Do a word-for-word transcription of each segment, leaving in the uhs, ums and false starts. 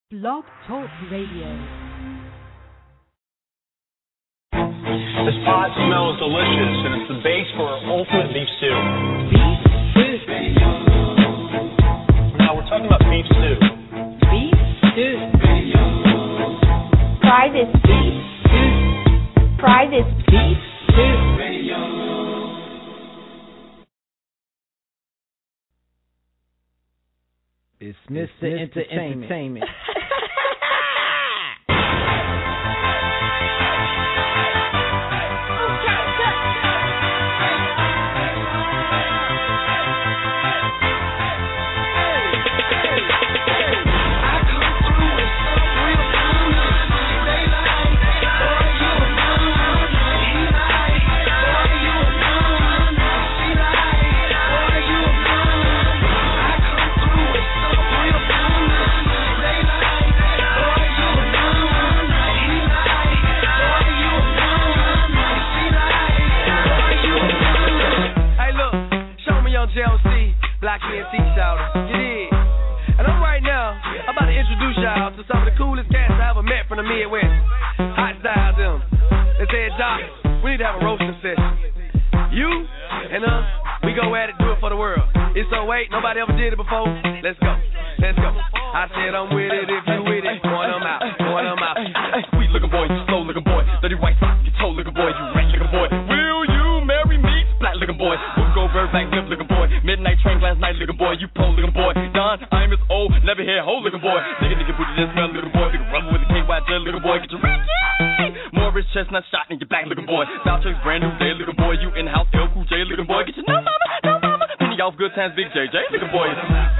Blog Talk Radio. This pot smells delicious, and it's the base for ultimate beef stew. Beef stew. Now we're talking about beef stew. Beef stew. Try this beef stew. Try this beef stew. It's Mister Entertainment. Entertainment. Black E N T shouter, you did. And I'm right now about to introduce y'all to some of the coolest cats I ever met from the Midwest. Hot style them. They said, Doc, we need to have a roasting session. You and us, we go at it, do it for the world. It's so wait, nobody ever did it before. Let's go, let's go. I said I'm with it if you with it. Point them out, point them out. Sweet looking boy, slow looking boy, dirty white socks, you toe looking boy, you rat looking boy. Will you marry me? Black looking boy, we'll go bird back flip looking boy. Midnight train last night looking boy, you pole looking boy. Don, I'm as old, never hear hole looking boy. Nigga nigga booty just smell looking boy. Big rubber with a K Y J looking boy. Get your Ricky Morris chestnut shot in your back looking boy. South Church brand new day looking boy. You in house L Cool J looking boy. Get your no mama, no mama. Penny off good times Big J J looking boy.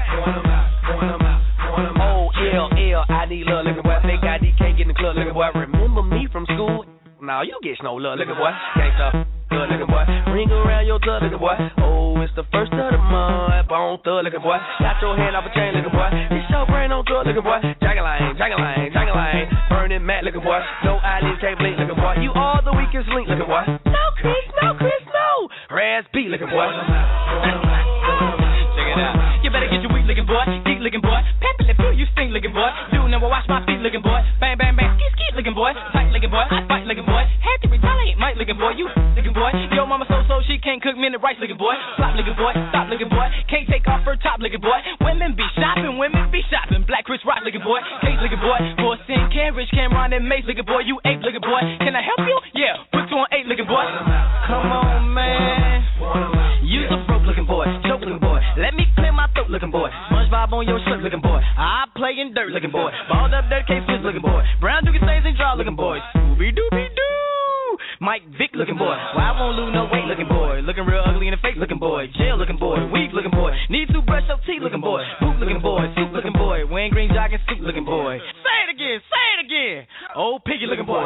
Oh, L, L, I need love looking boy. Fake I D can't get in the club looking boy. Remember me from school? Now you get no love looking boy. Gangsta. Thug looking boy, ring around your thug looking boy. Oh, it's the first of the month. Bone thug looking boy. Got your hand off a chain looking boy. It's your brain on thug looking boy. Jagaline, jagaline, jagaline. Burning Matt looking boy. No eyelids, can't blink looking boy. You are the weakest link looking boy. No Chris, no Chris, no. Raz B looking boy. Check it out. You better get your weak looking boy. Geek looking boy. Peppin' the few, you stink looking boy. Do never wash my feet looking boy. Bang, bang, bang. Ski, ski looking boy. Tight looking boy. I fight looking boy. Had to retaliate. Might looking boy. You looking boy. Yo, mama so so she can't cook minute rice looking boy. Flop looking boy. Stop looking boy. Can't take off her top looking boy. Women be shopping. Women be shopping. Black Chris Rock looking boy. Case looking boy. Boston, Cambridge, Cameron, and Mace looking boy. You ape looking boy. Can I help you? Yeah. Put you on eight looking boy. Come on, man. You's a broke looking boy. Choke looking boy. Let me clear my throat looking boy. SpongeBob on your shirt looking boy. I play in dirt looking boy. Balled up dirt case switch looking boy. Brown dookie stains and draw looking boy. Scooby Dooby Doo. Mike Vick looking boy. Why I won't lose no weight looking boy. Looking real ugly in the face looking boy. Jail looking boy. Weave looking boy. Need to brush your teeth looking boy. Boot looking boy. Soup looking boy. Wearing green jogging suit looking boy. Say it again. Say it again. Old piggy looking boy.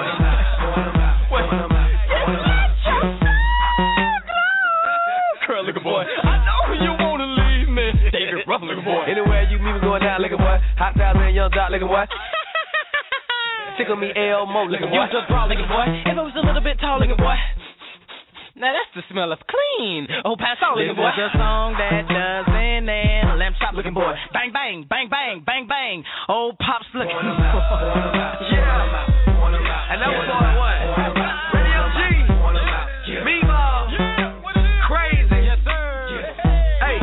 Curl looking boy. I know you wanna leave me. David Ruffin looking boy. Anywhere you meet me going down looking boy. Hot style man, young dot looking boy. Tickle me L Mo looking boy. You just raw looking boy. If I was a little bit tall looking boy. Now that's the smell of clean. Oh, pass on looking boy. This is a song that doesn't end. A lamp chop looking boy. Bang bang, bang bang, bang bang. Old pops looking boy. Yeah. And that was part one. Radio G. Meemaw. Crazy. Yes, sir. Hey.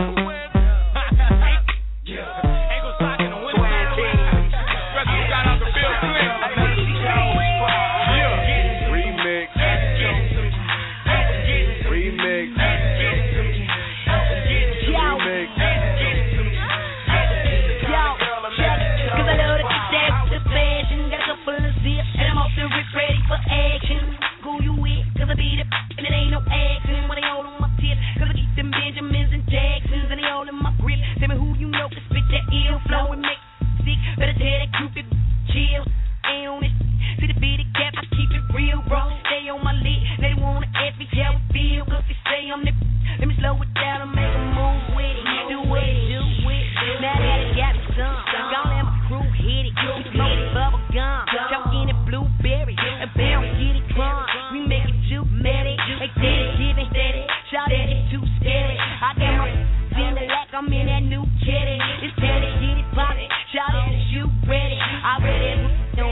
I'm in that new kitty. It's steady, get it poppin'. Shout out, shoot ready. I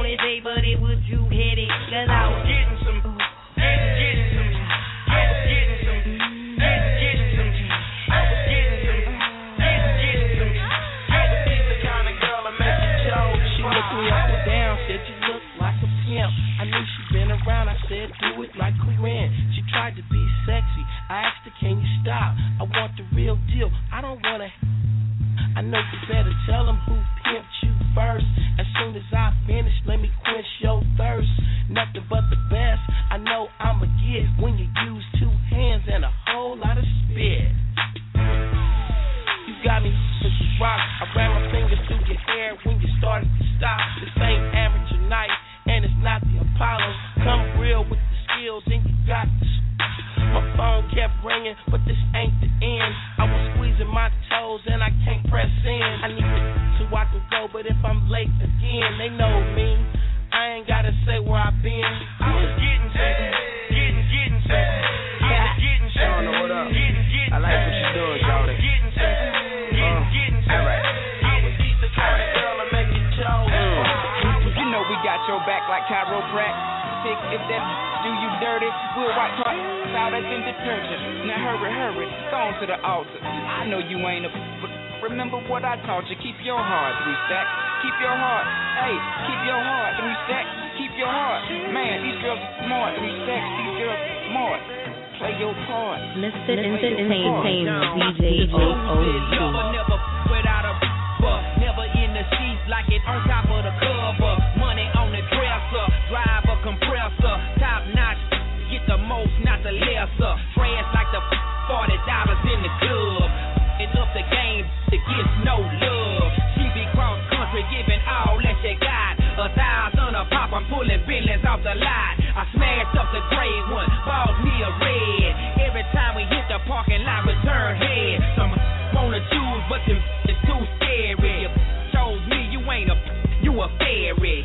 always say, but it was you headed. Cause I was getting some, getting, getting some, I was getting some, getting, getting some, I was getting some, getting, getting some. I was the kind of girl I make you choke. She looked me up and down, said you look like a pimp. I knew she been around, I said do it like Corinne. She tried to be sexy, I asked her can you stop? I want the real deal, I don't wanna. I know you better tell them who pimped you first. As soon as I finish, let me quench your thirst. Nothing but the best, I know I'ma get when you use two hands and a whole lot of spit. You got me with the rock, I ran my fingers through your hair when you started to stop. This ain't amateur night, and it's not the Apollo. Come real with the skills, and you got this. My phone kept ringing, but this ain't the end. I was squeezing my toes and I can't press in. I need to so I can go, but if I'm late again, they know me. I ain't gotta say where I've been. I was getting some, getting, getting some. I was getting some, getting, getting. I like what you doing, Jody. Getting some, getting, getting some. All right. I was the kind of girl that make you choke. You know we got your back like chiropractic. If that do you dirty, we'll wipe her out as in detergent. Now hurry, hurry, go on to the altar. I know you ain't a but remember what I taught you. Keep your heart, three stacks. Keep your heart, hey, keep your heart, three stacks. Keep your heart, man. These girls are smart, three stacks. These girls are smart. Play your part. Mister Entertainment, D J O O C. Never without a but never in the sheets like it on top of the cover. Money on the dresser, drive a compressor, top notch, get the most, not the lesser. Trash like the forty dollars in the club. It up the game, it gets no love. She be cross country, giving all that she got. A thousand a pop, I'm pulling billions off the lot. I smashed up the gray one, bought me a red. Every time we hit the parking lot, we turn head. Some wanna choose, but them it's too scary. You chose me, you ain't a, you a fairy.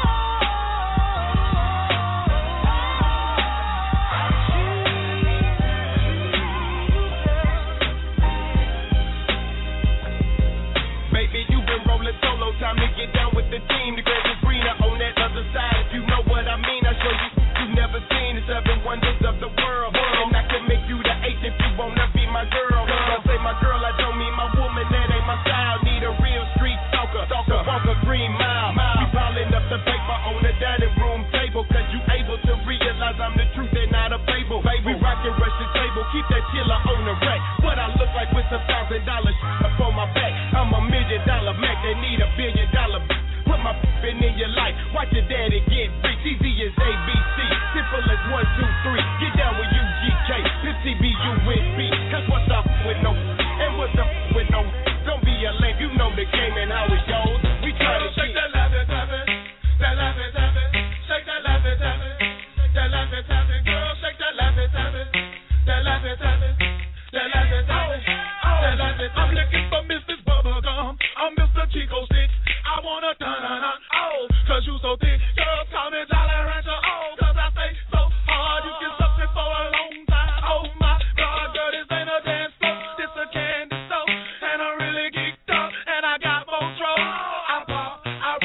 Baby, you been rolling solo, time to get down with the team. The grass is greener on that other side, if you know what I mean. I show you, you've never seen the seven wonders of the world. And I can make you the eighth if you wanna be my girl. I say my girl, I don't mean my woman, that ain't my style. Need a real street stalker, stalker, walk a green mile. We piling up the paper on the dining room table, cause you able to realize I'm the truth and not a fable. Baby, rock and rush the table, keep that chiller on the rack. What I look like with a thousand dollars up on my back. I'm a million dollar Mac, they need a billion dollar. Put my in in your life, watch your daddy get rich. Easy as A B C, simple as one, two, three. Get down with U G K, this C B U with B. Cause what's up with no, and what's up with no. Don't be a lame, you know the game and how it goes. We try to shake that love it, love it, that love it, love it, shake that love it, love it, that love it, love it, girl, shake that love it, love it, that love it, love it, that love it, love it, that love it. I'm looking for Missus Bubblegum, I'm Mister Chico Stick. I wanna dun dun dun, oh, cause you so thick. Girls call me Jolly Rancher, oh, cause I stay so hard. You can suck me for a long time. Oh my God, girl, this ain't a dance floor, this a candy store. And I'm really geeked up, and I got more throw. I pop, I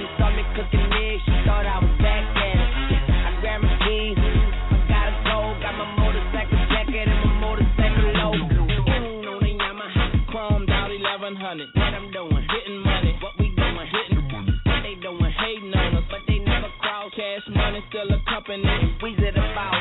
saw me cooking eggs, she thought I was back at it. I grabbed my keys, I gotta go, got my motorcycle jacket and my motorcycle low. Mm, on the Yamaha, chromed out eleven hundred. What I'm doing, hitting money, what we doing, hitting money. What they doing, hating on us, but they never cross. Cash money still a company, squeeze it about.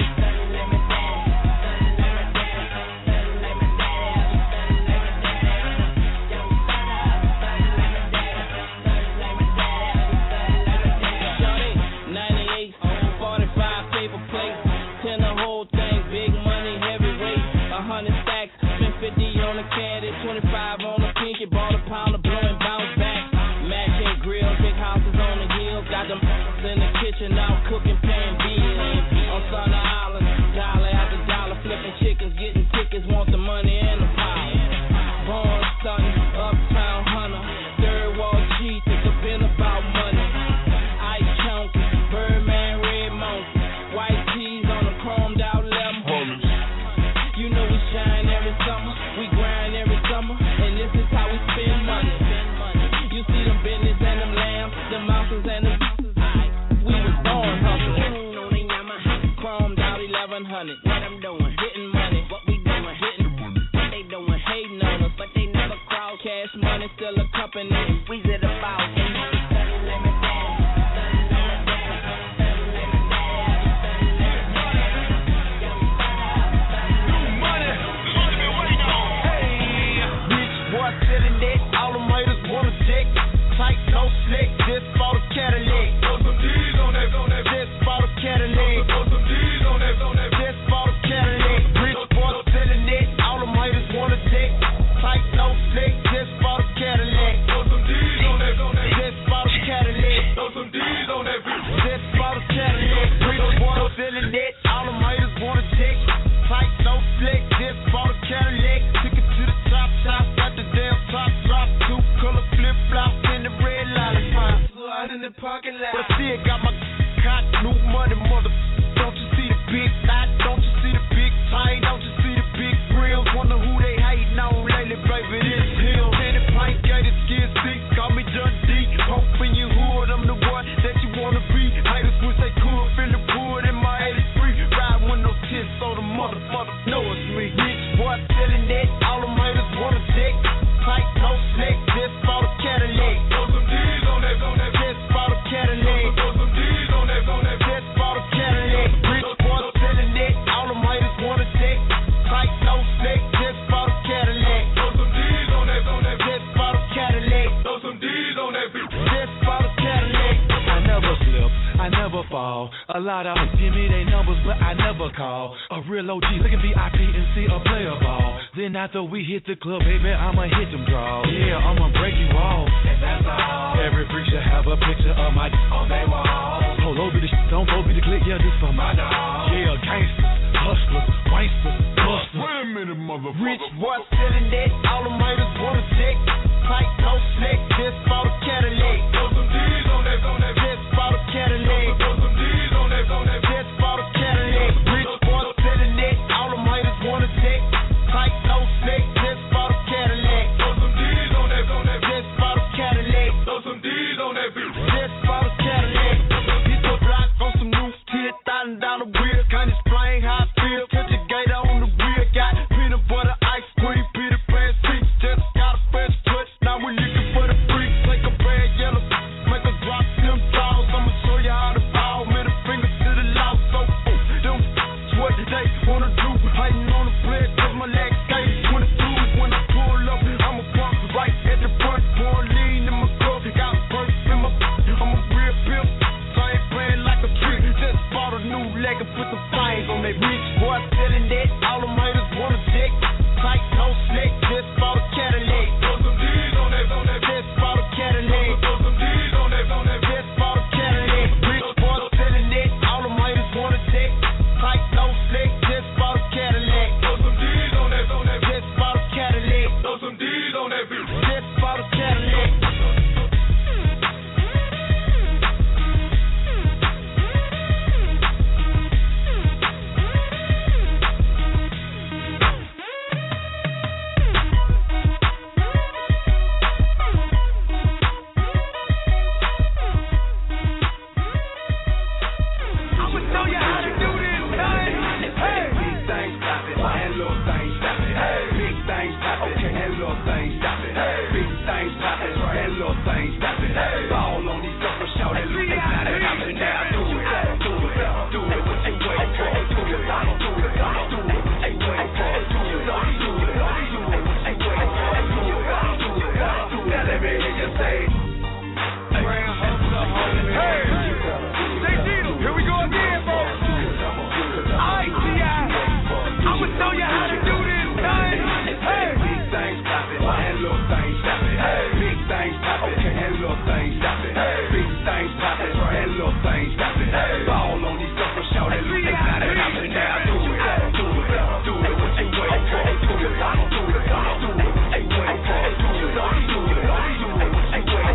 twenty-five on the pinky, bought a pound of blow and bounce back. Matching grills, big houses on the hill. Got them in the kitchen out cooking, paying bills. On Thunder Island, dollar after dollar, flipping chickens, getting tickets, want the money and the power. Born stunting, uptown hunter, third wall Jesus, a been about money. Ice chunky, Birdman, red monkey, white tees on the chromed out lemon. You know we shine every summer, we grind every summer, and this is how we spend money. You see them business and them lambs, them mountains and them we was born hustling. On the Yamaha, chromed out eleven hundred. What I'm doing, hitting money. What we doing, hitting money. What they doing, hating on us, but they never cross. Cash money still a company, squeeze it about. No slick, just bought a Cadillac. Throw some D's on that, on that. Just bought a Cadillac. Throw some D's on that, on that. Just bought a Cadillac. Rich boy selling it, all them haters wanna take. Tight, no slick, just bought a Cadillac. Throw some D's on that, on that. Just bought a Cadillac. Throw some D's on that. Just bought a Cadillac. Rich boy selling it, all them haters wanna take. Tight, no slick, just bought a Cadillac. Took it to the top, top, got the damn top drop. Two color flip flops in the red lollipop. In the parking lot. But I still got my cot, new money, mother. Don't you see the big knot? Don't you see the big tie? Don't you see the big grills? Wonder who they hating on lately, baby. This hill. Candy pint, gated skin sick. Call me Dundee. Hope in your hood, I'm the one that you wanna be. Haters wish they could feel the wood in my eighty-three. Ride with no tits, so the mother, mother know it's me. Rich boy selling that, all them haters wanna take. Tight, no slick, just bought a Cadillac. Throw some D's on that, on that. Just bought a Cadillac. Throw some D's on that, on that. Just bought a Cadillac. Rich boy selling it, all them haters wanna take. Tight, no slick, just bought a Cadillac. Throw some D's on that, on that. Just bought a Cadillac. Throw some D's on that, bitch. Just bought a Cadillac. I never slip, I never fall. A lot of them give me their numbers, but I never call. A real O G, look at V I P and see a player ball. Then after we hit the club, baby, I'ma hit them draws. Yeah, I'ma break you off. And that's all. Every freak should have a picture of my d- on they wall. Polo be the sh- don't go be the click, yeah, this for my dog. Yeah, gangsters, hustlers, wanksters, busters. Wait a minute, motherfucker. Rich boy selling that, all them haters wanna take. Tight, no slick, just bought a Cadillac. Throw some D's on that, on that. Just bought a Cadillac. Throw some D's on that, on that. Just bought a Cadillac. Rich boy selling that, all them haters wanna take. Tight, no slick, just bought a Cadillac. Throw some D's on that, on that. Just bought a Cadillac. Throw some D's on that, bitch. Just bought a Cadillac. Hit the block on some new ten thousand dollar wheels. Can't explain how I feel. Catch a gator on the wheel. Got peanut butter, ice cream, Peter Pan seats. Just got a fresh cut. Now we looking for the little thing, stop it. Ball on these suckers, shout it, look, they got it happen now. Do it, do it, do it, what you wait for? Do it, do it, do it, what you wait for? Do it, do it, do it, what you wait for? Do it, do it, do it. Now let me hear you say. Hey, J D, here we go again, folks. I T I, I'ma show you how to do this thing. Hey, big things stop it, and little things stop it. Hey, big things stop it, and little things stop it. Hey, big things stop it, and little things stop it. Hey, ball on these suckers, shout it, look, they got it happen now. Do it, do it, do it, what you wait for? Do it, do it, do it, what you wait for? Do it, do it, do it, what you wait for?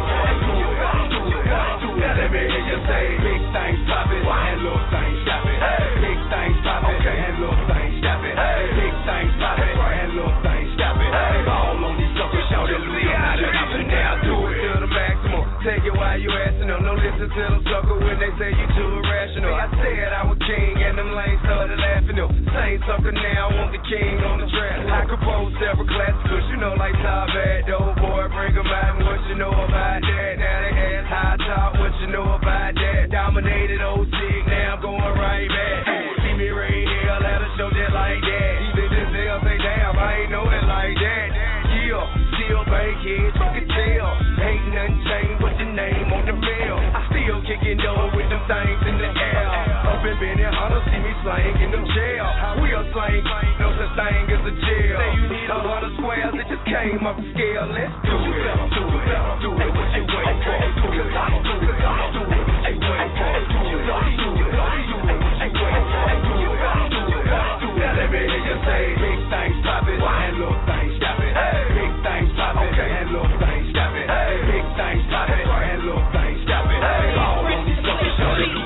Let me hear you say, big things pop it, and little things stop it. Big things pop it, and little things stop it. Big things pop it, and little things stop it. Ball on these suckers, shout it, look, how to happen now. Do it to the maximum. Take it while you asking them. Don't listen to them sucker when they say you too irrational. I said I was king, and them lanes started laughing them. Same sucker now, I'm the king on the track. I compose several classicals, you know, like Top Bad, Dope Boy, bring them out, and what you know about that. Now they ass high top, what you know about that? Dominated old sick, now I'm going right back. See me right here, let us show that like that. Even this they'll say, damn, I ain't know it like that. Yeah, still bankhead, you can tell. Ain't nothing changed with the name on the mail. I still kicking dough with them things in the air. Up in Benny Hunter, see me slang in them jail. We are slang, no such thing as a jail. Say you need a hundred squares, it just came up the scale. Let's do it, do it, do it, what you wait for? Do it, do it, do it, do it. Hey, wait for it, do it, do it, do it, hey, wait for it, do it, do it, do it. Now let me hear you say, big things pop it, and little things stop it. Big things pop it, and little things stop it. Big things pop it, and little things stop it. All on these suckers, shout it.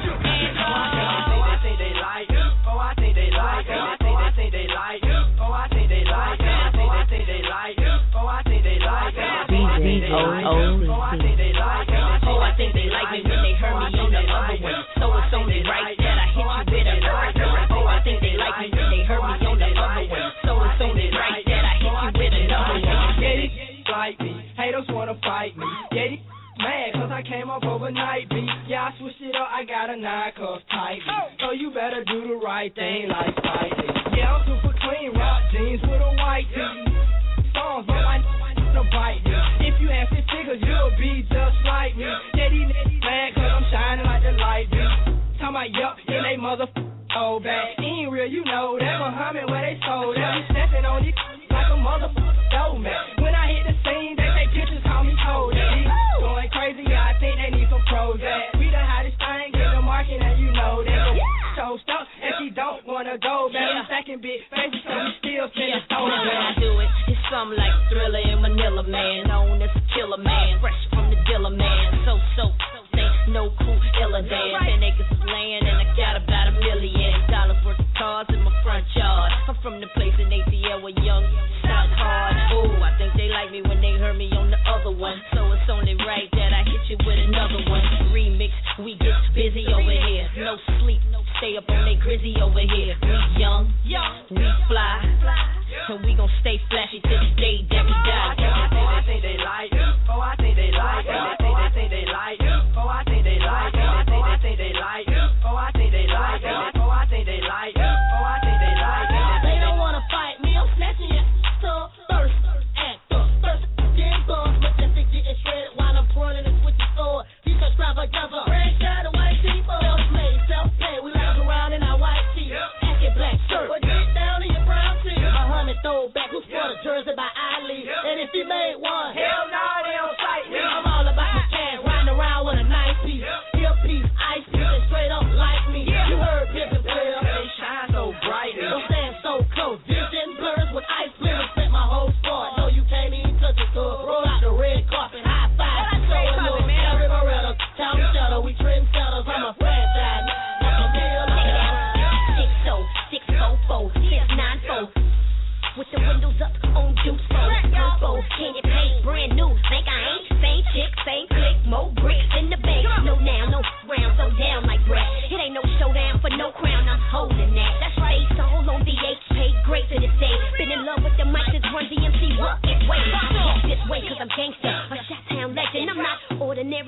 Oh, I think they like it. Oh, I think they like it. Oh, I think they like it. Oh, I think they like it. Oh, I think they like it. Oh, I think they like it. Oh, I think they like it. Oh, I think they like it. Oh, I think they like me when they heard me on the other one. So it's only right that I hit you with another one. Oh, I think they like me when they heard me on the other one. So it's only right that I hit you with another one. Get it? Like me. Haters wanna fight me. Get it? Mad cause I came up overnight, B. Yeah, I switched it up, I got a nine cuff tight, B. So you better do the right thing like fighting. Yeah, I'm super clean, rock jeans with a white tee. Songs, but I no bite me. If you have six figures, you'll be just like me. Yeah, these niggas mad cause I'm shining like the light, B. Talking about yup, and they motherfucker old bag. Ain't real, you know that Muhammad where they sold that. Be stepping on you like a motherfucker dough man. When I hit the scene, they take pictures, call me cold. Going crazy, yeah, I think they need some pros at. We the hottest thing in the market, and you know that. So stuck, and she don't wanna go back. Yeah. Second big face, so we still finish yeah. When I do it, it's something like Thriller in Manila, man. Known as a killer, man. Fresh from the dealer, man. So, so, so, ain't no cool iller, damn. Ten acres of land, and I got about a million dollars worth of cars in my front yard. I'm from the place in A T L where young shot hard. Ooh, I think they like me when they heard me on the other one. So it's only right that I hit you with another one. Remix, we get busy over here. No sleep, stay up on they grizzy over here. We young, we fly, and we gon' stay flashy till the day that we die. Oh, I think they like it. Oh, I think they like it. Oh, I think they like it. Oh, I think they like it. Oh, I think they like it. Oh, I think they like it. Oh, I think they like it. Oh, I think they like it. They don't wanna fight me, I'm snatching your so first act first. Getting bombs, majestic, getting shredded while I'm pouring and switching sword. These are extravaganza. Red shadow, white people. Self-made, self-paid. We lounge around in our white tee. Acting black shirt. But this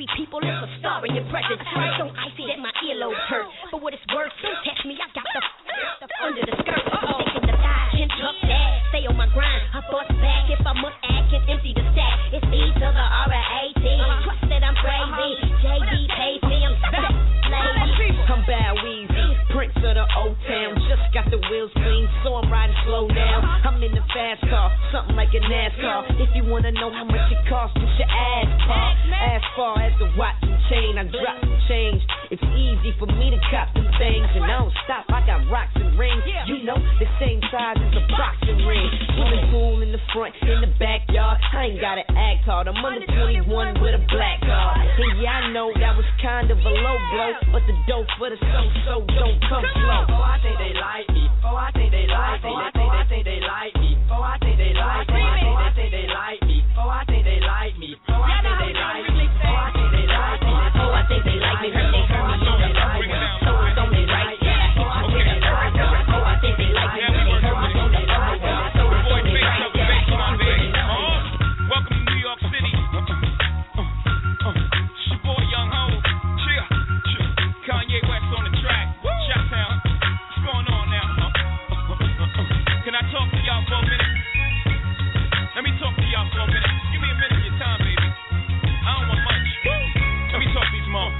ordinary people is a star in your presence. It's so icy that my earlobes hurt. But what it's worth, don't test me, I got the f- under the skirt. Taking the thigh, chin tuck that. Stay on my grind, I bust back. If I must act, can empty the stack. It's E to the R A T. Trust that I'm crazy. J D pays me, I'm back, lady. I'm Bow Weezy, Prince of the old town. Just got the wheels clean, so I'm riding slow now. I'm in the fast car, something like a NASCAR. If you wanna know how much it costs, you should ask, Paul. As far as the watch and chain, I drop some change. It's easy for me to cop them things, and I don't stop. I got rocks and rings, you know, the same size as a boxing ring. Swimming pool in the front, in the backyard. I ain't gotta act hard. I'm under twenty-one with a black card. And yeah, I know that was kind of a low blow, but the dope for the so-so don't come slow. Oh, I think they like me. Oh, I think they like me. Oh, I think, I think they like me. Oh, I think they like me. Oh, I think they like me. Oh, I think they like me. Oh, I think they like me. Oh, I think they like me. Oh, I think they like me. Heard they heard me on the phone. So it's only right. Yeah, I hit you with a word. Oh, I think they like me. Heard they heard me on the phone. So it's only right. Yeah, I hit you with a word. Welcome to New York City. It's your boy Young Ho. Cheer. Kanye West on the track. Chi-Town. What's going on now? Can I talk to y'all for a minute? Let me talk to y'all for a minute. Give me a minute of your time, baby. I don't want much. Let me talk to these mom.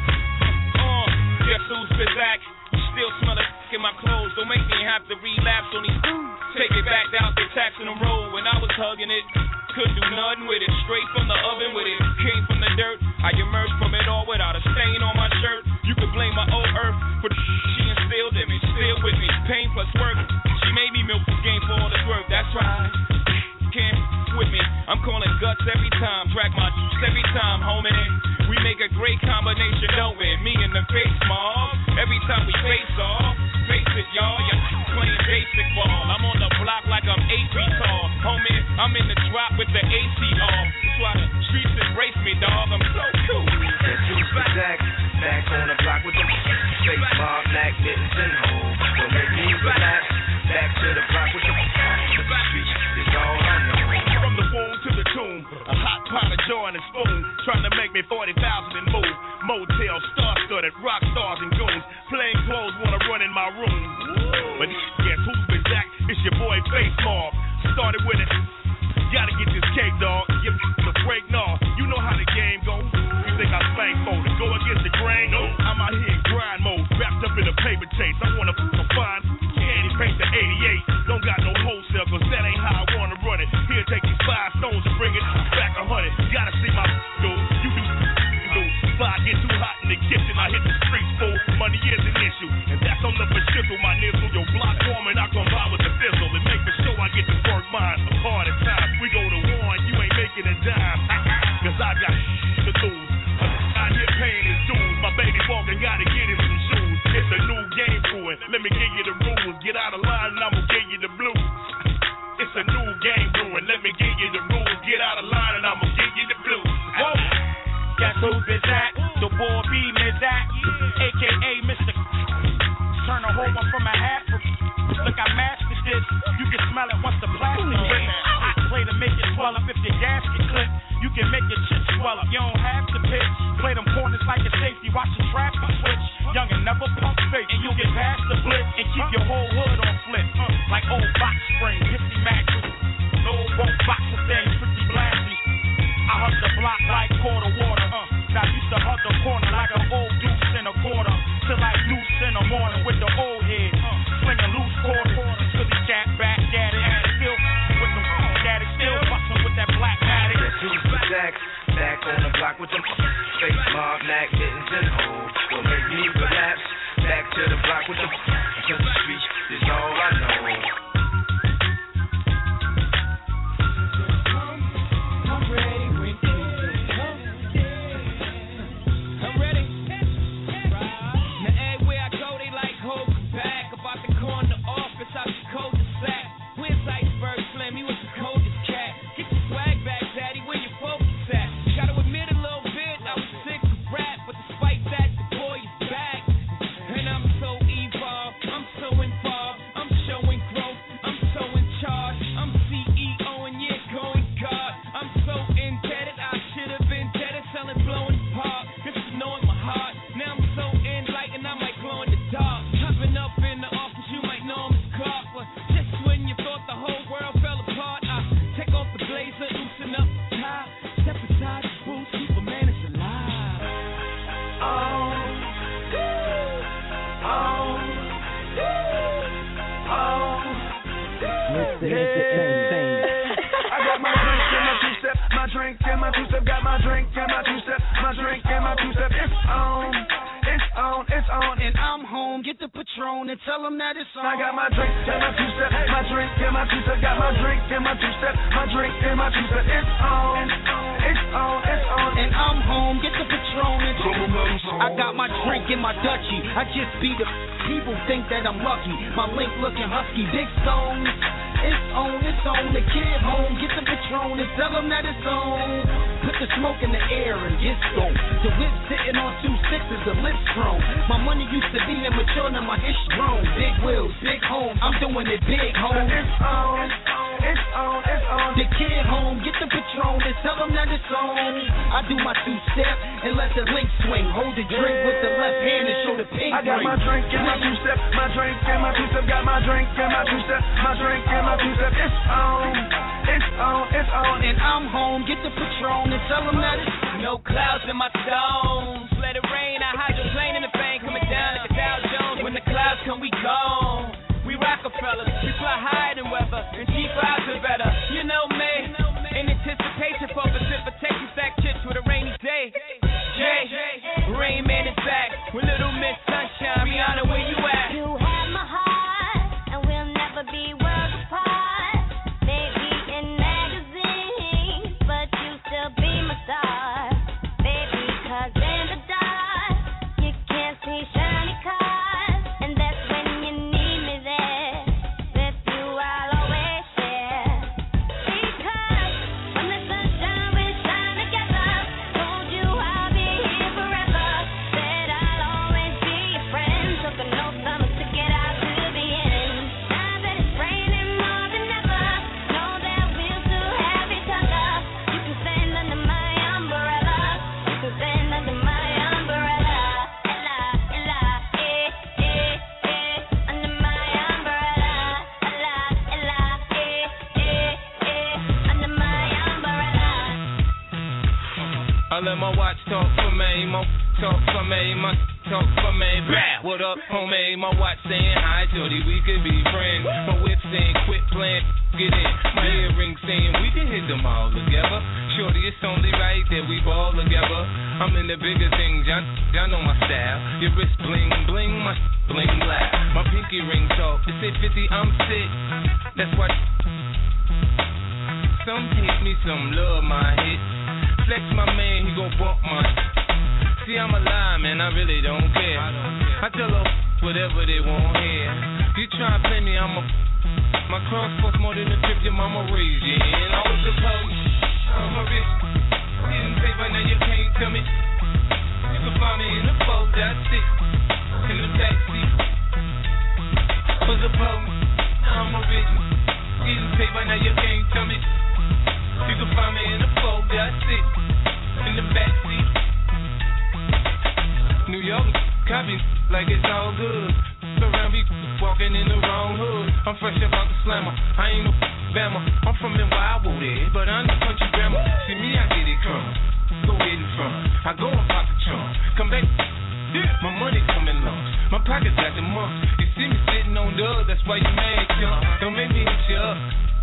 Oh, guess who's Bizak? You still smell it in my clothes. Don't make me have to relapse on these. Take it back out there, taxing the road. When I was hugging it, couldn't do nothing with it. Straight from the oven with it. Came from the dirt. I emerged from it all without a stain on my shirt. You could blame my old earth for the she instilled in me. Still with me. Pain plus work. She made me milk this game for all it's worth. That's right. Can't with me. I'm calling guts every time. Drag my every time, homie. We make a great combination, don't we? Me and the face mob. Every time we face off. Face it, y'all. You're playing basic ball. I'm on the block like I'm eight feet tall. Homie, I'm in the drop with the A C off. That's why the streets embrace me, dog. I'm so cool. That's who's Bizak. Back on the block with the face mob, black mittens and hoes. Don't make me relax. Back to the block with the streets. It's all I know. From the womb to the tomb, a hot pot of joy and a spoon, trying to make me forty thousand and move. Motel, star-studded, rock stars and goons. Plain clothes wanna run in my room. But guess who's Bizak? It's your boy Face Mob. Started with it. Gotta get this cake, dog. Give the break, nah. You know how the game goes. You think I spank for to go against the grain? No, I'm out here in grind mode, wrapped up in a paper chase. I wanna f- find candy paint the eighty-eight. Don't got no wholesale, cause that ain't how I wanna run it. Here, take these five stones and bring it back a hundred. Gotta see my dude. You do, you do. Fly get too hot in the kitchen. I hit the streets full. Money is an issue, and that's on the shizzle. My nizzle, your block warming. I come by with the fizzle and make for sure I get to work mine. A hard at times. We go to war and you ain't making a dime. Cause I got to lose. Out here paying his dues. My baby walking, gotta get him some shoes. It's a new game brewing. Let me give you the rules. Get out of line and I'ma give you the blues. It's a new game brewing. Let me give you the rules. Get out of line and I'ma give you the blues. Whoa. Guess who's Bizak? The boy B. Mizak, a k a. Mister Turn a whole one from a half. Look, I mastered this. You can smell it once the plastic hit. I play to make it swell up if your gasket clip. You can make your chips swell up. You don't have to pitch. Play them corners like a safety. Watch the traffic switch. Young and never pump fake. And you get past the blitz and keep your whole hood on flip. Like old box spring, fifty matches. No won't box the thing, pretty blasty. I hug the block like quarter water. Uh, I used to hug the corner like an old deuce in a quarter. Till like loose in the morning with the old head. Uh, slinging loose quarter. Till he cat back at it. Still with the daddy, still bustin' with that black matty. That's who's Bizak. Back on the block with them face mob, black mittens and hoes. Don't make me relapse. Back to the block with them to the streets. Is all I know. Swag back, daddy, where your focus at? Gotta admit a little bit, I was sick of rap, but on. It's on, it's on, and I'm home. Get the Patron and tell them that it's on. I got my drink and my two-step, my drink and my two-step. Got my drink and my two-step, my drink and my two-step. It's on, it's on, it's on, and I'm home. Get the Patron and tell them that it's on. I got my drink and my Dutchie. I just be the people think that I'm lucky. My link looking husky, big stones. It's on, it's on, the kid home. Get the Patron and tell them that it's on. Put the smoke in the air and get stoned. The whip sitting on two sixes, the lips strong. My money used to be immature, now my ish grown. Big wheels, big homes, I'm doing it big, home. It's on, it's on, it's on. The kid home, get the Patron and tell them that it's on. I do my two-step and let the link swing. Hold the drink with the left hand and show the pink I got ring. my drink and my two-step, my drink and my two-step. Got my drink and my two-step, my drink and my two-step. It's on, it's on, it's on, and I'm home. Get the Patron and tell them that it's no clouds in my stones. Let it rain, I hydroplane in the bank, coming down like a Dow Jones. When the clouds come, we gone. We Rockefellers, we fly higher than weather, and G fives are better. You know me, in anticipation for precipitation, stack chips with a rainy day. Jay, Rain Man is back with Little Miss Sunshine. Rihanna, where you at? You have my heart, and we'll never be worlds apart. Maybe in magazines, but you still be my star. Baby, 'cause in the dark, you can't see shiny cars, and that's when you need me there. With you, I'll always share. Because when the sunshine, we shine together. Told you I'll be here forever. Said I'll always be your friend. Took an oath, promise to get out to the end. Now that it's raining more than ever, know that we'll still have each other. You can stand under my umbrella. You can stand under my umbrella. Ella, Ella, eh, eh, eh. Under my umbrella. Ella, Ella, eh, eh, eh. Under my umbrella. I let my watch talk for me, my talk for me, my talk for me. Bah! What up, homie? My watch saying hi, Jody, we could be friends. My whip saying quit playing, get in. My earring saying we can hit them all together. Shorty, it's only right that we ball together. I'm in the bigger things, y'all, y'all know my style. Your wrist bling bling, my bling black. My pinky ring talk, it say fifty, I'm sick. That's why some hate me, some love my hits. Flex my man, he gon' bump my. See, I'm a lie, man, I really don't care. I tell her whatever they want here. You try to play me, I'm a. My cross costs more than the trip your mama raised you in. I was supposed, I'm a bitch. Didn't pay, but now you can't tell me. You can find me in the four dot six in the backseat. Was supposed, I'm a bitch. Didn't pay, but now you can't tell me. You can find me in the four dot six in the backseat. New York, copy like it's all good. Around me, walking in the wrong hood. I'm fresh up out the slammer. I ain't no Bama. I'm from in Wildwood, but I'm the country grammar. See me, I get it crumb. Go ahead and front. I go and pop the trunk. Come back. Yeah, my money coming long. My pockets got the mumps. You see me sitting on dubs, that's why you mad, chump. Don't make me hit you up.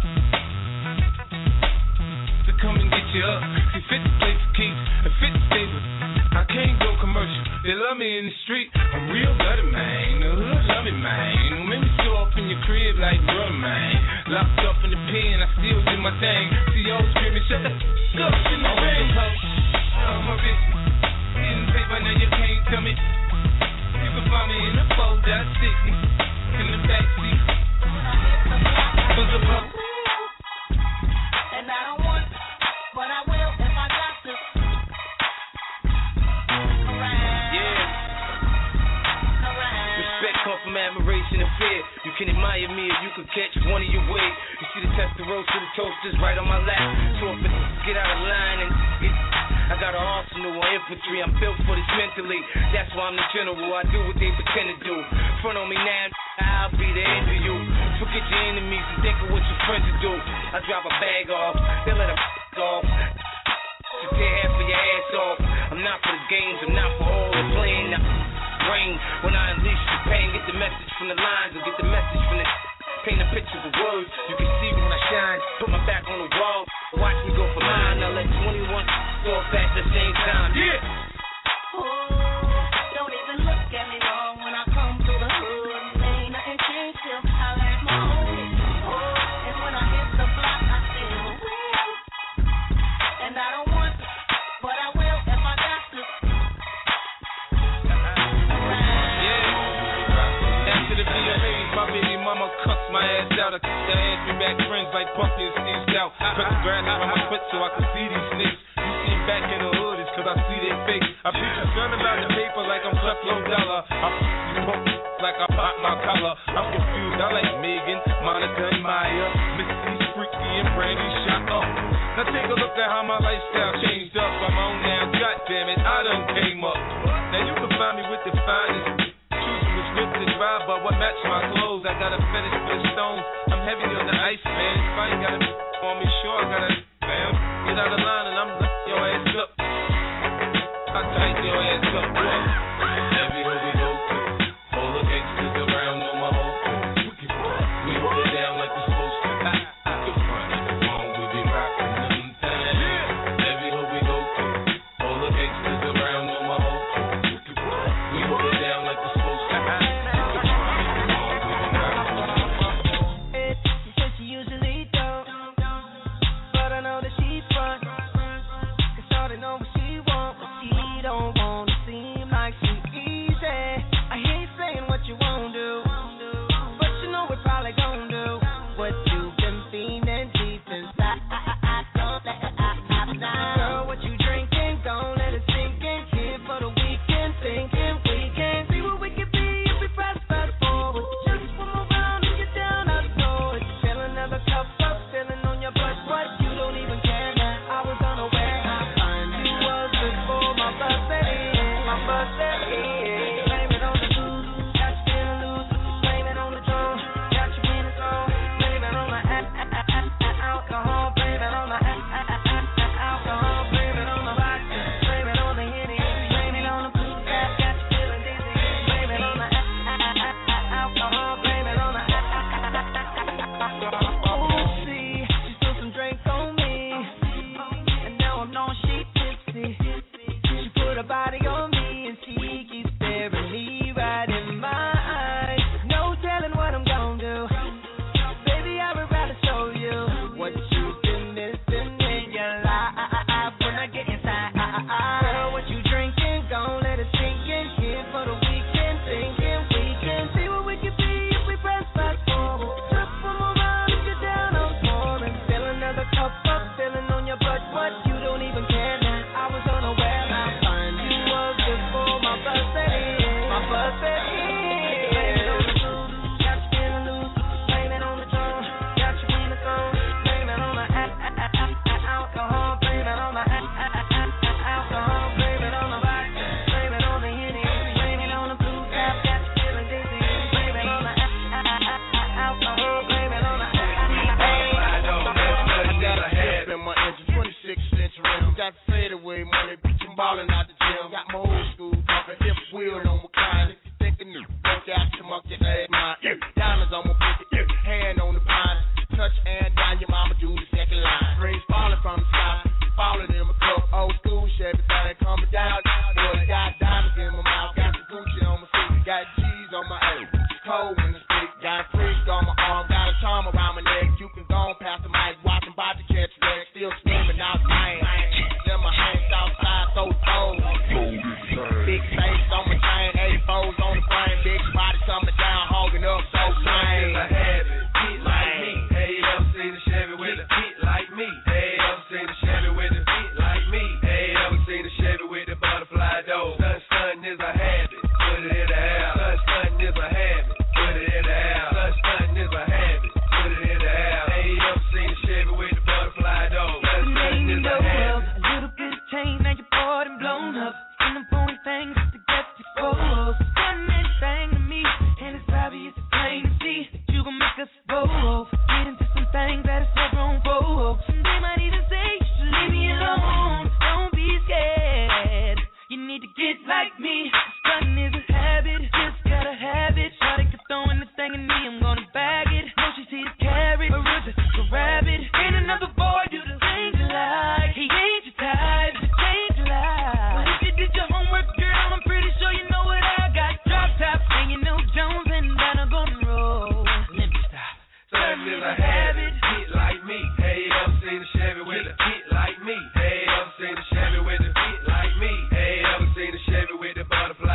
To come and get you up. See, fifty play for keeps and fifty stable. I can't go commercial. They love me in the street. I'm real bloody, man. The hood love me, man. Don't make me show up in your crib like brother, man. Locked up in the pen, I still do my thing. See y'all screaming, shut the f*** up in the ring. I'm a bitch. Didn't pay, but now you can't tell me. You can find me in the four dot six in the backseat. What's the pump? And I don't want, but I will if I got to. Respect come from admiration and fear. You can admire me or you can catch one of your way. You see the testosterone to the toasters right on my lap. So if it get out of line and get, I got an arsenal of infantry. I'm built for this mentally. That's why I'm the general. I do what they pretend to do. Front on me now, I'll be the end of you. Forget your enemies and think of what your friends will do. I drop a bag off, they let a f*** off. Just tear half of your ass off. I'm not for the games, I'm not for all the playing. Rain when I unleash the pain, get the message from the lines or get the message from the paint a picture with words. You can see me when I shine, put my back on the wall, watch me go for mine. Now let twenty-one go off at the same time. Yeah. G's like Puffy and Steve Stout. Cut the grass from my foot so I can see these snakes. You see them back in the hood, it's cause I see their face. I be concerned about the paper like I'm Creflo Dollar. I these punks like I pop my collar. I'm confused, I like Megan, Monica, and Maya, Missy, Freaky, and Brandy shot up. Now take a look at how my lifestyle changed up. I'm on now, goddammit, I done came up. Now you can find me with the finest, choosing which whip to drive, but what match my clothes. I got a fetish for the stones, I'm heavy on the ice, man. If I ain't got a on me, sure I got a fam. Get out of line and I'm your ass up. I tight your ass up, boy. Everywhere we go to, all the gangsters around on my whole crew. We hold it down like we're supposed to. The front of the phone, we be rocking them things. Everywhere we go to, all the gangsters around on my whole crew. We hold it down like we're supposed to. The front of the phone, we be rocking them things. She said she usually don't, but I know that she front. Cause all they know what she want, but she don't wanna seem like she easy. I hear you saying what you won't do, but you know it probably gon' do what you've been feeling deep inside. Don't let it out now. Girl, what you drinking? Don't let it sink in. Here for the weekend, thinking we can see what we can be if we press fast forward. Just one more round and get down, I know it. Fill another cup up, feeling on your butt, what you don't even care now. I was unaware how fine you was before my birthday, my birthday. Blame it on the booze, got you feeling loose. Blame it on the drum, got you in the zone. Blame it on the alcohol, blame it on the alcohol, blame it on the vodka, blame it on the Henny, blame it on the blue cap, got you feeling dizzy. Blame it on the alcohol, blame it on the oh, see, she spilled some drink on me, and now I'm knowing she tipsy. She put her body on me, and she keeps staring me right in my eyes. No telling what I'm gonna do. Baby, I would rather show you what you've been missing in your life when I get inside. Girl, what you drinking? Gon' let it sink in. Here for the weekend, thinking we can see what we can be if we press fast forward. Just one more round and get down on pouring. Fill another cup up, feeling on your butt, what you don't even care now. I was unaware how fine you was before my birthday, my birthday. Blame it on the booze, got you feeling loose. Blame it on the drum, got you in the zone. Blame it on the alcohol, blame it on the alcohol, blame it on the vodka, blame it on the Henny, blame it on the blue cap, got you feeling dizzy. Blame it on the alcohol, blame it on the I know that's nothing that I had in my engine, twenty-six inch rim. Got fade away money, bitch, I'm ballin' out the gym. Got my old school bumpin', hip wheel on my kind. If you thinkin' new, work out your monkey ass mine. Diamonds on my pinky, hand on the pine. Touch and down, your mama do the second line. Rays fallin' from the sky, fallin' in my cup. Old school Chevy thing coming down. Boy, got diamonds in my mouth, got the Gucci on my feet, got G's on my ass. Cold when I speak, got freaks on my arm, got a charm around my neck. You can go on past the mic, watching about to catch wreck, still screaming out pain. Then my hands outside, so cold. Big face on my chain, eighty-fours on the brain, big body coming down, hogging up so plain. I have it, hit like me. Hey, ever seen a Chevy with a hit like me? Hey, ever seen a Chevy with a hit like me? Hey, ever seen a Chevy with the butterfly door? Sun stunting is a habit, put it in the air. Sun stunting is a habit, put it in the air. Sun stunting is a habit, put it in the air. Hey, ever seen a Chevy with the butterfly door? Sun stunting is a habit. A little bit of change, now you're bored and blown up. And I'm phony things to get you close. One thing to me, and it's obvious, it's plain to see that you gon' make us both get into some things that is never on vogue. They might even say you should leave me alone. Don't be scared, you need to get like me. Stunning is a habit, just gotta have it. Shawty can throw anything at me, I'm gonna bag it. No, she see the carrot, or is it a rabbit? Ain't another boy do the things you like. He ain't your type, to change your life. But if you did your homework, girl, I'm pretty sure you know what I got. Drop top, and you know Jones, and then I'm gonna roll. Let me stop. Stunting is a habit, hit like me. Hey, ever seen a Chevy with a hit like me? Hey, ever seen a Chevy with a hit like me? Hey, ever seen a Chevy with the butterfly?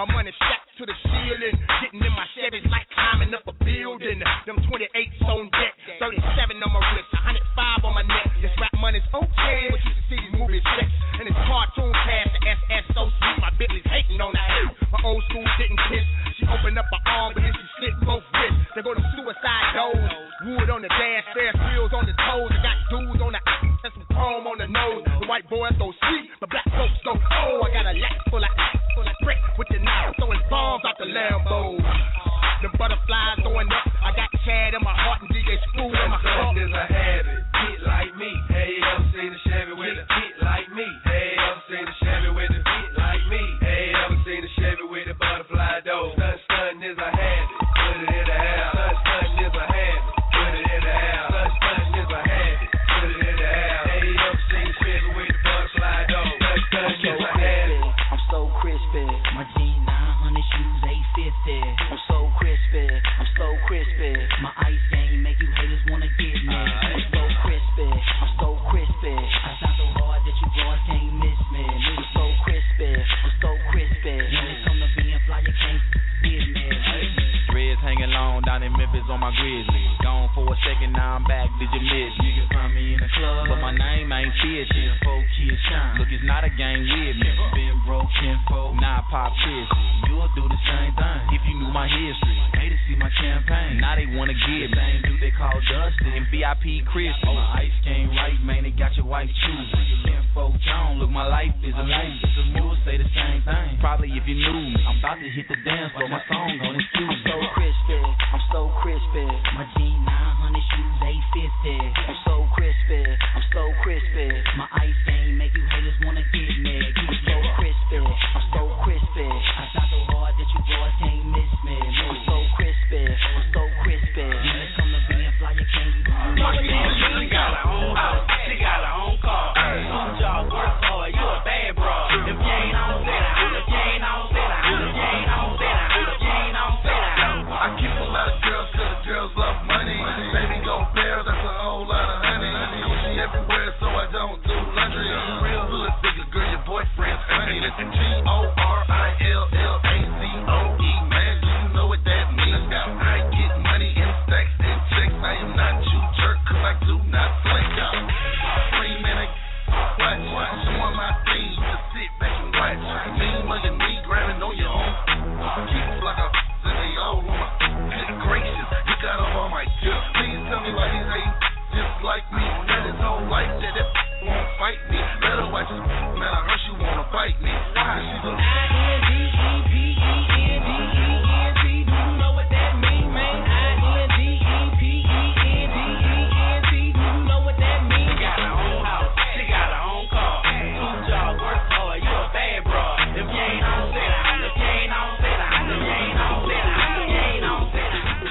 My money strapped to the ceiling. Getting in my Chevys like climbing up a building. Them twenty-eights on deck, thirty-seven on my wrist, one oh five on my neck. This rap money's okay, but you can see these movies checks. And it's cartoon cast, the S S so sweet. My Bentley's hating on the ass. My old school didn't kiss. She opened up her arm, but then she slit both wrists. They go to suicide doors. Wood on the dash, Ferris wheels on the toes. I got dudes on the ass, and some chrome on the nose. The white boys go sweet, but black folks go oh. I got a lat full of ass, full of brick with the knife, throwing bombs out the Lambo. The butterflies going up. I got Chad in my heart and D J Screw in my heart. There's a habit, get like me. Hey, ever seen a Chevy with a get like me? Hey, ever seen a Chevy with a get like me? Hey, ever seen a Chevy with a butterfly door? Sun stunting is a habit, put it in the house. Sun stunting is a habit, put it in the house. Sun stunting is a habit, put it in the house. Hey, ever seen a Chevy with a butterfly door? Sun stunting is a habit. I'm so crispy. My jeans nine hundred, shoes eight fifty. I'm so crispy. I'm so crispy. My ice game make you haters wanna get me. I'm so crispy. I'm so crispy. I shine so hard that you boys can't miss me. I'm so crispy. I'm so crispy. When it come to being fly, you can't get me. Dreads hanging long down in Memphis on my grizzly. Gone for a second, now I'm back. Did you miss me? You can find me in the club, but my name ain't Fishy. Four kids shine. Look, it's not a game with me. Been broke, kinfolk, now I pop Fishy. You'll do the same thing if you knew my history. Hate to see my champagne, now they wanna get me. Same dude they call Dusty and V I P Chris. Oh, my ice game right, man, they got your wife choosing. Kinfolk John, look, my life is a movie. You'll say the same thing, probably if you knew me. I'm about to hit the dance floor, my song on excuse me. I'm so crispy, I'm so crispy. My jeans nine hundred, shoes eight fifty. I'm so crispy, I'm so crispy. My ice game make you haters wanna get me. I'm so crispy, I'm so crispy. I shine so hard that you boys can't miss me. I'm so crispy, I'm so crispy. When it come to being fly, you can't get me. She got her own house, she got her own car. Some job work hard, you a bad bro. If you ain't on set, if you ain't on set, if you ain't on set, if you ain't on set. I keep a lot of girls 'cause the girls love money. Baby go Bears, that's a whole lot of honey. She everywhere, so I don't do laundry. Real hood nigga, girl, your boyfriend's funny. Listen, G O R I L L A C O E, man, do you know what that means? I get money in stacks and checks. I am not you jerk, 'cause I do not flex out. Free man, I watch, showing my thing, just sit back and watch. Me, look at me, grabbing on your own. Keep like a and they all on my good gracious. You got them on my tip. Please tell me why these ain't just like me. That his whole life that that won't fight me. Better watch this, man. I heard you wanna bite me. Why she look? I N D E P E N D E N T. Do you know what that mean, man? I N D E P E N D E N T. Do you know what that mean? She got her own house, she got her own car. Two jobs, work hard, you a bad bro. If you ain't on set, if you ain't on set, if you ain't on set, if you ain't on set.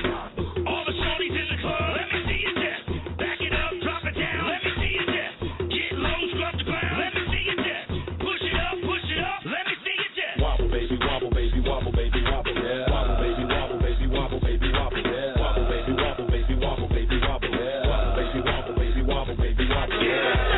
All the shorties in the club, let me see you dance. Back it up, drop it down, let me see you dance. Get low, scrub the ground, let me see you dance. Push it up, push it up, let me see you dance. Wobble, baby, wobble, baby, wobble, baby, wobble, yeah. Wobble, baby, wobble, baby, wobble, baby, wobble, yeah. Wobble, baby, wobble, baby, wobble, baby, wobble, yeah. Wobble, baby, wobble, baby, wobble, baby, wobble, yeah.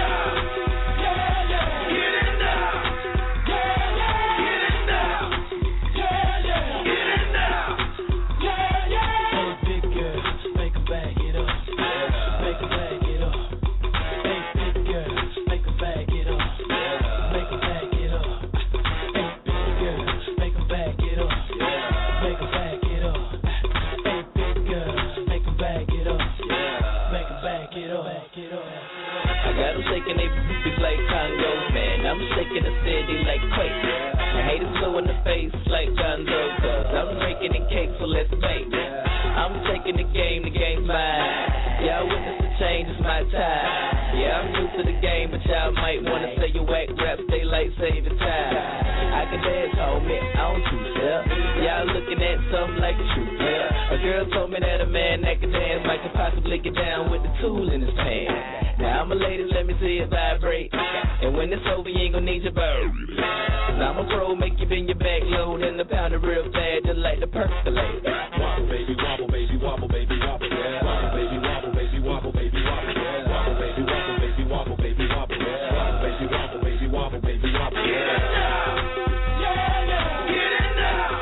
Shaking they booties like Congos, man. I'm shaking the city like Quake. I hate it so in the face like Gonzo, cause I'm breaking the cake, so let's make. I'm taking the game, the game's mine. Y'all witness the change, it's my time. Yeah, I'm new to the game, but y'all might wanna say your whack rap, stay like saving time. I can dance, homie, I don't too step. Y'all looking at something like a true player. A girl told me that a man that can dance might can possibly get down with the tool in his hand. Now I'm a lady, let me see it vibrate. And when it's over, you ain't gonna need your bird. Cause I'm a pro, make you bend your back low, and the pound it real fast, just like the percolate. Wobble, baby, wobble, baby, wobble, baby, wobble, yeah. Wobble, baby, wobble, baby, wobble, baby, wobble, yeah. Wobble, baby, wobble, baby, wobble, baby, wobble, yeah. Wobble, baby, wobble, baby, wobble, baby, wobble, yeah. Get it now, get it now.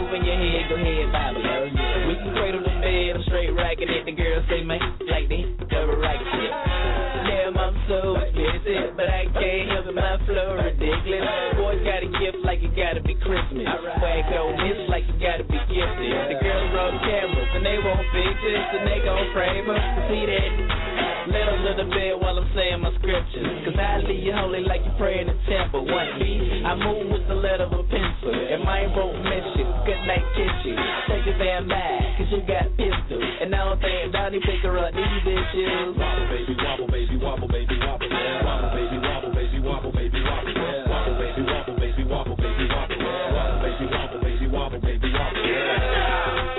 in your head, go ahead, Bobby. We can cradle the bed, I'm straight rocking it. The girls say, man, like they double rocket shit. Damn, I'm so explicit, but I can't help it, my flow ridiculous. Boys got a gift like it gotta be Christmas. Swag on this like you gotta be gifted. The girls roll cameras and they won't fix this, and they gon' frame us. See that? Let them to the bed while I'm saying my scriptures. Cause I leave you holy like you pray in the temple. One beat, I move with the letter of a pencil. And my won't miss you, good night kiss you. Take your damn back, cause you got pistols. And I don't think Donnie pick her up these issues. Wobble baby, wobble baby, wobble baby, wobble. Yeah. Wobble baby, wobble baby, wobble baby, wobble. Yeah. Wobble baby, wobble baby, wobble baby, wobble. Yeah. Wobble baby, wobble baby, wobble baby, wobble. Yeah.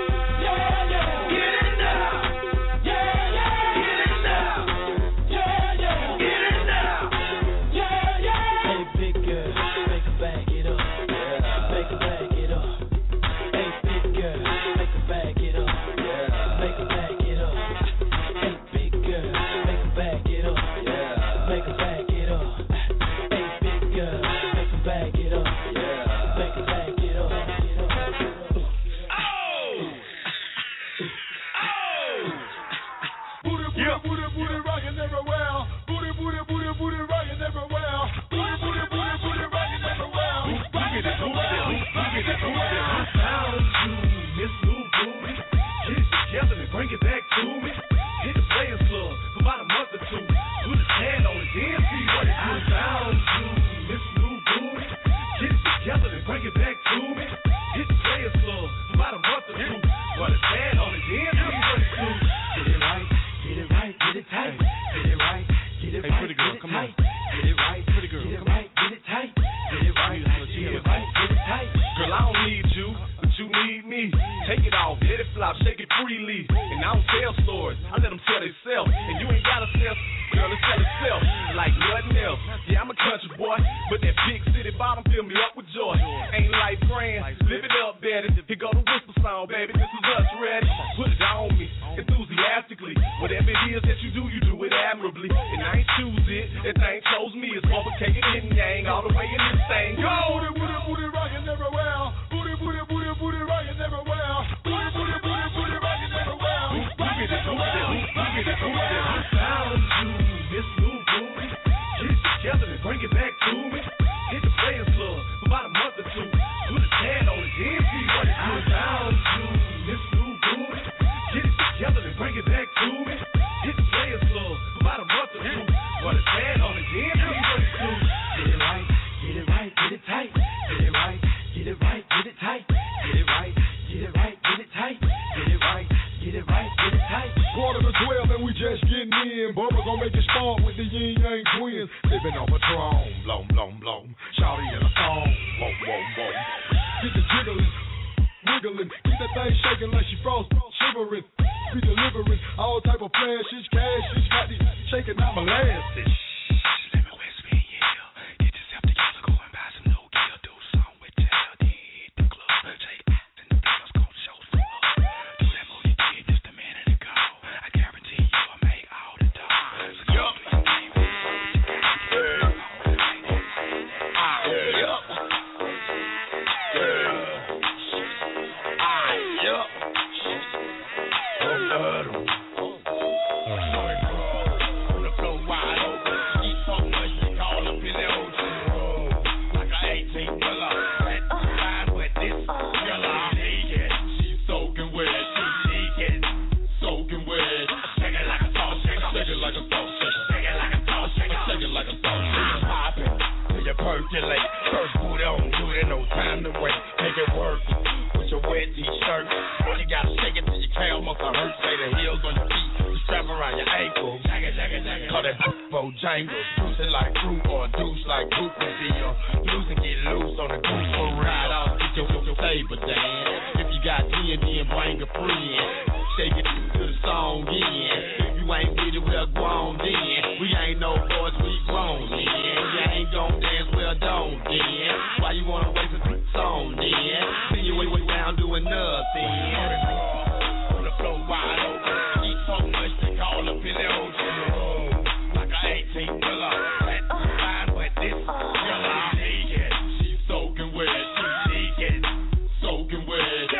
Soaking wet,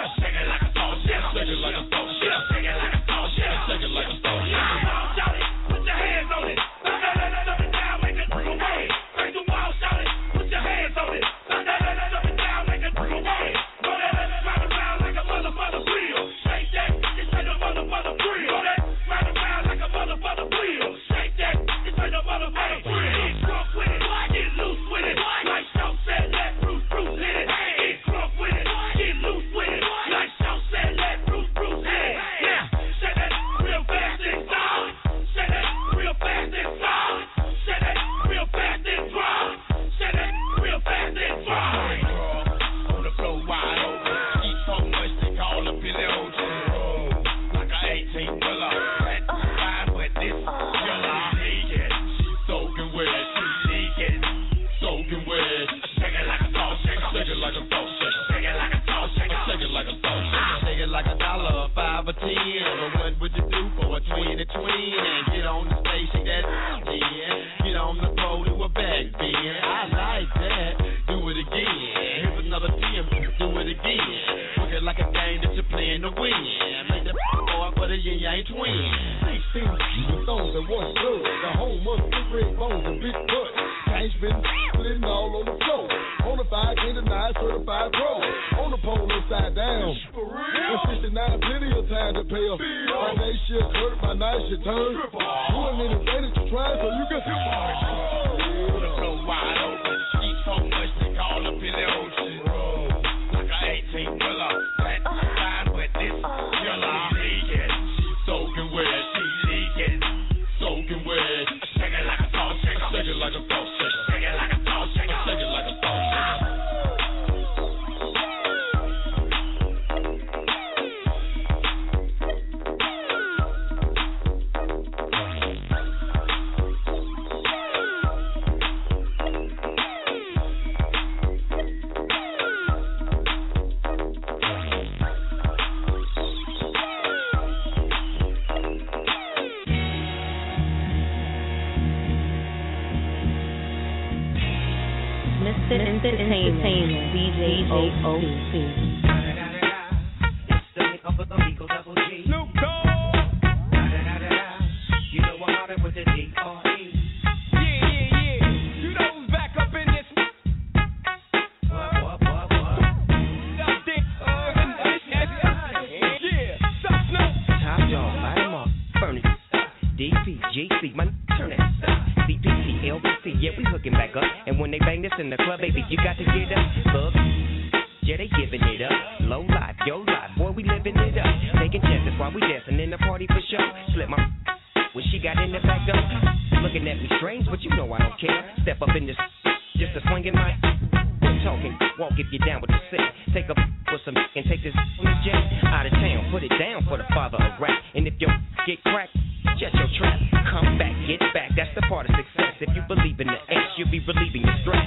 shaker. Shake it like a salt shaker. Shake it like a salt shaker. Shake it like a dollar, five or ten. But what would you do for a twenty twin? And get on the stage, shake that then. Get on the pole, do a back bend. I like that. Do it again. Here's another ten. Do it again. Work it like a game that you're playing to win. Make the boy for the yin yang twin. sixteen the stones that once stood. The home of big red bones and big butts. Cash been sitting all on the floor. On the five, can't deny, certified pro. On the pole upside down. For real? sixty-nine, plenty of time to pay off. My day shit hurt, my night shit turn. Doing anything that you try so you can hit my so wide open. She's so much to call up in the ocean. Like an eighteen wheeler. That's fine, but this killer leaking. She's soaking wet. She leaking. Soaking wet. Shake it like a salt shaker. Shake it like a salt shaker. Shake it like a salt shaker. Shake it like a salt shaker. Entertainment, D J O C. Snoop Dogg. You know I'm hopping with the D R E. Yeah, yeah, yeah. You know who's back up in this. What, what, what, what? Stop dick. Yeah, stop Snoop. Top dog, light 'em up. Furnace. D P, G C, my turn it. C P T, L B C, yeah, we hooking back up. And when they bang this in the club, baby, you got to get up. Look, yeah, they giving it up. Low life, yo life, boy, we living it up. Taking chances while we dancing in the party for sure. Slip my when she got in the back door. Looking at me strange, but you know I don't care. Step up in this just a swinging mic. We're talking, walk if you're down with the sick. Take a with some and take this on the jet out of town. Put it down for the father of rap. And if you get cracked, just your trap. Come back, get back, that's the part of success. If you believe in the X, you'll be relieving your stress.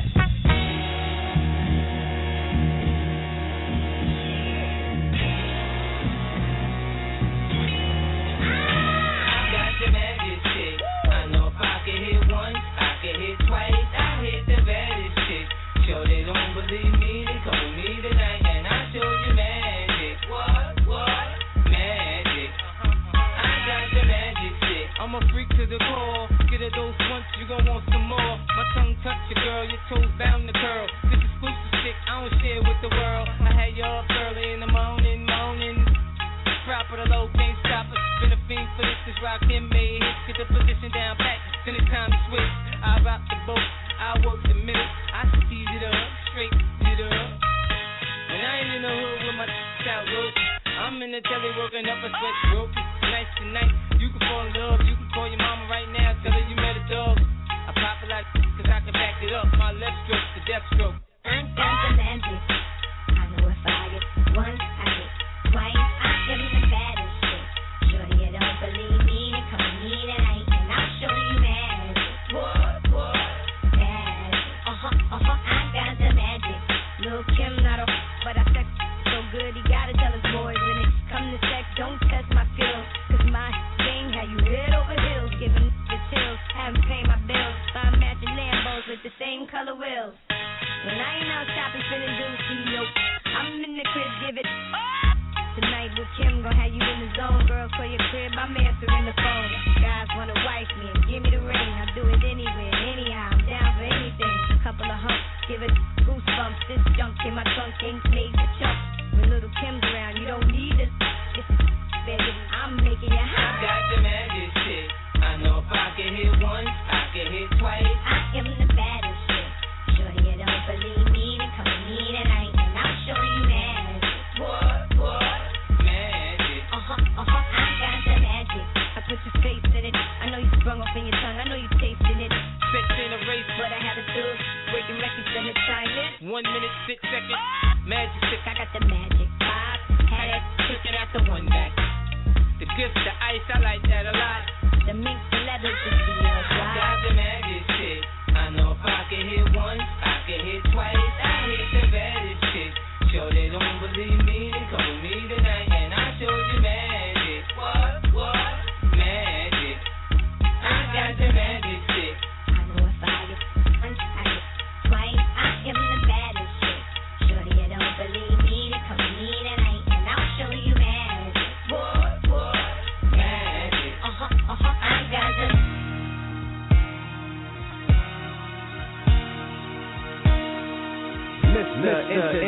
I'm a freak to the core. Get a dose once, you gon' want some more. My tongue touch your girl, your toes bound to curl. This exclusive shit I don't share with the world. I had you up early in the morning, morning. Proper the low, can't stop us. Been a fiend for this, this rock him made hits. Get the position down back, then it's time to switch. I rock the boat, I work the minute. I speed it up, straight it up. And I ain't in the hood with my out rope. I'm in the telly working up a sweat rope. Nice tonight, you can fall in love. You can call your mama right now, tell her you met a dog. I pop it like cause I can back it up. My left stroke, the death stroke. I'm the magic. I know if I get once, I get twice. I am the baddest shit. Shorty, you don't believe me, then come with me tonight and I'll show you magic. What, what? Magic. Uh-huh, uh-huh, I got the magic. Lil' Kim not a but I sex so good, he gotta tell his boys when it come to sex, don't test my skills. Cause my game had you head over heels, giving the chills, having to pay my bills. Buy matching Lambos with the same color wheels. When I ain't out shopping, spinning Gucci, nope. I'm in the crib, give it tonight with Kim, gon' have you in the zone. Girls for your crib, I'm answering the phone. Guys wanna wife me and give me the ring. I'll do it anywhere, anyhow, I'm down for anything. Couple of humps, give it goosebumps. This junk in my trunk ain't made for chumps. When little Kim's around, you don't need this. This baby, I'm making you hot. I got the magic shit. I know if I can hit once, I can hit twice. I am the baddest shit. Sure you don't believe me, then come with me tonight and I'll show you magic. What, what? Magic. Uh-huh, uh-huh, I got the magic. I put your face in it. I know you sprung off in your tongue. I know you tasted it. Spit in a race, but I have a dude. Breaking records in the time is one minute, six seconds. Magic six. I got the magic five. Had it, took it out the one back. The gift, the ice, I like that a lot. The mink, the leather, just the uh, I got the magic shit. I know if I can hit once, I can hit twice. I hit the baddest shit.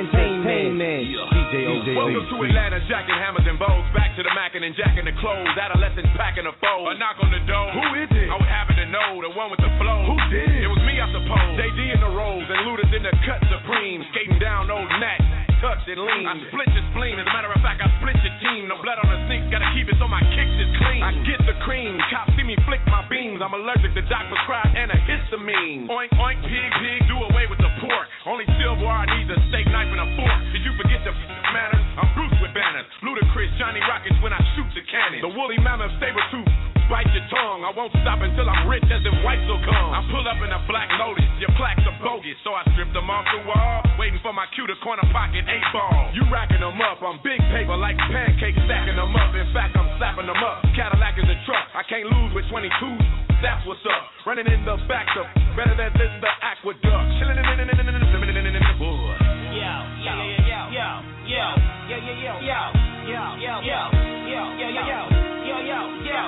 Entertainment. D J O J. Welcome to Atlanta, jacking hammers and bows. Back to the Mackin' and jacking the clothes. Adolescents packing the foes. A knock on the door. Who is it? I would happen to know the one with the flow. Who did it? It was me, I suppose. J D in the rolls and Luda's in the cut supreme. Skating down old Nat. Touch and lean. I split your spleen. As a matter of fact, I split your team. No blood on the sink. Gotta keep it so my kicks is clean. I get the cream. Cops see me flick my beams. I'm allergic to Doc prescribed antihistamine. Oink, oink, pig, pig. Do away with the pork. Only silverware needs a steak knife and a fork. Did you forget the manners? I'm Bruce with banners. Ludacris, Johnny Rockets when I shoot the cannon. The woolly mammoth saber tooth. Bite your tongue. I won't stop until I'm rich as if whites will come. I pull up in a black Lotus. Your plaques are bogus, so I strip them off the wall. Waiting for my cue to corner pocket eight ball. You racking them up. I'm big paper like pancakes, stacking them up. In fact, I'm slapping them up. Cadillac is a truck. I can't lose with twenty-twos. That's what's up. Running in the back of better than this the aqueduct. Chilling in the boy. Yo, yo, yo, yo, yo, yo, yo, yo, yo, yo, yo, yo, yo, yo, yo, yo, yo, yo, yo, yo.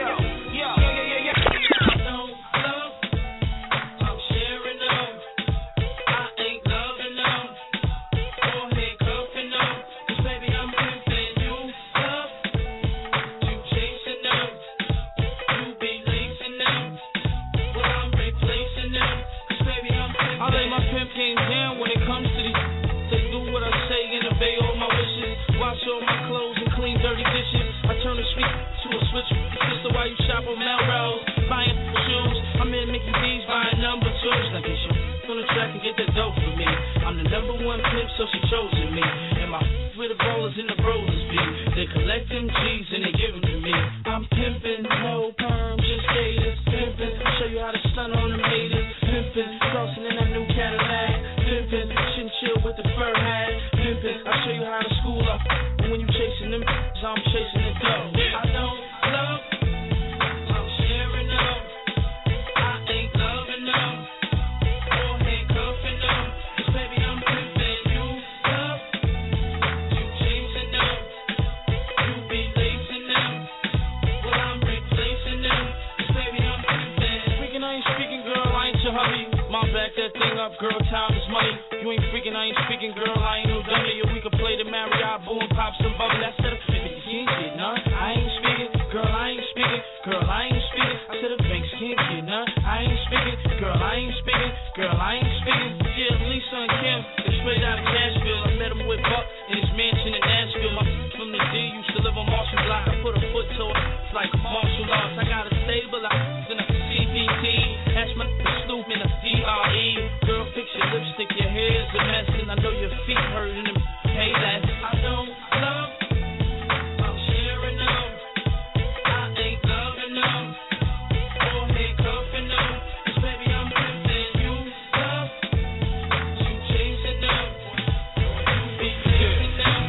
So she chosen me, and my with the ballers and the bros be. They collect them G's and they give them to me. I'm pimping, no perm, just gators. Pimping, show you how to stun on them haters. Pimping, crossing in that new Cadillac. Pimping, chinchilla with the fur hat. Pimping, I show you how to school up. And when you chasing them, I'm chasing the dough. I don't love, I'm sharing up. I ain't loving them. Or handcuffing them. 'Cause baby, I'm pimping. That thing up, girl, time is money. You ain't freaking, I ain't speaking, girl, I ain't no dummy. Or we could play the Marriott, boom, pop some bubble. I said, if you can't get none, I ain't speaking, girl, I ain't speaking, girl, I ain't speaking. I said, if banks can't get none, I ain't speaking, girl, I ain't speaking, girl, I ain't speaking. Yeah, Lisa and Kim, they straight out of Cashville. I met him with Buck in his mansion in Nashville. My from the D used to live on Marshall Block. I put a foot to it, it's like martial arts. I got a stable, I in a C D T. That's my Snoop in a D R E. Girl, fix your lipstick, your hair's a mess, and I know your feet hurting them. Hey, that I don't love. I'm sharing them. I ain't loving them. Or handcuffing them. 'Cause baby, I'm pimping you love. You chasing them. You be chasing them.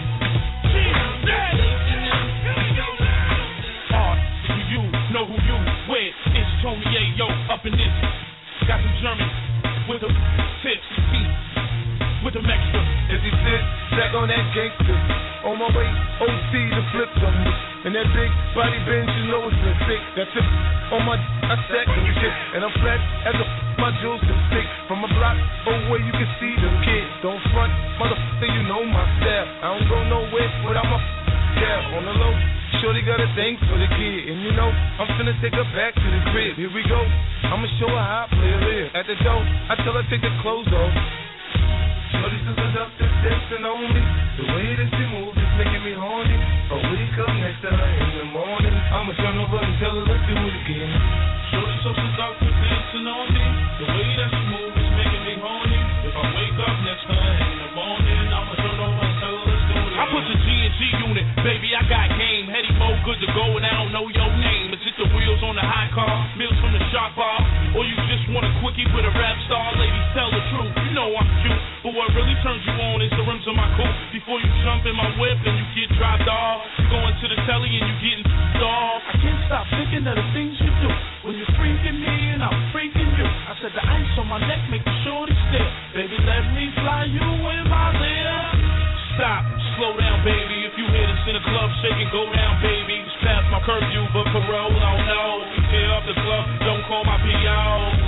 Hard, you know who you with. It's Tony Ayo up in this. Got some German with a tips, with a extra. As he sit back on that gangster, on my way O T to flip something. And that big body bench, you know it's been thick. That's it. On my I stack them shit, and I'm flat as a my jewels can stick. From a block away, you can see them kids. Don't front, motherfucker, you know my style. I don't go nowhere without my yeah on the low. Shorty got a thing for the kid, and you know, I'm finna take her back to the crib. Here we go, I'ma show her how I play a live. At the door, I tell her take the clothes off. Shorty just up to dancing on me. The way that she moves is making me horny. I wake up next to her in the morning. I'ma turn over and tell her let's do it again. Shorty so she's out to dancing on me. The way that she moves is making me horny. If I wake up next to her in the morning, I'ma turn over and tell her let's do it again. I put the G and G unit, baby, I got game. Heady mo, good to go, and I don't know your name. Is it the wheels on the high car, meals from the shop bar, or you just want a quickie with a rap star? Ladies, tell the truth, you know I'm cute, but what really turns you on is the rims on my coupe. Before you jump in my whip and you get dropped off, you going to the telly and you getting off. I can't stop thinking of the things you do when you're freaking me and I'm freaking you. I said the ice on my neck make the shorty stare. Baby, let me fly you in my lip. Stop, slow down, baby. If you hear this in the club, shake and go down, baby. It's past my curfew, but parole, I don't know. If you tear up the club, don't call my P O.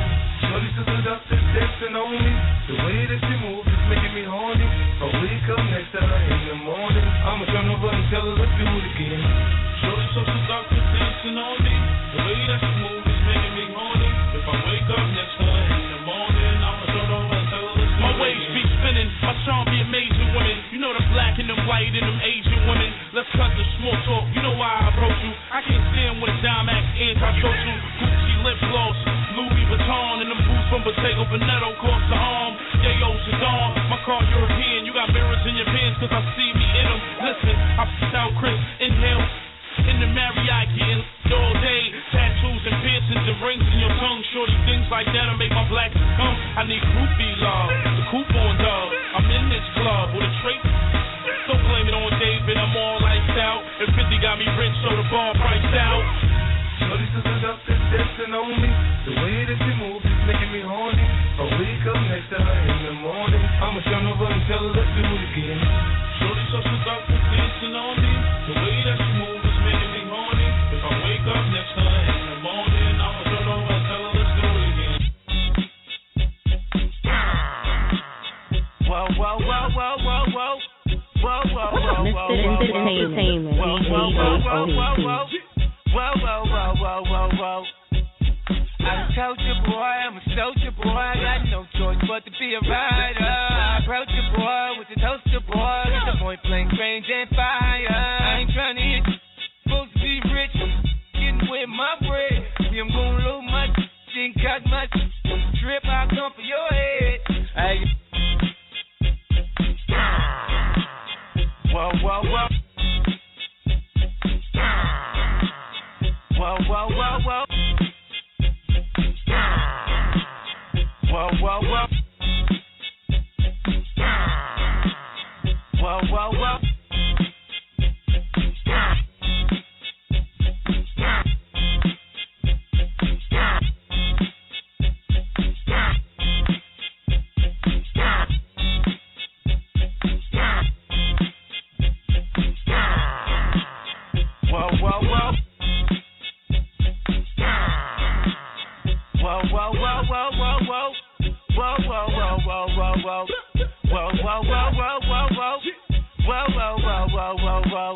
Shorty so seductive, dancing on me. The way that she moves is making me horny. I wake up next to her in the morning. I'ma turn over and tell her let's do it again. Shorty so seductive, dancing on me. The way that she moves is making me horny. If I wake up next to her in the morning, I'ma turn over and tell her let's do it again. My waves be spinning, my charm be amazing women. You know the black and the white and them Asian women. Let's cut the small talk, you know why I approach you. I can't stand with a dime act anti-social. Gucci lip gloss, Louis Vuitton, and them boots from Bottega Veneta cost the arm. Yayo Saddam, my car European. You got mirrors in your pants cause I see me in them. Listen, I f***ed out Chris, inhale. In the Marriott getting all day. Tattoos and piercings and rings in your tongue. Shorty things like that'll make my black come. I need groupie love, the coupon dog. I'm in this club with a trait. Don't blame it on David, I'm all iced out. And fifty got me rich, so the bar priced out. Shorty so seductive, dancing on me. The way that she moves is making me horny. I wake up next to her in the morning. I'ma turn over and tell her let's do it again. Shorty so seductive, dancing on me. The way that she moves is making me horny. If I wake up next to her in the morning, I'ma turn over and tell her let's do it again. Whoa, whoa, whoa, whoa, whoa, whoa. Whoa, whoa, whoa, whoa, whoa, Entertainment, whoa, whoa, whoa, whoa, whoa, whoa. Whoa, whoa, whoa, whoa, whoa, whoa. I told you, boy, I'm a soldier, boy. I got no choice but to be a rider. I approach you, boy, with the toaster, boy. Get the point blank range and fire. I ain't trying to hit you, supposed to be rich. Getting with my bread. Yeah, I'm gonna lose my didn't cut my trip. I'll come for your head. Hey. Whoa, whoa, whoa. Whoa, whoa, whoa, whoa. Whoa, whoa, whoa. Whoa, whoa, whoa. Whoa, whoa, whoa. Whoa, whoa, whoa, whoa, whoa, whoa. Whoa, whoa, whoa, whoa, whoa, whoa. Whoa, whoa, whoa, whoa, whoa, whoa. Whoa, whoa, whoa, whoa, whoa, whoa.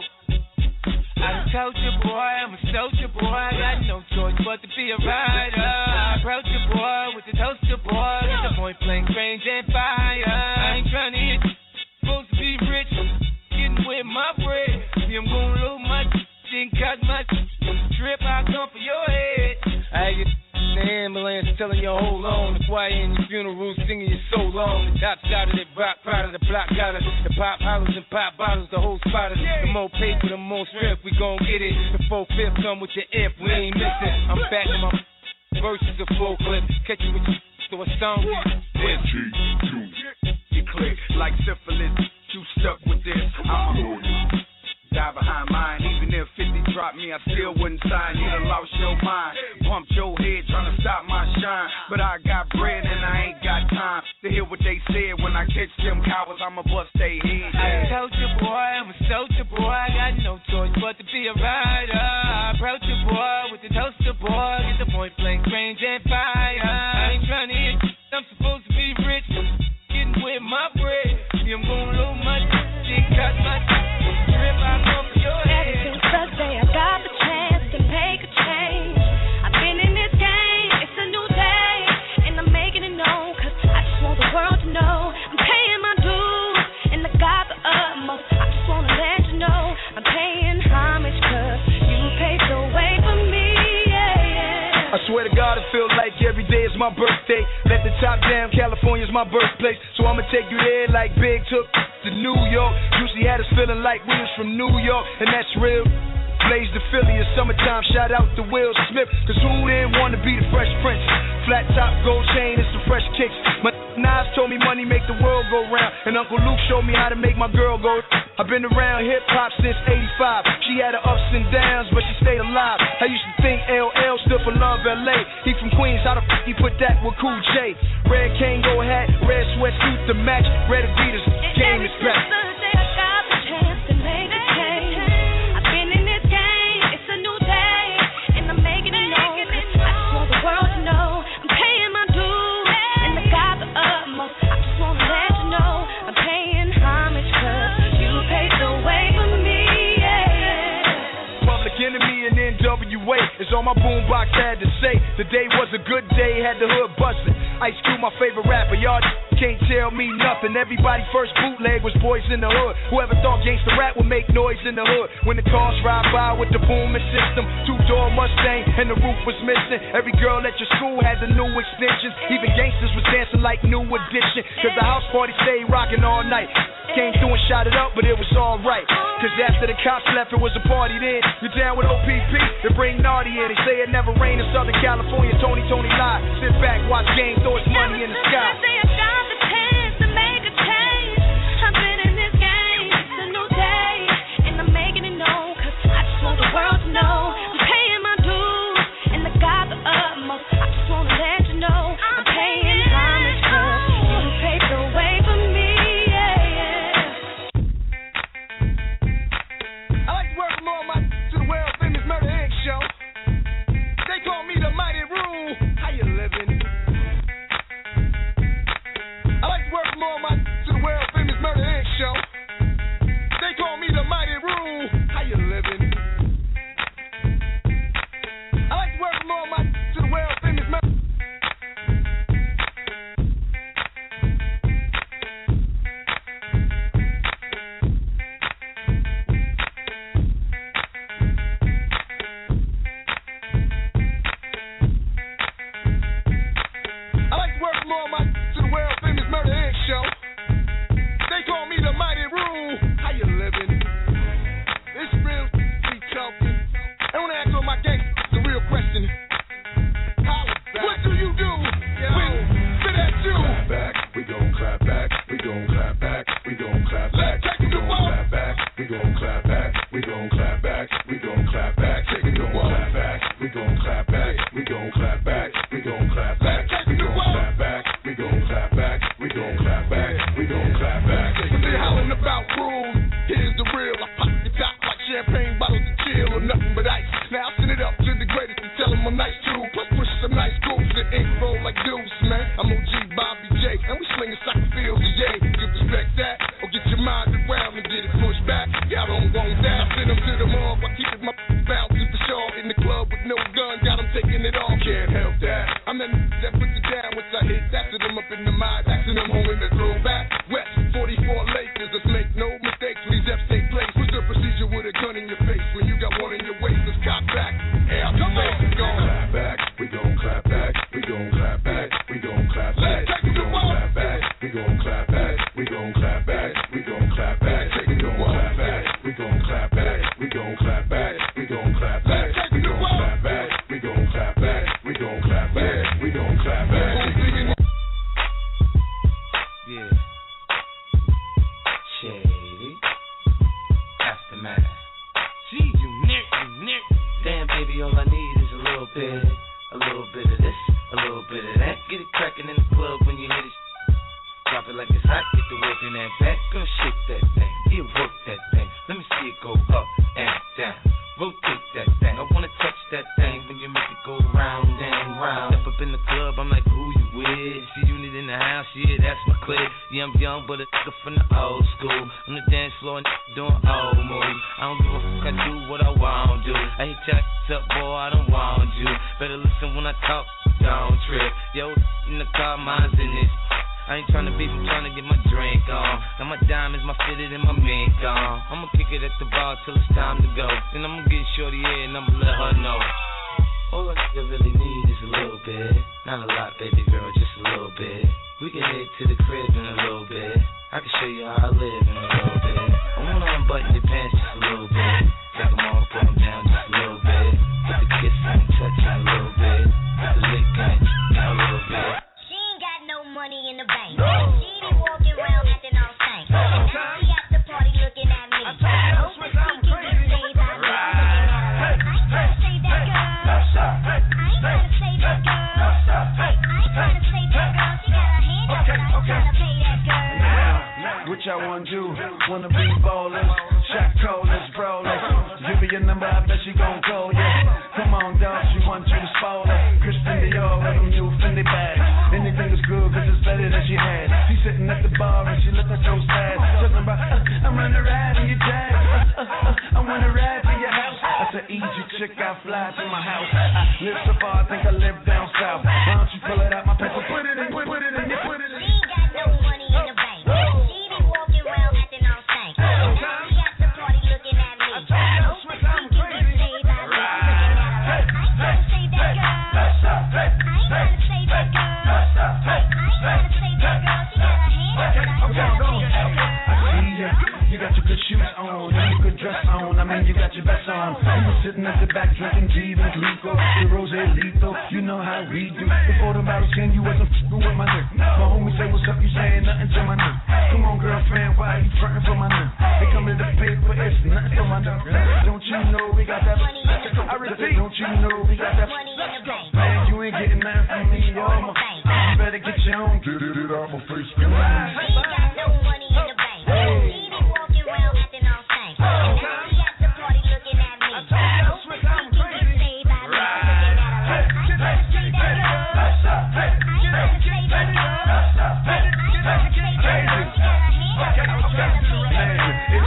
I told you, boy, I'm a soldier, boy. I got no choice but to be a rider. I approach you, boy, with the toaster, boy. Get the point blank range and fire. I ain't trying to hit you, supposed to be rich. Getting with my bread. Yeah, I'm gonna lose my didn't cut my trip. I'll come for your head. I get in the ambulance telling you hold on. The choir in your funeral singing you so long. The top side of the rock, proud of the block, got us. The pop hollers and pop bottles, the whole spot. The more paper, the more strength, we gon' get it. The four fifth come with the imp, we ain't missing. I'm back in my verses, a full clip. Catch you with your so a song. One, two, two. You click like syphilis. You stuck with this. I'm on you. Die behind mine, even if fifty dropped me, I still wouldn't sign. You done lost your mind, bumped your head trying to stop my shine. But I got bread and I ain't got time to hear what they said. When I catch them cowards, I'ma bust they head. I told you, boy, I'm a soldier, boy. I got no choice but to be a rider. I approach you, boy, with the toaster, boy. Get the point blank range and fire. I ain't trying to hit you, I'm supposed to be rich. Getting with my bread. Yeah, I'm gonna lose my dick, cut my trip. I come for your head. Ever since the day I got the chance to make a change, I've been in this game, it's a new day, and I'm making it known, cause I just want the world to know I'm paying my dues, and I got the utmost. I just wanna let you know I'm paying homage, cause you paved the way for me, yeah, yeah. I swear to God, it feels like every day is my birthday. Let the top down, California's my birthplace, so I'ma take you there like Big took to New York. Usually had us feeling like we was from New York, and that's real. Blaze the Philly in summertime, shout out to Will Smith, cause who didn't want to be the Fresh Prince? Flat top, gold chain, and some fresh kicks. My Nas told me money make the world go round, and Uncle Luke showed me how to make my girl go. I've been around hip-hop since eighty-five. She had her ups and downs, but she stayed alive. I used to think L L stood for Love L A. He from Queens, how the f*** he put that with Cool J? Red Kango hat, red sweatsuit to match, red Adidas, game is back. World to know I'm paying my dues. all my boombox had to say. The day was a good day, had the hood bustin'. Ice Cube, my favorite rapper, y'all can't tell me nothing. Everybody's first bootleg was Boys in the Hood. Whoever thought gangsta rap would make noise in the hood? When the cars ride by with the booming system, two-door Mustang and the roof was missing. Every girl at your school had the new extensions. Even gangsters was dancing like New Edition. Cause the house party stayed rocking all night. Came through and shot it up, but it was alright. Cause after the cops left, it was a party then. You down with O P P, they bring Naughty in. They say it never rained in Southern California. Tony, Tony lied. Sit back, watch game, throw his money in the sky. an easy chick, I fly to my house. I live so far, I think I live down south. Why don't you pull it out my paper, put it in, put it in, you put it in. She ain't got no money in the bank. She be walking around acting all stank. She at the party looking at me. Oh, she can be saved by me. I ain't trying to save that girl. I ain't trying to save that girl. I ain't trying to save that girl. She got her hand up, but I ain't trying to save that girl. I see ya. You got your good shoes on, and your good dress on. I mean, you got your best on. You were sitting at the back drinking Jeeves and Clico, the Rose Lethal. You know how we do. Before the bottles came, you wasn't f***ing with my nigga. My homie say, what's up? You saying nothing to my nigga. Come on, girlfriend, why you frontin' for my nigga? They come to the paper, it's nothing for my nigga. Don't you know we got that money in the bank? I repeat, don't you know we got that money in the bank? Man, you ain't getting nothing from me, yo. You better get your own. Get it, it out my face. She ain't got no money in the bank. She be walking around acting all stank. And now she at the party looking at me. Oh, she can be saved by me. Looking at her like, I ain't trying to save that girl. I ain't trying to save that girl. I ain't trying to save that girl. She got her hand up, but I ain't trying to save that girl.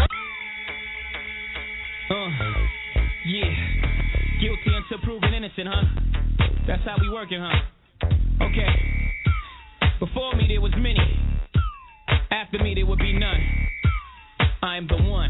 Uh, yeah. Guilty until proven innocent, huh? That's how we working, huh? Okay. Before me there was many. After me there would be none. I am the one.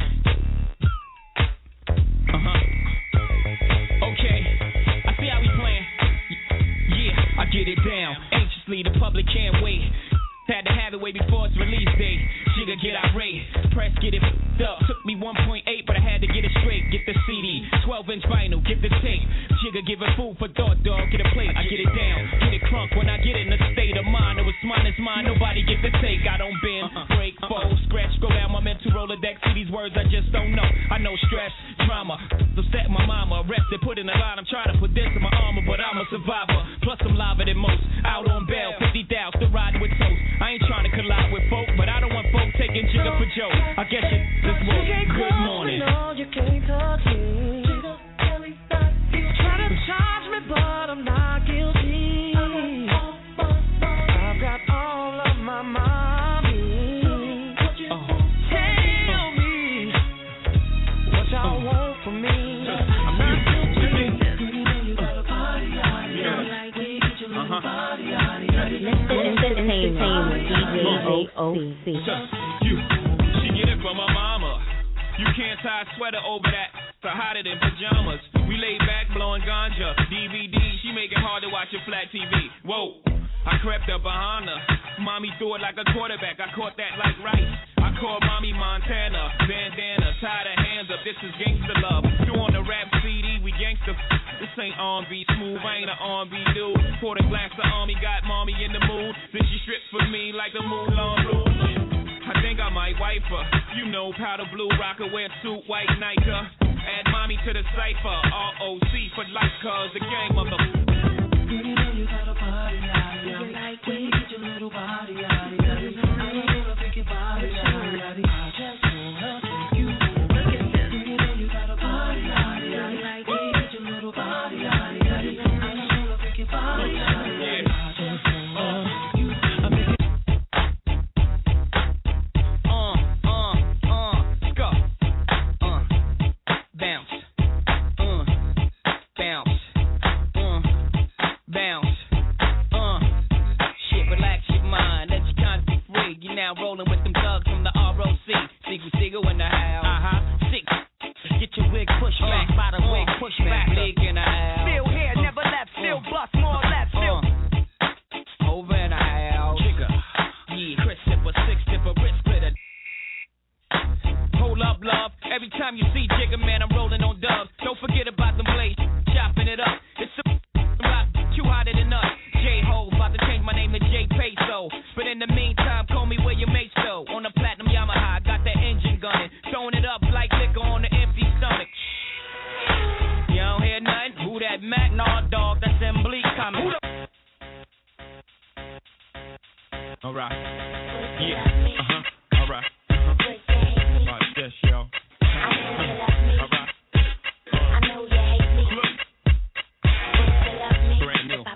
Uh-huh. Okay. I see how we playing. Yeah, I get it down. Anxiously, the public can't wait. Had to have it way before its release date. Jigga get irate, press get it f***ed up. Took me one point eight, but I had to get it straight. Get the C D, twelve inch vinyl, get the tape. Jigga give it food for thought, dog. Get a plate, I get it down, get it crunk. When I get in the state of mind, it was mine, it's mine. Nobody get the take. I don't bend, break, fold, scratch. Go down my mental Rolodex. See these words I just don't know. I know stress, drama. So set my mama arrested, put in a line. I'm trying to put this in my armor, but I'm a survivor. Plus I'm liver than most. Out on bail, fifty thousand, still riding with toast. I ain't trying to collide with folk, but I don't want folk taking Jigga for joke. I guess it this morning. Good morning. No, you can't touch me. You try to charge me, but I'm not guilty. I've got all of my mommy. Tell me what y'all want from me. I'm not guilty. Entertainment, D J J O C. You, she get it from her mama. You can't tie a sweater over that. So hotter than pajamas. We lay back blowing ganja. D V D, she make it hard to watch a flat T V. Whoa, I crept up behind her. Mommy threw it like a quarterback. I caught that like rice. I called mommy Montana. Bandana, tied her hands up. This is gangster love. You on the rap C D, we gangster. This ain't R and B smooth. I ain't an R and B dude. Poured a glass of army, got mommy in the mood. Then she stripped for me like the Moulin Rouge. I think I might wipe her. You know, powder blue rocker, wear suit, white Nike. Add mommy to the cipher. R O C for life, cause the gang mother. You know you got a body, yaddy, yaddy. Like when you get your little body, yaddy, yaddy. I don't wanna think your body, yaddy, yaddy. I just wanna take you. Look at this. You know you got a body, yaddy, yaddy. Like when you get your little body, yaddy, yaddy. I don't wanna think your body, yaddy, yaddy. I just wanna take you. I make it. Now rolling with them thugs from the R O C. Secret Seagull in the house. Uh-huh. Six. Get your wig pushed uh, back. By the uh, wig pushed back. Leak in the house. Still here, never left. Still uh, bust, more left. Still. Uh, over in the house. Jigga. Yeah. Chris Sipper, six tipper, wrist splitter. Hold up, love. Every time you see Jigga, man, I'm rolling on dubs. Don't forget about them blades. Chopping it up. It's a rock. Too hotter than us. J-Ho, about to change my name to J Peso. But in the meantime, call me William Maso. On the platinum Yamaha, got that engine gunning. Throwing it up like liquor on the empty stomach. You don't hear nothing? Who that Mac? Nah, dog, that's M. Bleak coming. Alright. Yeah. Uh-huh. Alright. Uh-huh. Watch this, yo. Alright. I know you hate me. Brand new.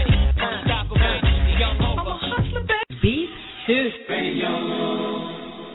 Beat two.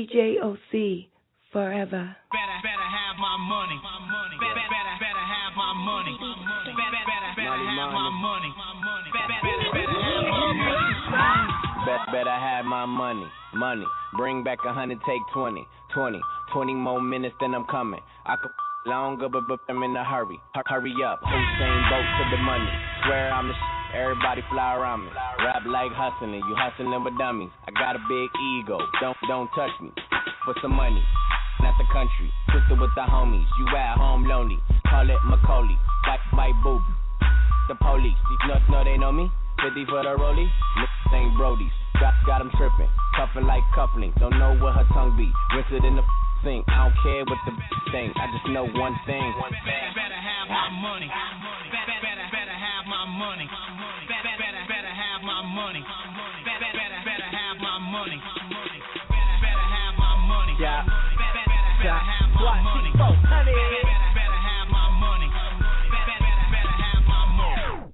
D J O C forever. Better, better have my money. Better, better, better have my money. Better, better, better have my money. Better, better, better have my money. Bet, better have my money, money. Bring back a hundred, take twenty, twenty, twenty more minutes, then I'm coming. I could longer, but, but I'm in a hurry. Hurry up, Hussein boat to the money. Swear I'm the sh- everybody fly around me. Rap like hustling, you hustling with dummies. I got a big ego, don't don't touch me. For some money, not the country. Twisted with the homies, you at home lonely. Call it Macaulay, black white boob. The police, these nuts know they know me. fifty for the rollie, niggas ain't Brodies. Got, got them tripping, cuffing like cufflinks. Don't know where her tongue be. Rinse it in the sink. I don't care what the thing. I just know one thing. Better, better have my money. Better, better, better have my money. Better, better, better have my money. Better, better, better have my money. Better, better have my money. Yeah. Better, better, better have my money. Better, better, better have my money. Better, better, better have my money.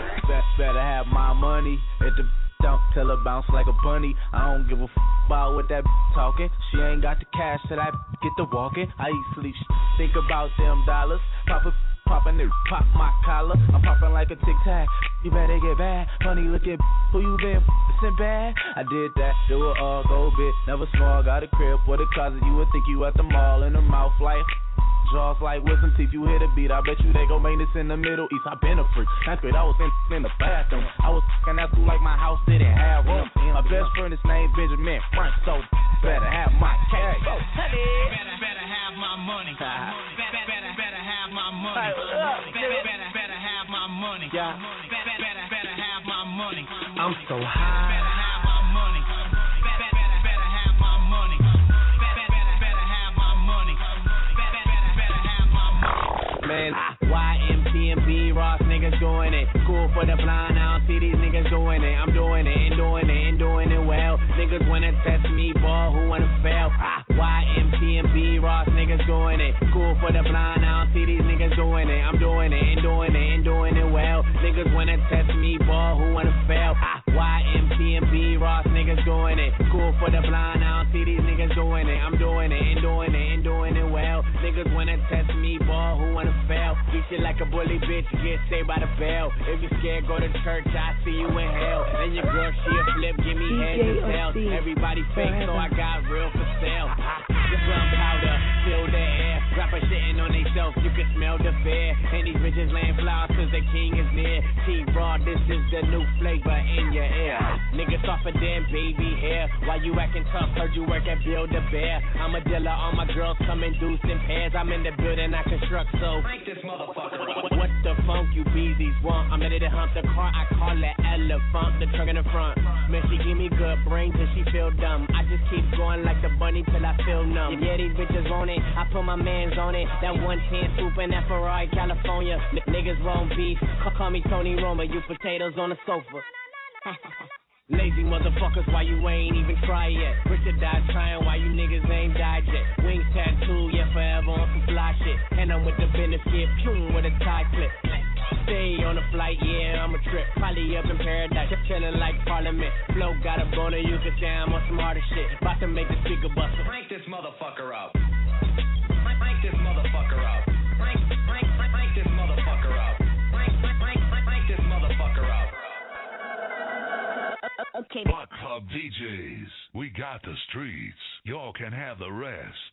Better have my money. At the don't tell her bounce like a bunny. I don't give a f about what that talking. She ain't got the cash till I get the walking. I eat, sleep, sh- think about them dollars. Pop a poppin' it, pop my collar. I'm poppin' like a tic tac. You better get bad, honey. Look at who you been f***ing bad. I did that, do it all, go big, never small. Got a crib with a closet. You would think you at the mall in the mouth like. Jaws like wisdom teeth, you hear the beat. I bet you they gon' make this in the Middle East. I been a freak. Ninth grade, I was in, in the bathroom. I was f***ing at school like my house didn't have room. My best friend is named Benjamin Frank, so better have my cake. Better, better have my money. Better, better, better have my money. Better, better, better have my money. Yeah. Better, better, better have my money. I'm so high. Better have my money. Better, better, better have my money. Better, better, better have my money. Better, better, better have my money. Man, Y M T and B Ross niggas doing it. Cool for the blind, I don't see these niggas doing it. I'm doing it and doing it and doing it well. Niggas wanna test me, boy, who wanna fail? Y M T and B Ross niggas doing it. Cool for the blind, I don't see these niggas doing it. I'm doing it and doing it and doing it well. Niggas wanna test me, boy, who wanna fail? Y M T and B Ross niggas doing it. Cool for the blind, I don't see these niggas doing it. I'm doing it and doing it and doing it well. Niggas wanna test me, boy, who wanna fail? Eat shit like a bully bitch, get saved by the bell. If you scared, go to church, I see you in hell. And your girl, she a flip, give me head to tail. Everybody fake, so I got real for sale. The gunpowder, fill the air. Rapper shitting on theyself, you can smell the fear. And these bitches laying flowers cause the king is near. T-Raw, this is the new flavor in your ear. Niggas off of damn baby hair. Why you acting tough, heard you work at Build-A-Bear. I'm a dealer, all my girls come in deuce in pairs. I'm in the building, I construct, so Crank this motherfucker up. what the funk you beezies want? I'm ready to hump the car, I call it elephant, the trunk in the front. Man, she give me good brain till she feel dumb. I just keep going like the bunny till I feel numb. Yeah, these bitches want it, I put my mans on it. That one ten swoop in that Ferrari, California. N- niggas wrong beef, call, call me Tony Roma, you potatoes on the sofa. Lazy motherfuckers, why you ain't even try yet? Richard died trying, why you niggas ain't died yet? Wings tattoo, yeah, forever on some fly shit. And I'm with the benefit, pew, with a tie clip. Stay on the flight, yeah, I'm a trip. Probably up in paradise, chillin' like Parliament. Flow got a boner, you can say I'm on some harder shit. About to make the speaker bust. Crank this motherfucker up. Crank this motherfucker up. Crank, crank, crank this motherfucker up. Crank, crank, crank this motherfucker up. Okay. Butt Club D Js, we got the streets. Y'all can have the rest.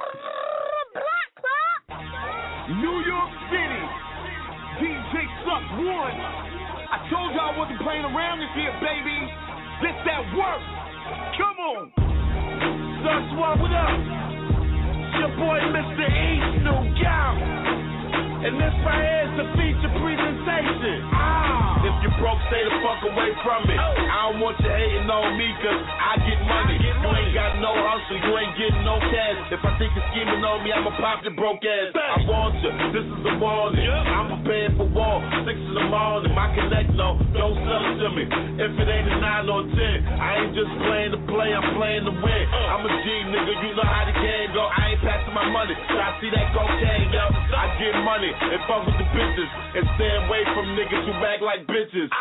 New York City, D J Suck one. I told you I wasn't playing around this year, baby. This that work. Come on. Suck one, what up? It's your boy Mister East, no doubt. And this right here is the feature presentation. Ah. If you broke, stay the fuck away from it. Oh. I don't want you hating on me, cause I get money. I get you money. Ain't got no hustle, you ain't getting no cash. If I think you're scheming on me, I'ma pop your broke ass. Bang. I want you, this is the morning. Yeah. I'm prepared for war, six in the morning. My connect, no, don't sell it to me. If it ain't a nine or ten, I ain't just playing to play, I'm playing to win. Uh. I'm a G, nigga, you know how the game go. I ain't passing my money, so I see that cocaine, yo. I get money and fuck with the bitches and stay away from niggas who act like bitches. Ah.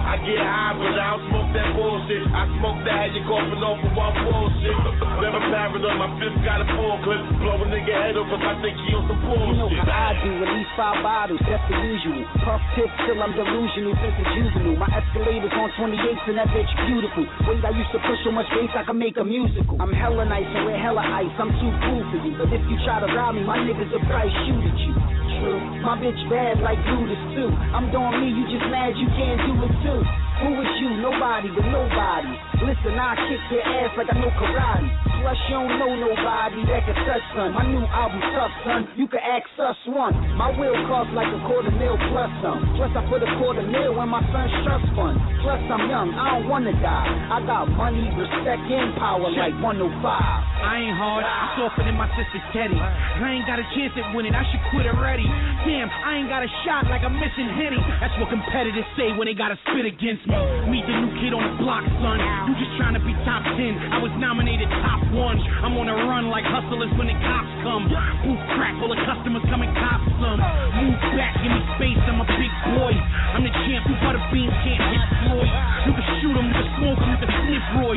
I get high, but I don't smoke that bullshit. I smoke that, you coughing off of one bullshit. Never paranoid, my fifth got a full clip. Blow a nigga head up if I think he on some bullshit. You know how I do, at least five bottles, that's the usual. Puff tips till I'm delusional, think it's juvenile. My Escalade's on twenty-eights and that bitch beautiful. Wait, I used to push so much bass I could make a musical. I'm hella nice and we're hella ice, I'm too cool for you. But if you try to rob me, my niggas will probably shoot at you. True, my bitch bad like Brutus too. I'm doing me, you just mad you can't do it too. Who is you? Nobody but nobody. Listen, I kick your ass like I know karate. Plus you don't know nobody that can touch, son. My new album tough, son. You can ask us one. My will cost like a quarter mil plus some. Plus I put a quarter mil in my son's trust fund. Plus I'm young, I don't wanna die. I got money, respect, and power like one oh five. I ain't hard, I softer than my sister's Teddy. I ain't got a chance at winning, I should quit already. Damn, I ain't got a shot like I'm missing Henny. That's what competitors say when they gotta spit against me. Meet the new kid on the block, son. You just trying to be top ten. I was nominated top one. I'm on a run like hustlers when the cops come. Booth crack, all the customers come and cop some. Move back, give me space, I'm a big boy. I'm the champ, who butter beans can't hit Floyd. You can shoot him, you can smoke him, you can sniff Roy.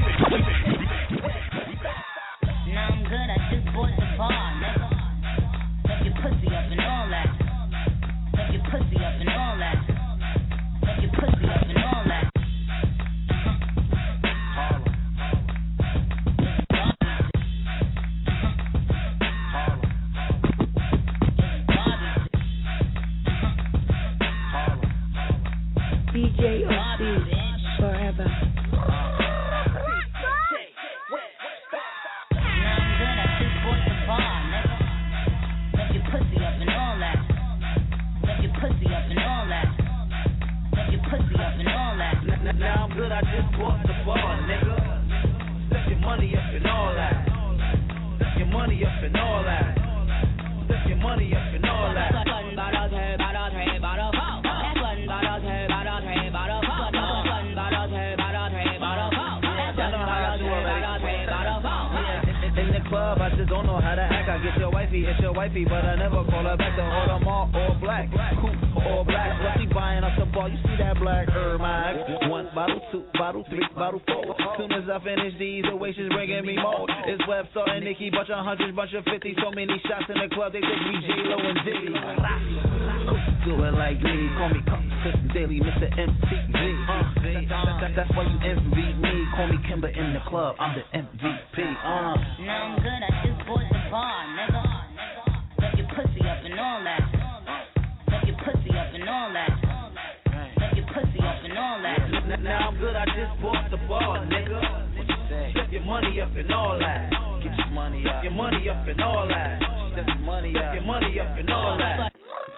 Now I'm good, I just bought the bar, nigga. Suck your pussy up and all that. Suck your pussy up and all that. Suck your pussy up and all that. D J O C forever. Now I'm good, I just bought the bar, nigga. Step your money up and all that. Step your money up and all that. Step your money up and all that. One bottle, two bottle, three bottle, four. One bottle, two bottle, three bottle, four. One bottle, two bottle, three bottle, four. Y'all know how I do already. In the club, I just don't know how to act. I get your wifey, it's your wifey, but I never call her back to order them all all black. Coupe all black. What she buying off the ball? You see that black Hermine? One bottle, two bottle, three bottle, four. Soon as I finish these, the way she's bringing me more. It's Webster and Nicki, bunch of hundreds, bunch of fifty. So many shots in the club, they think me J-Lo and Diddy. Do it like me, call me consistent daily, Mister M C V. Uh, that, that, that, that's why you envy me. Call me Kimber in the club, I'm the M V P. Uh. Now I'm good, I just bought the bar, nigga. Suck your pussy up and all that. Suck your pussy up and all that. Suck your pussy up and all that. Now I'm good, I just bought the bar, nigga. Step your money up and all that. Get your money up. Step your money up and all that. Step your money up. Step your money up and all that.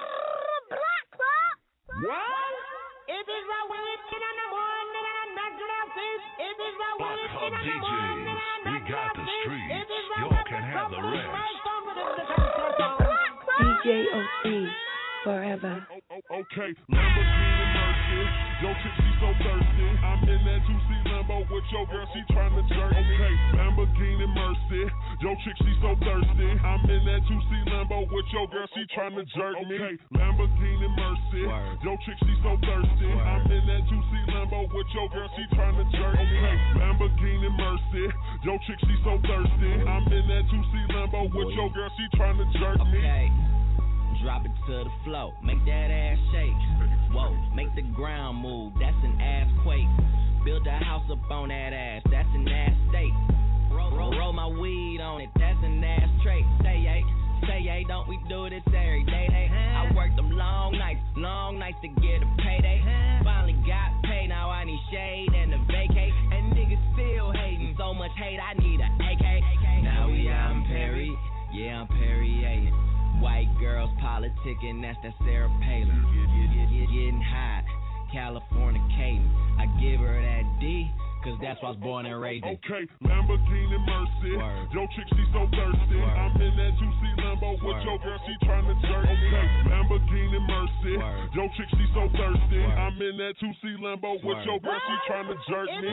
If it's right when it's in the morning and I'm not gonna face. If it's right when it's in the morning and I'm not got the streets, y'all can have the rest. D J O C forever. Okay, Lamborghini Mercy. Yo, chick, she so thirsty. I'm in that juicy Lambo with your girl, she tryna jerk me. Okay, Lamborghini Mercy. Yo, chick, she so thirsty. I'm in that juicy Lambo with your girl, she tryna jerk me. Okay, Lamborghini Mercy. Yo, chick, she so thirsty. I'm in that juicy Lambo with your girl, she tryna jerk me. Okay, Lamborghini Mercy. Yo, chick, she so thirsty. I'm in that juicy Lambo with your girl, she tryna jerk me. Drop it to the floor, make that ass shake. Whoa, make the ground move, that's an ass quake. Build a house up on that ass, that's an ass state. Roll, roll, roll my weed on it, that's an ass trait. Say yay, say yay, don't we do this every day? Hey, I worked them long nights, long nights to get a payday. Finally got paid, now I need shade and a vacate. And niggas still hating, so much hate, I need a A K. Now we out in Perry, yeah, I'm Perrier. White girls politicking, that's that Sarah Palin. Getting hot, Californicating. I give her that D, cause that's why I was born and raised in. Okay, Lamborghini Mercy. Word. Yo, chick, she so thirsty. Word. I'm in that juicy Lambo with your girl, she tryna jerk me. Okay, Lamborghini Mercy. Word. Yo, chick, she so thirsty. Word. I'm in that juicy Lambo with your girl, she tryna jerk me.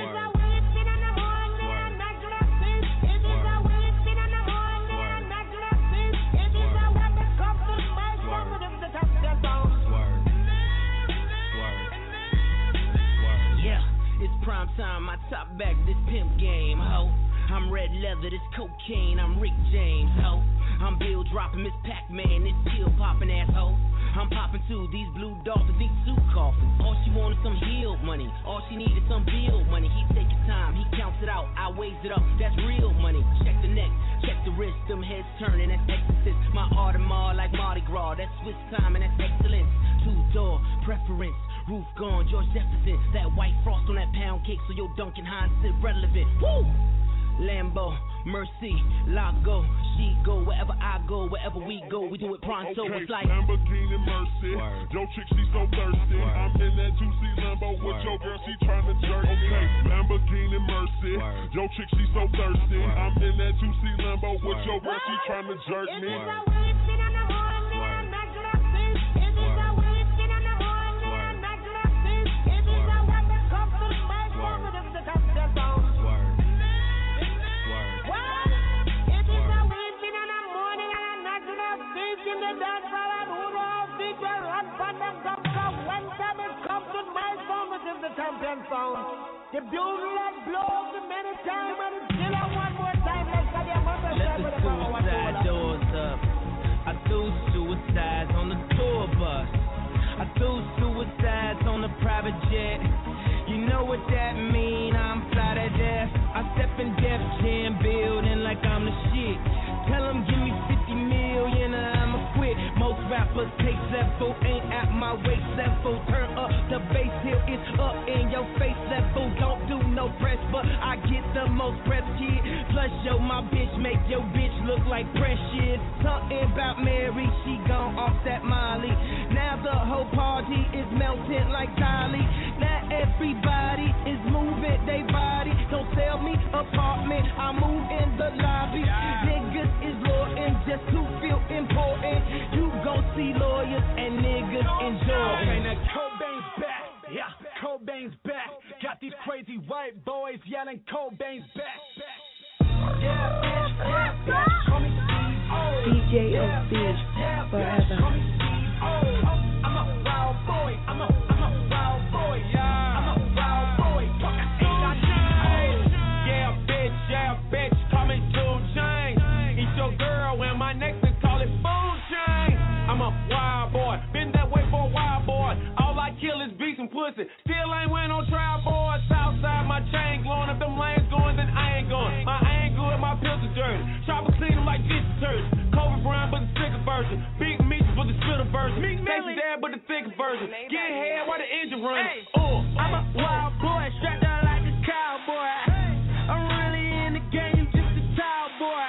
time, I top back this pimp game, ho. I'm red leather, this cocaine, I'm Rick James, ho. I'm Bill dropping Miss Pac-Man, this pill popping asshole. I'm popping too, these blue dolphins need suit coffins. All she wanted some healed money, all she needed some bill money. He take his time, he counts it out, I weighs it up, that's real money. Check the neck, check the wrist, them heads turning, that's exorcist. My Audemars like Mardi Gras, that's Swiss time and that's excellence. Two door preference, roof gone, George Jefferson. That white frost on that pound cake, so your Duncan Hines is irrelevant. Woo! Lambo, Mercy, Lago, she go wherever I go, wherever we go, we do it pronto. Okay, it's like Lamborghini Mercy. Word. Yo chick, she so thirsty. Word. I'm in that juicy Lambo with Word. Your girl, she tryna jerk. Okay, Lamborghini Mercy. Word. Yo chick, she so thirsty. Word. I'm in that juicy Lambo with Word. Your girl, she tryna jerk me. Champion sound. The bugle that blows the many times and it's still on one more time. Let's get your mother. Let the suicide doors up. I do suicides on the tour bus. I do suicides on the private jet. You know what that mean? I'm fly to death. I step in Def Jam building like I'm the shit. Tell them give me fifty million or I'ma quit. Most rappers take level, ain't at my waist level. Turn up the bass hill, it's up in your face level. Don't do no press, but I get the most press, kid. Plus, yo, my bitch make your bitch look like Precious. Talking about Mary, she gone off that Molly. Now the whole party is melting like Dolly. Now everybody is moving they body. Don't sell me apartment, I move in the lobby. Niggas is loyal just to feel important. You gon' see lawyers and niggas enjoy. Okay, now Cobain's back. Yeah, Cobain's back. Got these crazy white boys yelling Cobain's back. Yeah, bitch, yeah, bitch. Call me Steve. D J O C forever. I'm a wild boy. I'm a, I'm a wild boy. Yeah, I'm a wild boy. Yeah, bitch, yeah, bitch. Call me two Chainz. Eat your girl when my next is call it food chain. I'm a wild boy. Been that way for a while, boy. All I kill is beats and pussy. Still ain't went on trial, boy. Southside, my chain glowing. If them lanes going, then I ain't going. My ain't good, my pills are dirty. Chopper clean them like dish detergent. Kobe Bryant, but the sicker version. Big meats with the spitter version. Stacey dad, but the thicker version. Get head while the engine runs. Uh, I'm a wild boy, strapped down like a cowboy. I'm really in the game, you just a tall boy.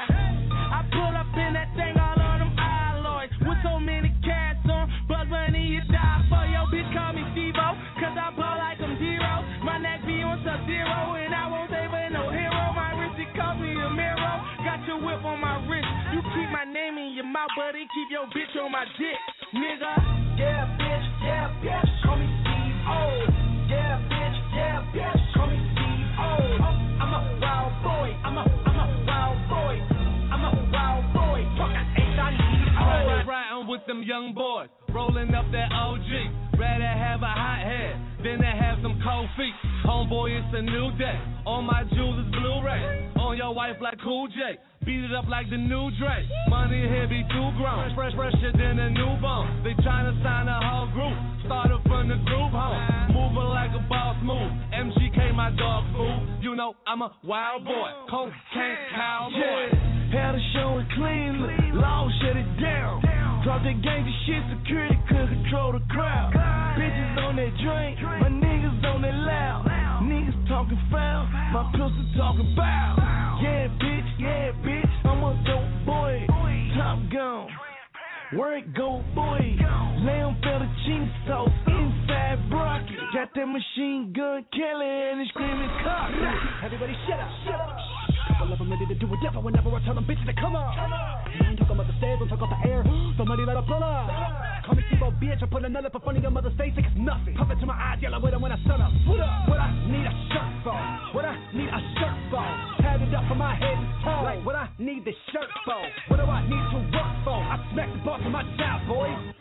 I pull up in that thing, all of them alloys. With so many cats on, Buzz Bunny, you die for. Yo, bitch, call me Steve-O, cause I ball like I'm zero. My neck be on sub-zero, and I won't say but no hero. My wrist, it cost me a mirror. Got your whip on my wrist. You keep my name in your mouth, buddy. Keep your bitch on my dick, nigga. Yeah, bitch, yeah, bitch. Call me Steve-O. Yeah, bitch, yeah, bitch. Call me Steve-O. I'm a wild boy. I'm a, I'm a wild boy. I'm a wild boy. Fuck, I ain't I need I'm riding with them young boys, rolling up that O G. Rather have a hot head than to have some cold feet. Homeboy, it's a new day. On my jewels is Blu-ray. On your wife like Cool J. Beat it up like the new Drake. Money here be too grown. Fresh, fresher than a newborn. They tryna sign a whole group. Started from the group home. Moving like a boss move. M G K, my dog food. You know I'm a wild boy. Cocaine cowboy. Yeah, had a show in Cleveland. Law shut it down. Drop that gangsta shit. Security could control the crowd. Bitches on that drink. My niggas on that loud. Niggas talking foul. My pistol talking bow. Yeah, bitch. Yeah, bitch. I'm a dope boy. Top gun. Where it go, boy? Lamb fettuccine sauce inside broccoli. Got that machine gun Kelly and it's screaming cock. Everybody shut up, shut up. Couple of them ready to do whatever whenever I tell them bitches to come on. I ain't talking about the stairs, don't talk about the air. Somebody let her pull up. Call me Steve-O, bitch. I put another up in front of your mother's face. It's nothing. Puff it to my eyes, yellow with her when I sun up. What up? What I need a shirt for? What I need a shirt for? Had it up from my head to toe. Like what I need the shirt for? What do I need to work for? I smack the boss of my job, boys. Fucking hoes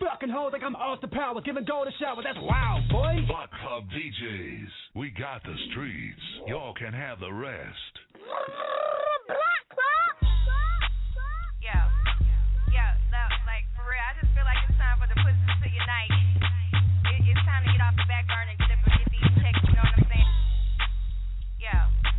flow like I'm Austin Powers, giving gold a shower. That's wild, boy. Block Club D Js, we got the streets. Y'all can have the rest. Block Club. Yo, yo, no, like for real, I just feel like it's time for the pussies to unite. It, it's time to get off the back burner and get up and get these checks. You know what I'm saying? Yo,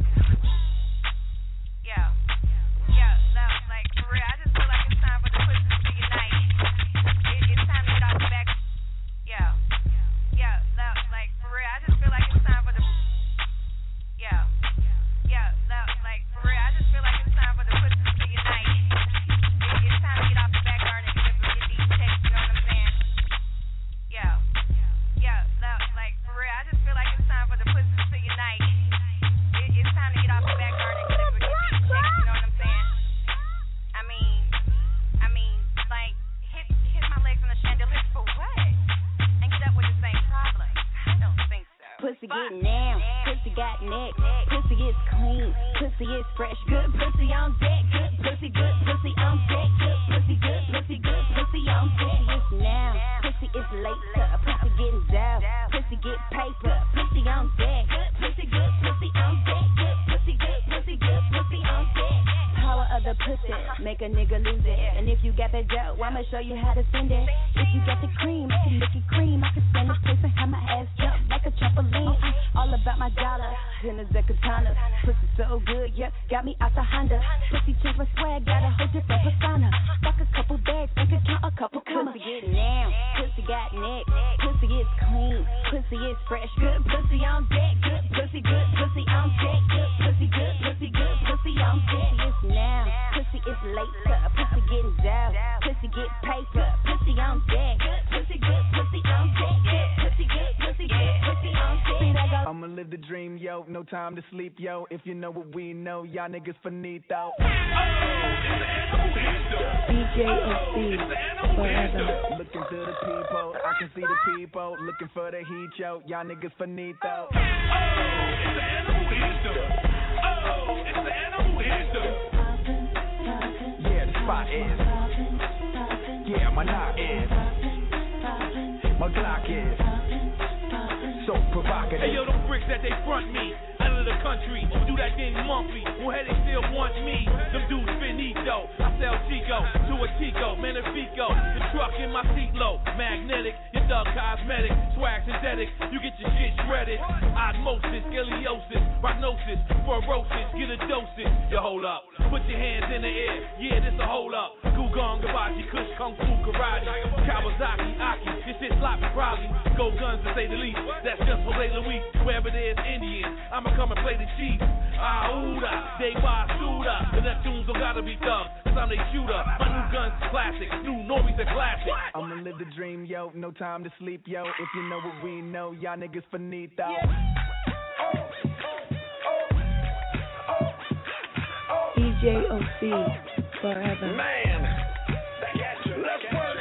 yo, yo, no, like for real, I just feel like it's time for the pussies to unite. It, it's time to get off the back. Yo, yo, no, like for real, I just feel like it's time for the. Yo, yo, no, like for real, I just feel like it's time for the pussies to unite. It, it's time to get off the back burner and get up and get these checks. You know what I'm saying? Yo, yo, no, like for real, I just feel like it's time for the pussies to unite. It, it's time to get off the back burner and get up and get these checks. You know what I'm saying? I mean, I mean, like hit hit my legs on the chandelier for what? And get up with the same problem? I don't think so. Pussy get down, pussy got neck, pussy gets clean, pussy is fresh, good pussy on deck, good pussy, good pussy on deck, good pussy, good pussy, good pussy on deck. Pussy is now, pussy is later, pussy getting down, pussy get paper, pussy on deck, good pussy, good pussy on deck, good pussy, good pussy, good pussy on deck. Power of the pussy, make a nigga lose it. And if you got that dough, I'ma show you how to spend it. If you got the cream, I can make it cream. I can stand this place and have my ass jump like a trampoline. All about my dollar, dinners at katana. Pussy so good, yeah, got me out the Honda. Pussy change my swag, got a whole different persona. Fuck a couple bags, I can count a couple commas. Pussy get down, pussy got neck, pussy is clean, pussy is fresh, good pussy on deck, good pussy, good pussy on deck, good pussy, good pussy, good pussy on deck. Pussy is now, pussy is later, pussy getting down, pussy get paper, pussy on deck, good pussy, good pussy on deck, good pussy, good pussy, good pussy on deck. I'ma live the dream, yo, no time to sleep, yo. If you know what we know, y'all niggas finito. D J O C forever. Looking to the people, I can see the people looking for the heat, yo. Y'all niggas finito. Yeah, the spot is. Yeah, my knock is. My Glock is. So provocative. Hey yo, them bricks that they front me out of the country, do that thing monthly. Well, hey, they still want me. Them dudes finito. I sell Chico to a Tico, Magnifico. The truck in my seat low, magnetic. Your thug cosmetic, swag synthetic. You get your shit shredded. Osmosis, scoliosis, prognosis, fluorosis. Get a dosage. You hold up, put your hands in the air. Yeah, this a hold up. Gugong, Gabachi, Kush, Kung Fu, Karate, Kawasaki, Aki. This shit sloppy, probably. Go guns to say the least. That's just for Layla Week. Wherever there's Indians, I'ma come and play the chief. Aouda, they buy Suda. The Neptunes don't gotta be thugs, cause I'm they shooter. My new gun's classic, new Normies are classic. I'ma live the dream, yo, no time to sleep, yo. If you know what we know, y'all niggas finito. D J O C forever. Man, let's work.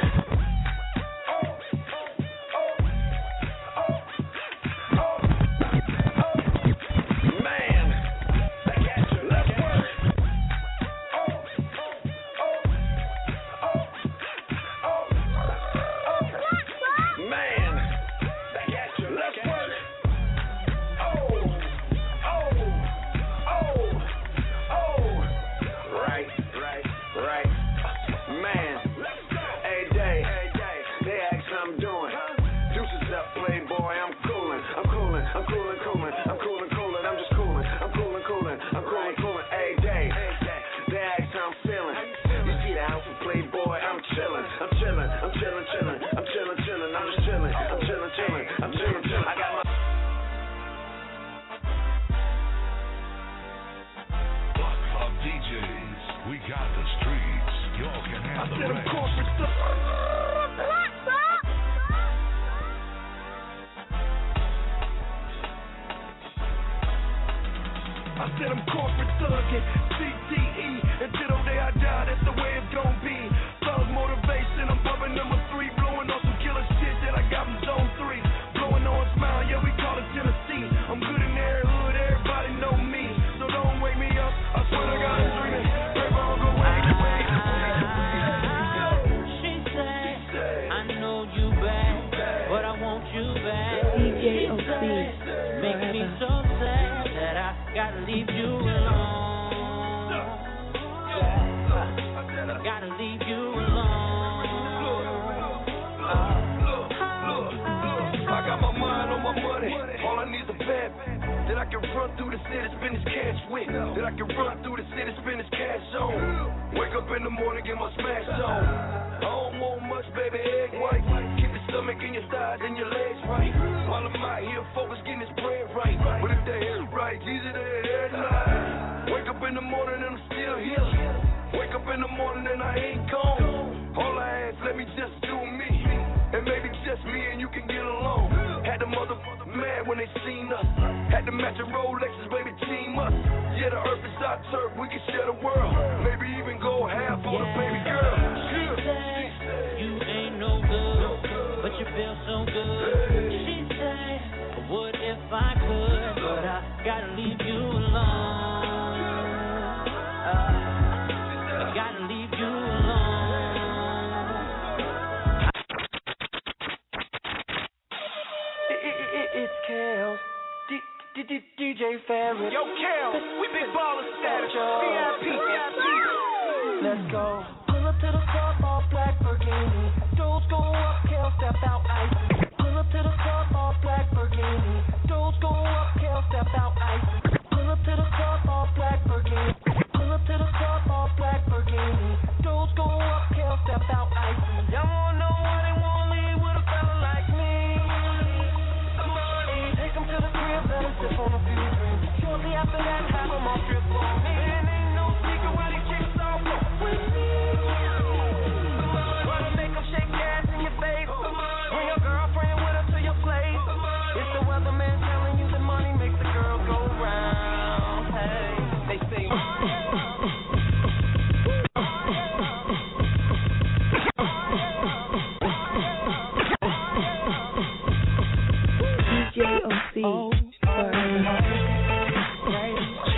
You J O C. Make me so sad that I gotta leave you alone. I gotta leave you alone. I got my mind on my money. All I need is a bad that I can run through the city, spend this cash with. That I can run through the city, spend this cash on. Wake up in the morning, get my smash on. I don't want much, baby, egg white. Keep your stomach and your thighs and your legs right. While I'm out here focused, getting this bread right. But if they head right, easy to head right. Wake up in the morning and I'm still here. Wake up in the morning and I ain't gone. All I ask, let me just do me. And maybe just me and you can get along. Had the motherfuckers mad when they seen us. Had the matching Rolexes, baby, team us. Yeah, the earth is our turf, we can share the world. Maybe even go half on the baby girl. She said, you ain't no good, but you feel so good. She said, what if I could, but I gotta leave you alone. Uh, I gotta leave you alone. It's Kels, D J Farrell. Yo, Kels, we big ballers status. V I P, V I P. Let's go. Pull up to the club, all black Burgundy. Doors go up, Kels step out icy. Pull up to the club, all black Burgundy. Doors go up, Kels step out icy. Pull up to the club, all black Burgundy. Pull up to the club, all black Burgundy. Doors go up, Kels step out icy. Y'all wanna know why they won't leave with a fella like me? Take him to the crib, let him sip on a few drinks. Shortly after that, have him on trip on me. Man, ain't no secret why these chicks all fuck with me. Wanna make them shake their ass in your face. Bring your girlfriend with her to your place. It's the weatherman telling you that money makes the girl go round. Hey, they say. J O C forever. Ray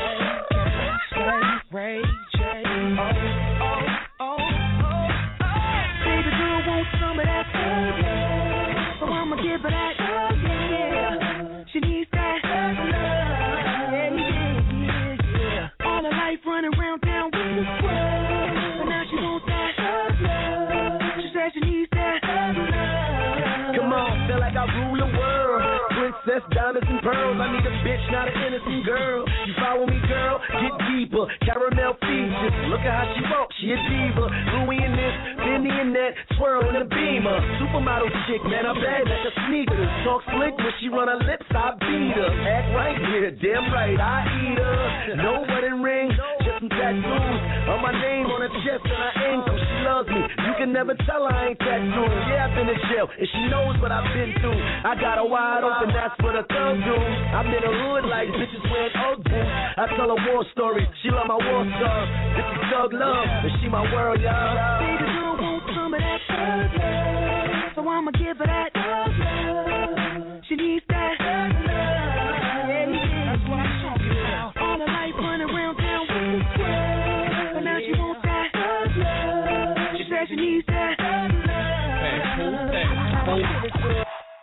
J, Ray J, oh, oh, oh, oh. Baby girl wants some of that, oh yeah. So I'ma give her that, oh yeah. She needs that, love, yeah, yeah, yeah, yeah. All her life running around town with the squad, but now she wants that, love. She said she needs that, love. Come on, feel like I rule the world. Princess, diamonds and pearls. I need a bitch, not an innocent girl. You follow me, girl? Get deeper. Caramel features. Look at how she walks. She a diva. Louis in this, Fendi in that, swirl in the beamer. Supermodel chick, man, I bad like a sneaker. Talk slick when she run her lips, I beat her. Act right here, damn right, I eat her. No wedding ring, just some tattoos. On my name on her chest and her ankle. She loves me. You can never tell I ain't tattooed. Yeah, I've been in jail, and she knows what I've been through. I got her wide open. That's what a thug do. I'm in the hood like bitches wearing Ugg boots. I tell her war stories. She love my war stars. This is thug love, and she my world, y'all. Baby girl wants some of that thug love, so I'ma give her that thug love. She needs that thug love, yeah, yeah. That's what I'm talking about. All her life running around town with the squad, but now she wants that thug love. She said she needs that thug love.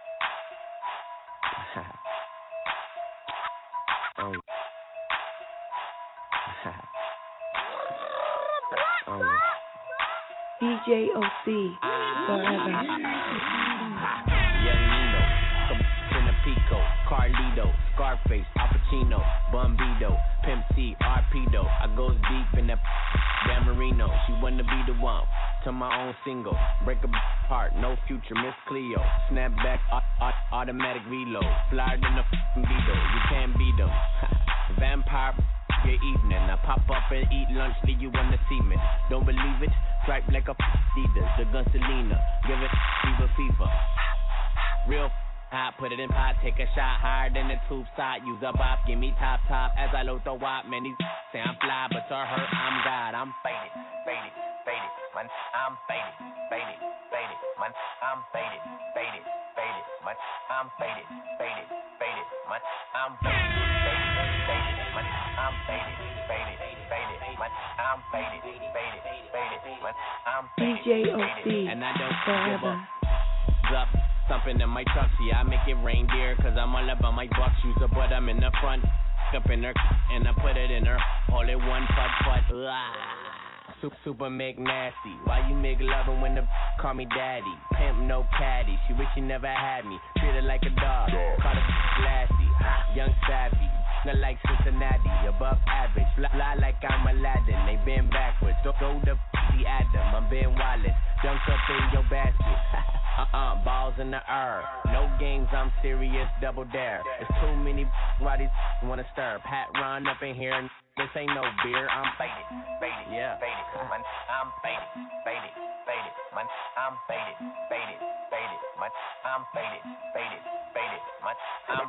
D J O C forever. Young Nino, in a Pico, Carlito, Scarface, Al Pacino, Bumbido, Pimp C, Arpedo. I goes deep in that Dan Marino. She wanna be the one to my own single. Break a heart, no future, Miss Cleo. Snap back, automatic reload. Flyer than a f***ing Beetle, you can't beat them. Vampire your evening. I pop up and eat lunch, leave you on the semen. Don't believe it? Stripe like a Adidas, the gun Selena. Give it fever, fever. Real hot, put it in pot, take a shot higher than the tube side. Use a bop, give me top top as I load the wop. Man, these say I'm fly, but to her I'm God. I'm faded, faded, faded. Man, I'm faded, faded, faded. Man, I'm faded, faded, faded. Man, I'm faded, faded, faded. Man, I'm faded, faded, faded. Man, I'm faded, faded, faded. Man, I'm faded, faded, faded. Man, I'm D J O C and I don't forever. give up. something in my truck. See, I make it reindeer, cause I'm all about my bucks. Use a butt, I'm in the front. Up in her, and I put it in her. All it one putt putt. Super, super make nasty. Why you make loving when the call me daddy? Pimp no caddy. She wish she never had me. Treat her like a dog. Call her classy. Young savvy. Not like Cincinnati. Above average. Fly, fly like I'm Aladdin. They been backwards. Don't go the the Adam. I'm Ben Wallace. Dunk up in your basket. Uh-uh, balls in the air. No games, I'm serious, double dare. There's too many why these wanna stir. Pat run up in here, and this ain't no beer. I'm faded, faded, yeah. Faded, man, I'm faded, faded, faded, man, I'm faded, faded, faded, man, I'm faded, faded, faded, man, I'm.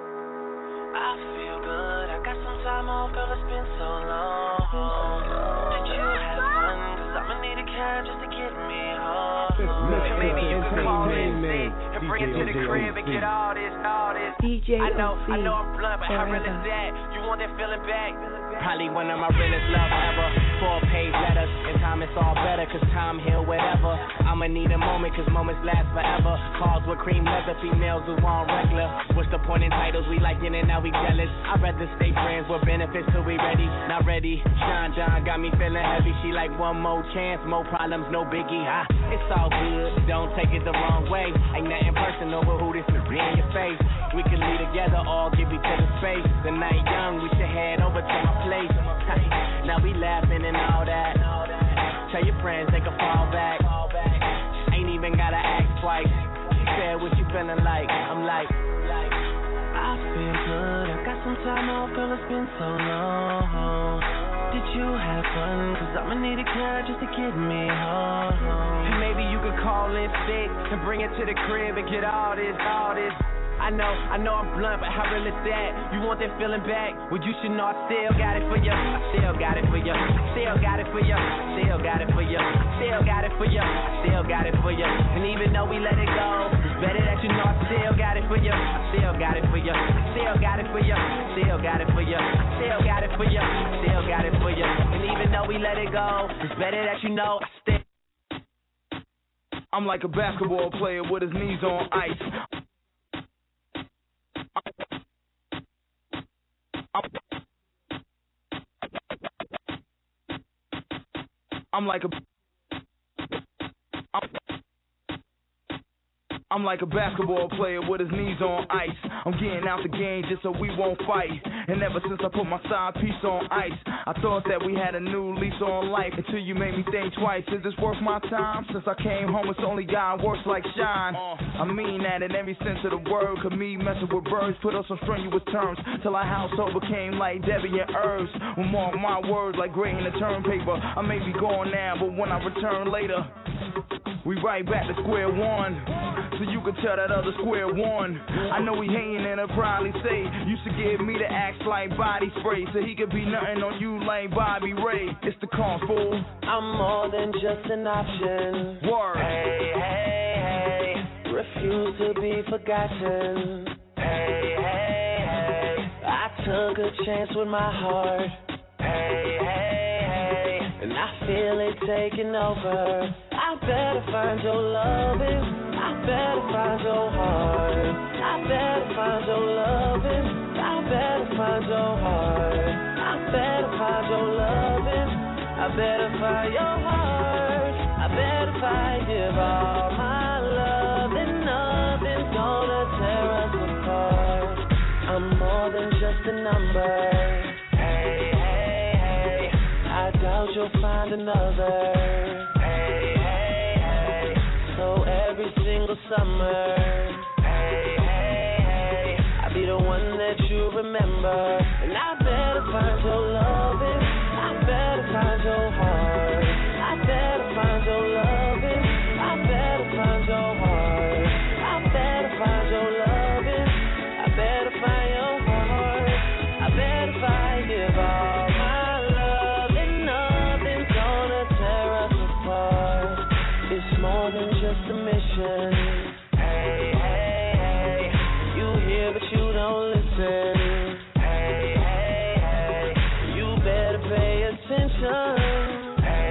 I feel good, I got some time off, girl, it's been so long. Did you have fun? Cause I'ma need a cab just to get me home. And maybe you can call in sick and bring it to the crib and get all this, all this. D J I know, O C I know I'm blunt, but how real is that? You want that feeling back? Probably one of my realest love ever. Four page letters, and time it's all better, cause time heal whatever. I'ma need a moment, cause moments last forever. Calls with cream leather, females who want regular. What's the point in titles? We like it and now we jealous. I'd rather stay friends with benefits till we ready. Not ready. Sean John got me feeling heavy. She like one more chance, more problems, no biggie. Ah, it's all good, don't take it the wrong way. Ain't nothing personal, but who this is in your face. We can lead together, all give each other space. The night young, we should head over to my place. Now we laughing and all that. Tell your friends they can fall back. Ain't even gotta ask twice. She said, what you feeling like? I'm like, I feel good, I got some time off, girl, it's been so long. Did you have fun? Cause I'ma need a cab just to get me home. and maybe you could call in sick and bring it to the crib and get all this, all this. I know, I know I'm blunt, but how real is that? You want that feeling back? Well, you should know I still got it for you. I still got it for you. I still got it for you. I still got it for you. I still got it for you. I still got it for you. And even though we let it go, it's better that you know I still got it for you. I still got it for you. I still got it for you. I still got it for you. I still got it for you. I still got it for you. And even though we let it go, it's better that you know I still. I'm like a basketball player with his knees on ice. I'm like a I'm, I'm like a basketball player with his knees on ice. I'm getting out the game just so we won't fight. And ever since I put my side piece on ice, I thought that we had a new lease on life. Until you made me think twice, is this worth my time? Since I came home, it's only God works like shine. I mean that in every sense of the word. Cause me messing with birds put us on strenuous terms, till our household became like Debbie and Herbs. We'll mark my words like grading the term paper. I may be gone now, but when I return later, we right back to square one. So you can tell that other square one. I know he hating and he'll probably say, used to give me the axe like body spray, so he could be nothing on you like Bobby Ray. It's the con fool. I'm more than just an option. Word. Hey, hey, hey. Refuse to be forgotten. Hey, hey, hey. I took a chance with my heart. Hey, hey, hey. And I feel it taking over. I better find your loving. I better find your heart. I better find your loving. I better find your heart. I better find your loving. I better find your heart. I better find give all my love, and nothing's gonna tear us apart. I'm more than just a number. Hey, hey, hey. I doubt you'll find another. Hey, hey, hey. So every single summer, hey, hey, hey, I'll be the one that you remember. And I better find your loving. I better find your heart. I better find your loving. I better find your heart. I better find your loving. I better find your heart. I better find give all my love, and nothing's gonna tear us apart. It's more than just a mission. Hey, hey, hey. You hear but you don't listen. Hey, hey, hey. You better pay attention. Hey,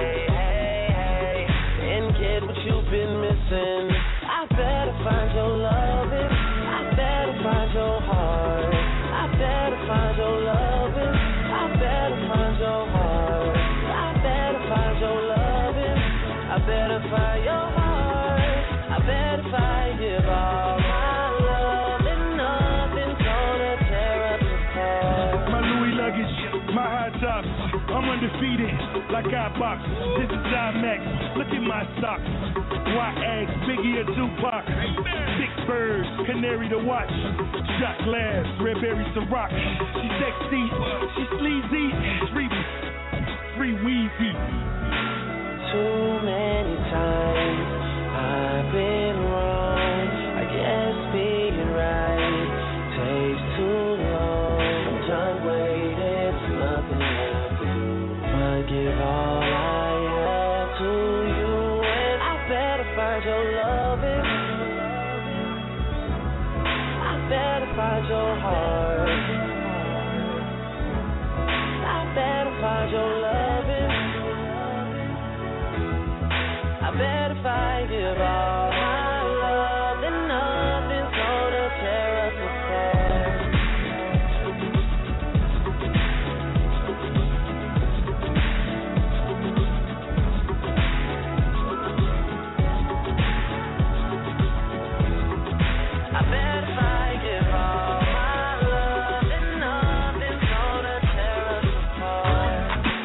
undefeated, like I box. This is IMAX. Look at my socks. Why ask Biggie or Tupac? Big bird, canary to watch. Shot glass, red berry Ciroc. She sexy, she sleazy. Free, free Weezy. Too many times I've been wrong. I guess being right takes too long. I'm done waiting for nothing left but give all I have to you, and I better find your loving. I better find your heart. I better find your loving. I bet if I give all my love, then nothing's gonna tear us apart. I bet if I give all my love, then nothing's gonna tear us apart.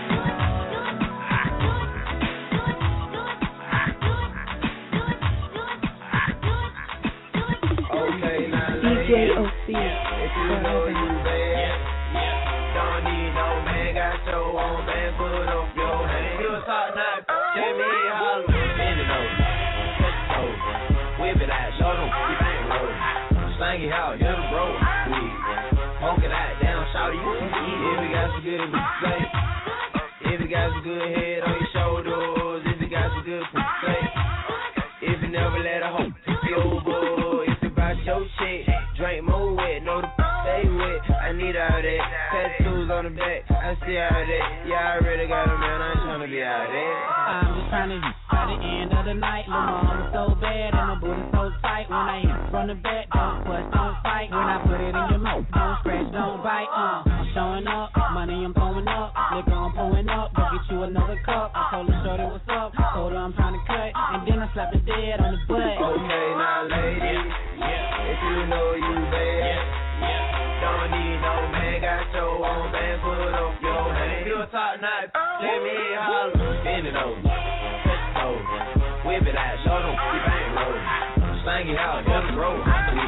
D J O C. If you know you bad, don't need no man, got your own man, put up your hand. You a top notch, tell me how to bend it over, touch it over, whip it out, show them, you bang roll, slang it out, you're the bro, poke it out, down, shout it, you can eat. If you got some good pussy, if you got some good head on your shoulders, if you got some good pussy, if you never let a hoe take you over, if you bout your shit, drink more wet, know the stay wet. I need all that. Tattoos on the back, I see all that. Yeah, I already got a man, I ain't tryna be out there. I'm just trying to hit by the end of the night. Lil' mama so bad and my booty so tight. When I hit from the back, don't push, don't fight. When I put it in your mouth, don't scratch, don't bite. Uh, I'm showing up, money I'm throwing up, liquor I'm pulling up. Go get you another cup. I told her shorty what's up, told her I'm trying to cut, and then I slapped her dead on the butt. Okay, now ladies, if you know you bad, don't need no man, got your own man, put up your hand. You a top notch, let me holler, bend it over, touch it over, whip it out, show them, you bang roll, slang it out, let it roll.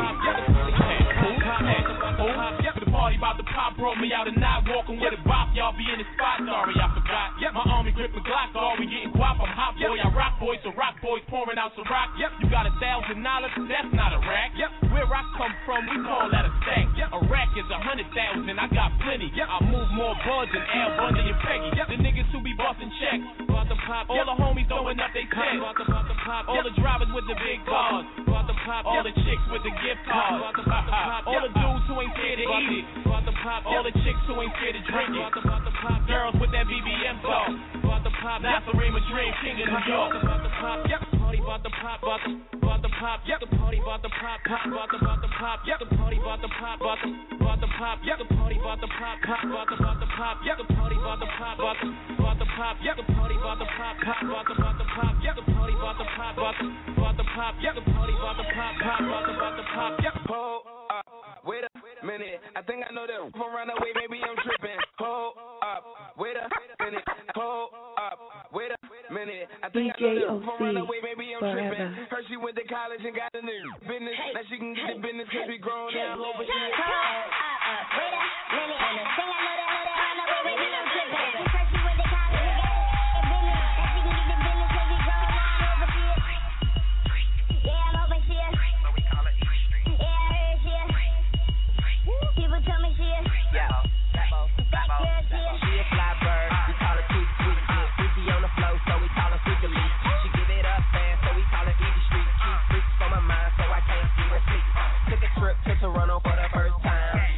The party about to pop, broke me out and not walking with a bop. Y'all be in the spot, sorry I forgot. Yep, my army grip a Glock, all we getting guap. I'm hot boy, I rock boys, so rock boys pouring out some rock. Yep, you got a thousand dollars, that's not a rack. Yep, where I come from, we call that a stack. Yep, a rack is a hundred thousand, I got plenty. Yep, I move more buds than Al Bundy and Peggy. Yep, the niggas who be busting checks, about to pop. All the homies throwing up they checks, about to pop, pop. All the drivers with the big cars, about to pop. All the chicks with the gift cards, about to pop, pop. All the dudes who ain't scared to eat it, about to pop. All the chicks who ain't scared to drink it, about to pop. Girls with that B B M sauce, about to pop. That's a Rima Dream, King of New York, about to pop. Yep, party about to pop, about to, about to pop. Yep, the party about to pop, pop, about to, about to pop. Yep, the party about to pop, about to, about to pop. Yep, the party about to pop, pop, about to, about to pop. Yep, the party about to pop, about to, about to pop. Yep, the party about to pop, pop, about to, about to pop. Yep, the party about to pop, about to, about to pop. Yep, the party about to pop, pop, about to, about to pop. Yep. Hold up, wait a minute. I think I know that from run away. Maybe I'm tripping. Hold up, wait a minute. Hold up, wait a minute. I think I know that from run away. Maybe I'm tripping. Heard she went to college and got a new business. Now she can get the business cause we grown now. Over here. Hold up, wait a minute. I think I know that, know that, run away. Maybe I'm tripping. Heard she went to college and got a business. Now she can get the business cause we grown now. Over here. Yeah, I'm hoping she is. Yeah, I heard she is. People tell me she is. Yeah, That girl she is. she a fly bird. We call her Tweet Tweet. Freaky on the flow, so we call her Freakily. She give it up fast, so we call her Easy Street. Keep freaks on my mind, so I can't see her sleep. Took a trip to Toronto for the first time.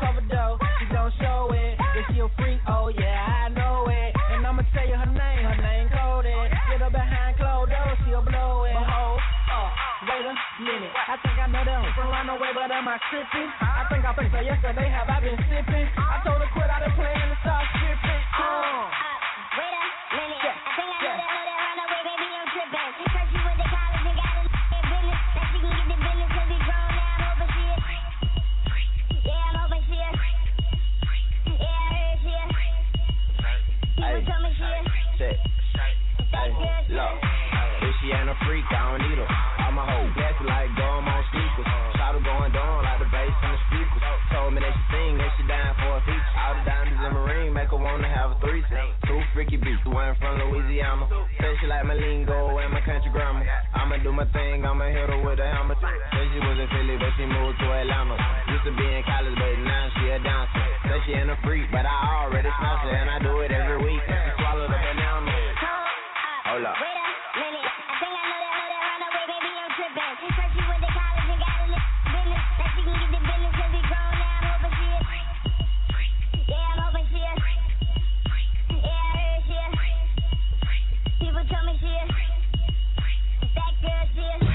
cover though. She don't show it. Is she a freak? Oh yeah, I know it. And I'ma tell you her name. Her name coded. Get her behind closed doors. She'll blow it. But hold up. Wait a minute. I think I know them from run away, but am I tripping? I think I think so. Yesterday have I been sipping? I told her quit out of playing and start stripping. Uh. Wait a minute. I think I know that, know that run away, baby, I'm tripping. First you went to college and got a business. Now she can get the business cause we grown now. I'm hoping she is. Yeah, I'm hoping she is. Yeah, I heard she is. People told me she is. Check. Hey, look. If she ain't a freak, I don't need her. I'm a hoe, that's like going on sneakers. Shout her going down like the bass and the speakers. Told me that she sing, that she dying for a feature. All the diamonds in my ring make her wanna have a threesome. Two freaky beats, one from Louisiana. Said she like my lingo and my country grammar. I'ma do my thing, I'ma hit her with a hammer. Said she was in Philly, but she moved to Atlanta. Used to be in college, but now she a dancer. Said she ain't a freak, but I already smashed her, and I do it every week. And she swallowed a banana. Hold up. Wait a minute. I think I know that, know that run away, baby, I'm tripping. First you went to college and got a business. Now she can get the business cause we grown now. I'm hoping she is. Yeah, I'm hoping she is. Yeah, I heard she is. People tell me she is. That girl she is.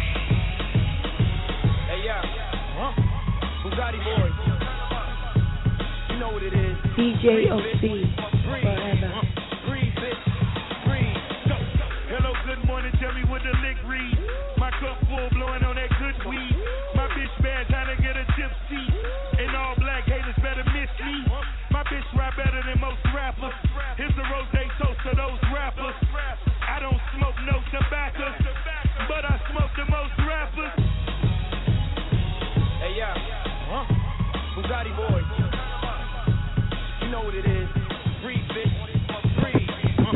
Hey, yeah. Huh? Bugatti boys. You know what it is. D J O C. Forever. Hello, good morning, tell me what the lick read. My cup full, blowing on that good weed. My bitch bad, trying to get a tipsy. In all black, haters better miss me. My bitch rap better than most rappers. Here's the rose toast to those rappers. I don't smoke no tobacco, but I smoke the most rappers. Hey, yeah. Huh? Bugatti boys. You know what it is. Breathe, bitch. Breathe. Huh?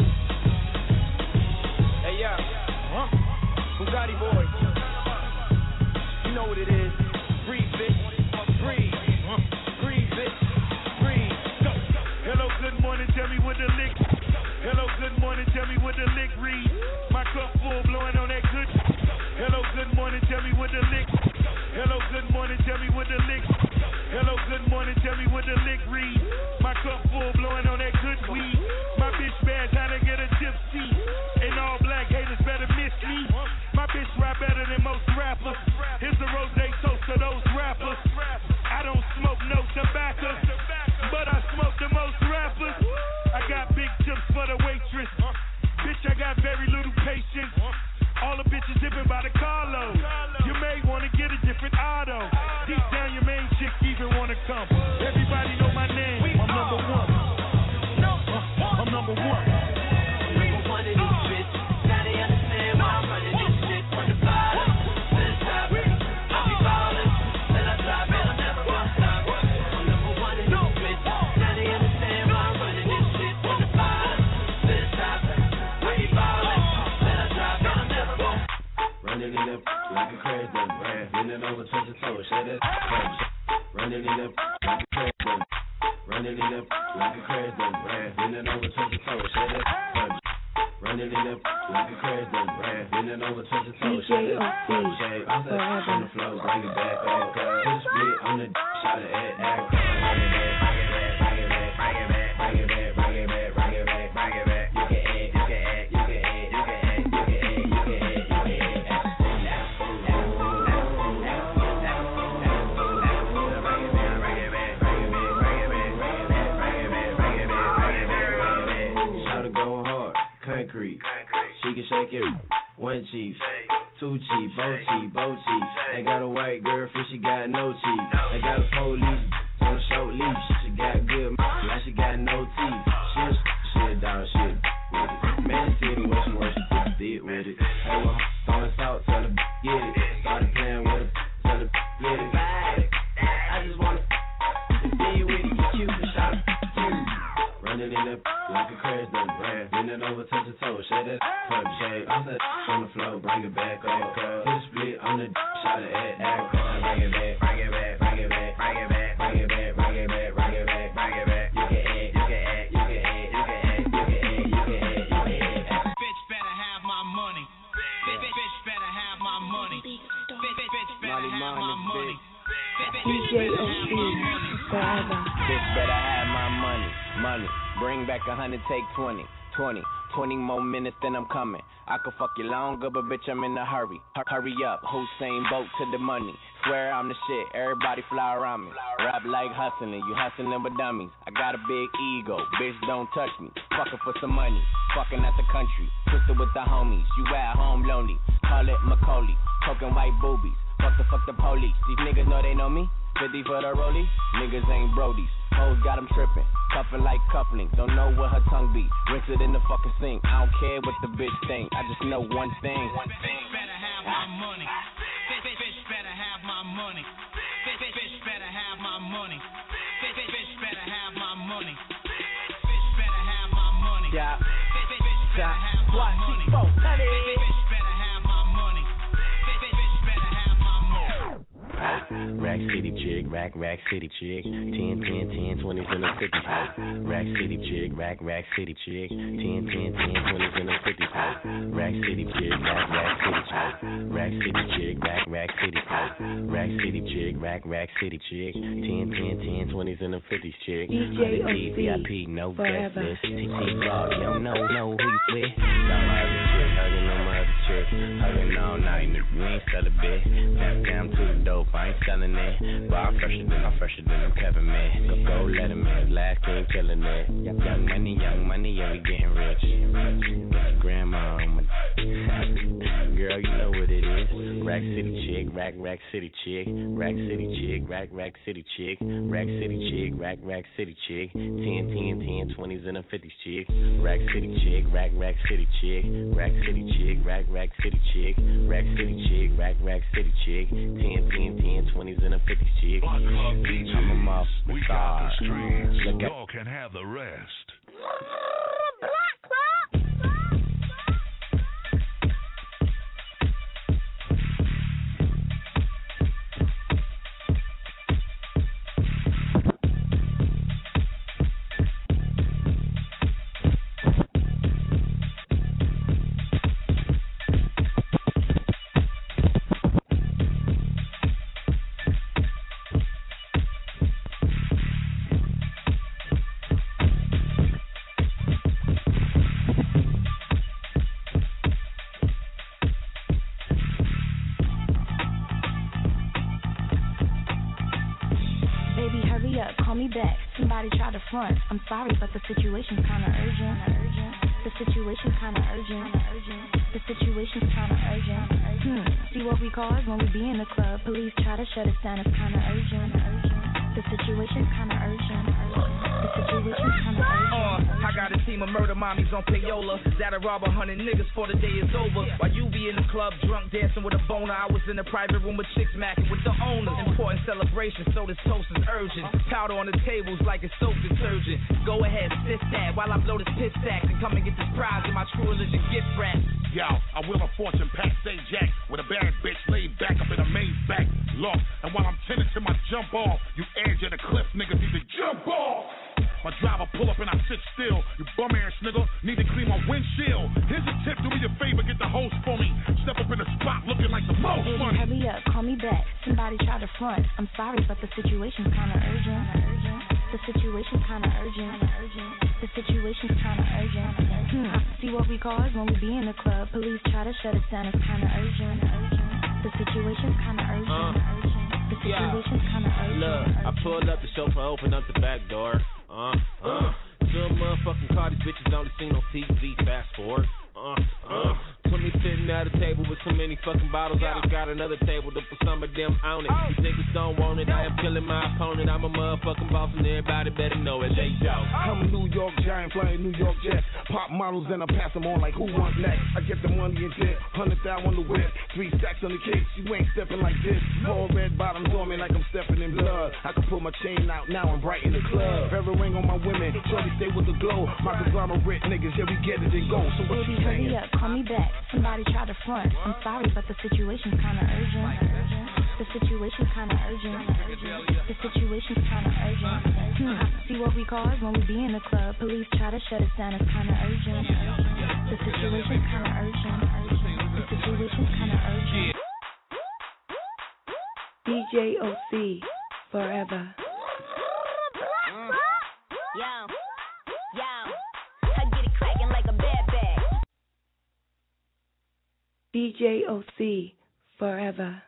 Hey, yeah. Huh? Bugatti boys. You know what it is. Breathe, bitch. Breathe. Huh? Breathe, bitch. Breathe. Go. Hello, good morning, tell me what the lick. Hello, good morning, tell me what the lick read. My cup full, blowing on that good. Hello, good morning, tell me what the lick. Hello, good morning, tell me what the lick. Hello, good morning, tell me what the lick read. My cup full, blowing on that good weed. My bitch bad, trying to get a tipsy. In all black, haters better miss me. My bitch rap better than most rappers. Here's the rose toast to those rappers. I don't smoke no tobacco, but I smoke the most rappers. I got big tips for the waitress. Bitch, I got very little patience. All the bitches dipping by the carload. You may wanna get a different auto. Deep down, your main chick even wanna come. Everybody know my name. I'm number one. I'm number one. Number one in this bitch. Now they understand why I'm running this shit from the bottom to the top. I'll be ballin', then I drop it. I'm never gonna stop. I'm number one in this bitch. Now they understand why I'm running this shit from the bottom to the top. I'll be ballin', then I drop it. I'm never gonna. Running it up like a crazy done. Bending over, touch your toes, shut it up. Running it up like a crazy done. Running it up like a crazy done. Bending over, touch your toes, shut it up. Running it up like a crazy done. Bending over, touch your toes, shut it up. Shave off the on the floor, bring it back, back, back. Put a split on the shot it at, at. Bring it back, bring it back, bring it back, bring it back, bring it back, bring it back, bring it back, bring it back. You can add, you can add, you can add, you can add, you can add, you can add, you can add. Concrete. She can shake it. One cheek, two cheek, both cheek, both cheek. They got a white girlfriend, she got no cheek. They got a police on a short leash. She got good, like she got no teeth. She a she a dog, she a with it. Man, see the way she works, she just did with it. Hey, well, throwing salt, tell her get it. Started playing with her, tell her get it. I just wanna be with you, you cute, and shot her. Running it up like a crazy done. Bending over, touch your toes, shut it up, shave off the on the floor, bring it back up. Put a split on the shot it at, at. Bring it back, bring it back, bring it back, bring it back, bring it back, bring it back, bring it back, bring it back. You can add, you can add, you can add, you can add, you can add, you can add, you can add. Bitch better have my money. Bitch, bitch better have my money. Bitch, bitch better have my money. D J O C. forever. Bitch better have my money, money. Bring back a hundred, take twenty, twenty, twenty more minutes, then I'm coming. I could fuck you longer, but bitch, I'm in a hurry. Hur- hurry up, Hussein Bolt to the money. Swear I'm the shit, everybody fly around me. Rap like hustling, you hustling with dummies. I got a big ego, bitch, don't touch me. Fucking for some money, fucking out the country. Twisted with the homies, you at home lonely. Call it Macaulay, poking white boobies. Fuck the fuck the police, these niggas know they know me. fifty for the rollie, niggas ain't brodies. Hoes got them tripping, cuffing like cufflinks. Don't know where her tongue be, rinse it in the fucking sink. I don't care what the bitch think, I just know one thing. One thing. Bitch better have my money. Bitch, bitch, bitch better have my money. Bitch, bitch, bitch better have my money. Bitch, bitch, bitch better have my money. Bitch better have my money. Yeah. Bitch, bitch, bitch better have my money. Bitch, bitch better have my money. Bitch, bitch, bitch better have my money. Rack City chick, rack, rack city chick. ten, ten, ten, twenties in the fifties. Rack City chick, rack, rack city chick. ten, ten, ten, twenties in the fifties. Rack City chick, rack, rack city chick. Rack City chick, rack, rack city chick. Rack City chick, rack, rack city chick. ten, ten, ten, twenties in the fifties chick. D J O C, V I P, no guest forever. list. T T vlog, you don't know, know who you with. Got my other chick, hugging on my other chick. Hugging all night, nigga, you ain't sell a bit. Tap down to the dope, I ain't selling it. But I'm fresher than, I'm fresher than I'm Kevin, man. Go, go, let him in. Last king killing it. Young money, young money, yeah, we getting rich. It's grandma on my girl, you know what it is. Rack City chick, rack, rack city chick. Rack City chick, rack, rack city chick. Rack City chick, rack, rack city chick. ten, ten, ten, twenties and a fifties chick. Rack City chick, rack, rack city chick. Rack City chick, rack, rack city chick. Rack City chick, rack, rack city chick. ten, ten, ten, twenties and a fifties chick. I'm a motherfucker. We got the streets. Y'all can have the rest. Front. I'm sorry, but the situation's kinda urgent. urgent. The situation's kinda urgent. urgent. The situation's kinda urgent. Hmm. See what we cause when we be in the club. Police try to shut us down. It's kinda urgent. urgent. The situation's kinda urgent. The situation's kinda urgent. Uh, I got a team of murder mommies on payola that'll rob a hundred niggas before the day is over. While you be in the club drunk dancing with a boner, I was in the private room with chicks macking with the owners. Important celebration, so this toast is urgent. Powder on the tables like it's soap detergent. Go ahead, sit that while I blow this piss sack and come and get this prize in my true religion gift wrap. Yo, I will a fortune pack, say jack with a bad bitch laid back up in a maze back loft. And while I'm tending to my jump off, you edge of the cliff, niggas need to jump off. My driver pull up and I sit still. You bum ass nigga, need to clean my windshield. Here's a tip, do me a favor, get the host for me. Step up in the spot looking like the most Baby, money. hurry up, call me back. Somebody try to front. I'm sorry, but the situation's kinda urgent. urgent. The situation's kinda urgent. urgent. The situation's kinda urgent. Hmm. See what we cause when we be in the club. Police try to shut us down. It's kinda urgent. urgent. The situation's kinda urgent. Uh. urgent. The situation's kinda urgent. Look, I pulled up, the chauffeur opened up the back door. Uh, uh. Some motherfucking car, these bitches only seen on T V. Fast forward. Uh, uh. Put me sitting at a table with so many fucking bottles. I just got another table to put some of them on it. These niggas don't want it. I am killing my opponent. I'm a motherfucking boss and everybody better know it. They yo. I'm a New York giant flying New York jet. Pop models and I pass them on like who wants next. I get the money and jet. Hundred thousand on the whip. Three stacks on the cake. You ain't stepping like this. Four red bottoms on me like I'm stepping in blood. I can pull my chain out now and brighten the club. Every ring on my women. Shorty stay with the glow. My conglomerate niggas. Yeah, we get it and go. So what Baby, you saying? hurry up, call me back. Somebody try to front. I'm sorry, but the situation's kinda urgent. urgent. The situation's kinda urgent. urgent. The situation's kinda urgent. Hmm. See what we cause when we be in the club. Police try to shut us down. It's kinda urgent. The situation's kinda urgent. urgent. The situation's kinda urgent. D J O C, forever. D J O C forever.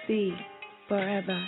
C, forever.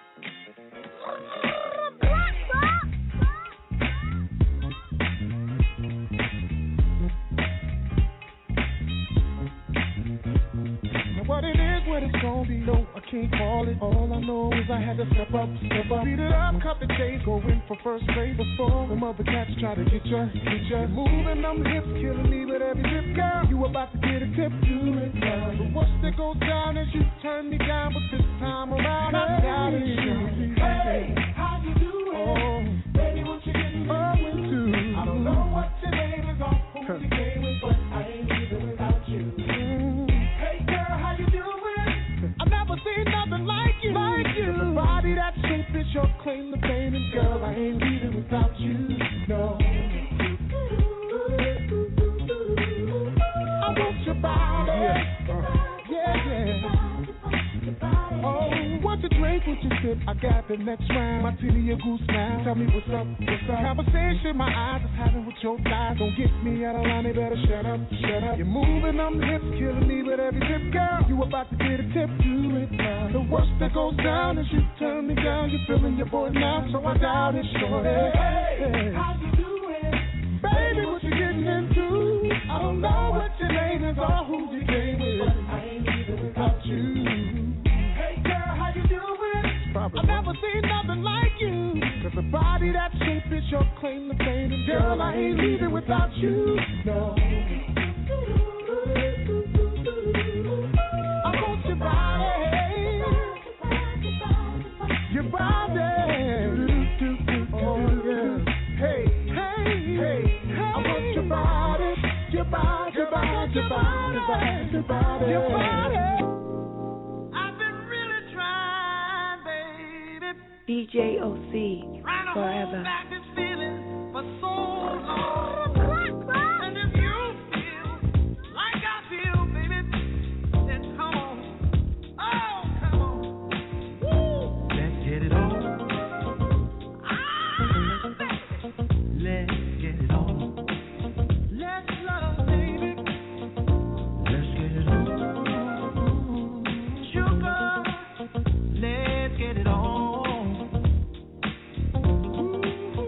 What it is, what it's gonna be, no, I can't call it. All I know is I had to step up, step up. Beat it up, cut the chase, go in for first base before them other cats try to get ya, get ya. You're moving them hips, killing me with every tip, girl. You about to get a tip, do it now. The worst that goes down is you turn me down, but this time around I got it. Hey, how you doing? Oh, baby, what you getting into? I don't know what your name is or who you came with, but I ain't leaving without you. Seen nothing like you, like you. The body that shape is your claim to fame, and girl, I ain't leaving without you. No. I want your body. Yeah, uh, yeah. yeah. Oh, what you drink, what you sip? I got the next round. Martini, a goose now. Tell me what's up, what's up. Conversation my eyes is having with your thighs. Don't get me out of line, they better shut up, shut up. You're moving them hips, killing me with every tip, girl. You about to get a tip, do it now. The worst that goes down is you turn me down. You're feeling your boy now, so I doubt it, shorty. Hey, hey, how you doing? Baby, what you getting into? I don't know what your name is or who you came with, but I ain't leaving without you. I've never seen nothing like you. Cause the body that shape is your claim to fame. And girl, I ain't leaving without you. No. I want your body. Your body. Oh, yeah. Hey, hey, hey. I want your body. Your body, your body, your body, your body, your body. Your body. D J O C, forever. For so long. And if you feel like I feel, baby, then come on. Oh, come on. Woo. Let's get it on. Ah, baby. Let's get it on. Let's love, baby. Let's get it on. Sugar, let's get it on.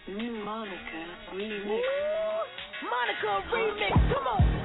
Mm, Monica remix. Monica remix, come on.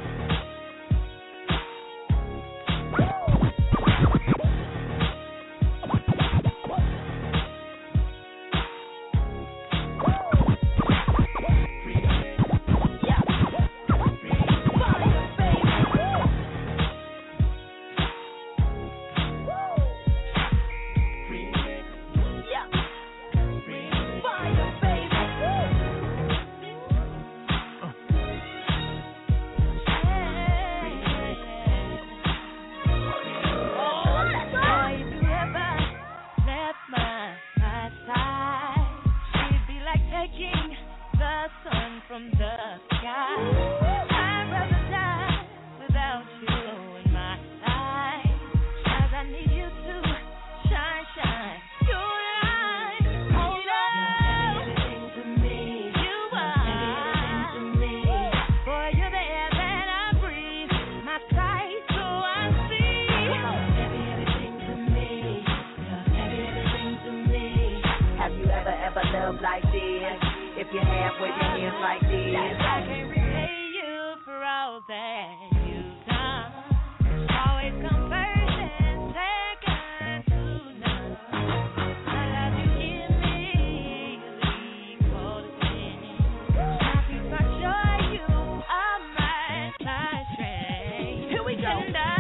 From the sky, I'd rather die without you in my life. 'Cause I need you to shine, shine. Your light, hold on. Everything to me, you are. Everything to me, boy, you're the air that I breathe. My sight, so I see. Everything to me, everything to me. Have you ever, ever loved like this? If you have, wave your hands like this. I can repay you for all that you've done. Always come first and second to none. I love you easily, equal to ten. Happy for sure you are my life train. Here we go. And I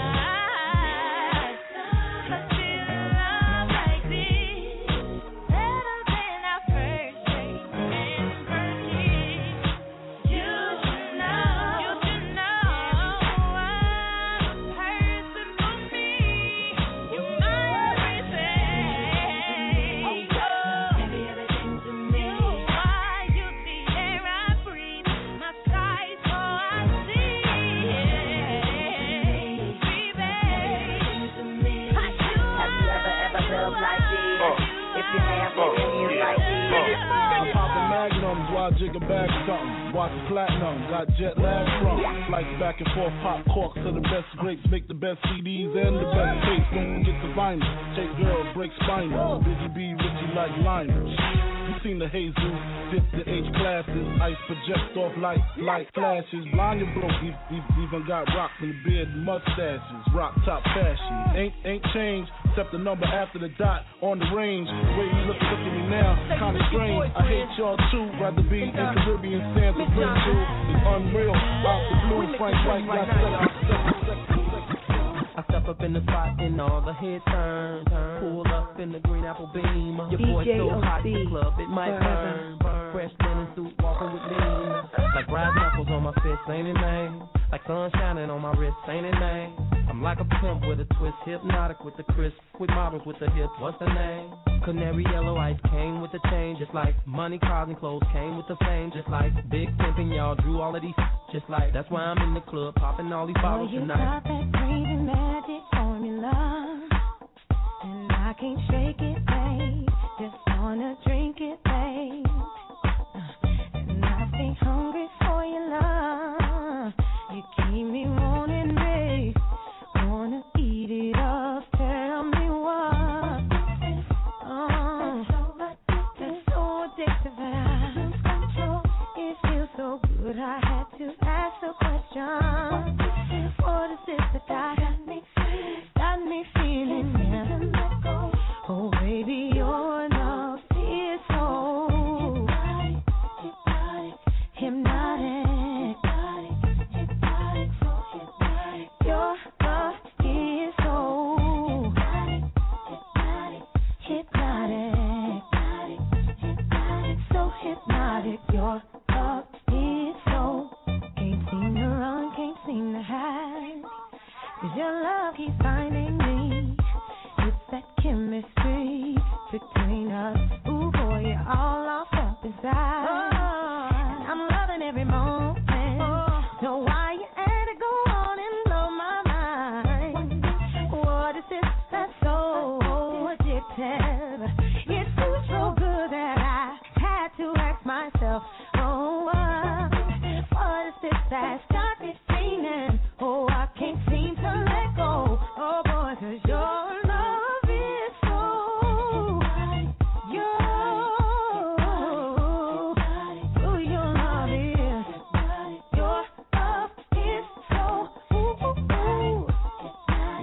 jigger bag something, watch platinum, got jet lag from flights back and forth, pop corks to the best grapes, make the best C Ds and the best tapes. Don't forget the vinyl, take girls, break spinal, Busy B, Richie like Lionel. You seen the Jesus, dip the H classes, ice project off light, light flashes, blind your broke, even got rocks in the beard, mustaches, rock top fashion, ain't ain't changed, except the number after the dot on the range. The way you look, look at me now, kinda strange. I hate y'all too, rather be in Caribbean sands of blue too. It's unreal, out the blue, Frank White got I step up in the spot and all the heads turn. Pull up in the green apple beam. Your boy so hot, the club it might burn. Fresh linen suit, walking with me. Like brass knuckles on my fist, ain't it, man? Like sun shining on my wrist, ain't it, man? I'm like a pimp with a twist, hypnotic with the crisp, with models with the hips. What's the name? Canary yellow ice came with the chain, just like money, cars, and clothes came with the fame, just like big pimpin', y'all drew all of these, just like that's why I'm in the club popping all these bottles oh, you tonight. Got that crazy magic formula, and I can't shake it, babe. Just wanna drink it, babe. And I stay hungry for your love. You keep me wanting, babe. Wanna eat it up. Tell me what. Oh, it's so addictive that I lose control. It feels so good. I had to ask the question. What is this that got me, got me feeling? Yeah. Oh, baby, your love is so hypnotic, hypnotic, so hypnotic. Your love is so hypnotic, hypnotic, so hypnotic. Your love is so can't seem to run, can't seem to hide. 'Cause your love keeps finding me. It's that chemistry between us. Ooh, boy, you're all off up inside. Oh, and I'm loving every moment. Oh, know why you had to go on and blow my mind. What is this that's so addictive? It feels so good that I had to ask myself, oh, what, what is this that's got me feeling? Oh, I can't seem to let go. Oh, boy, 'cause your love is so, your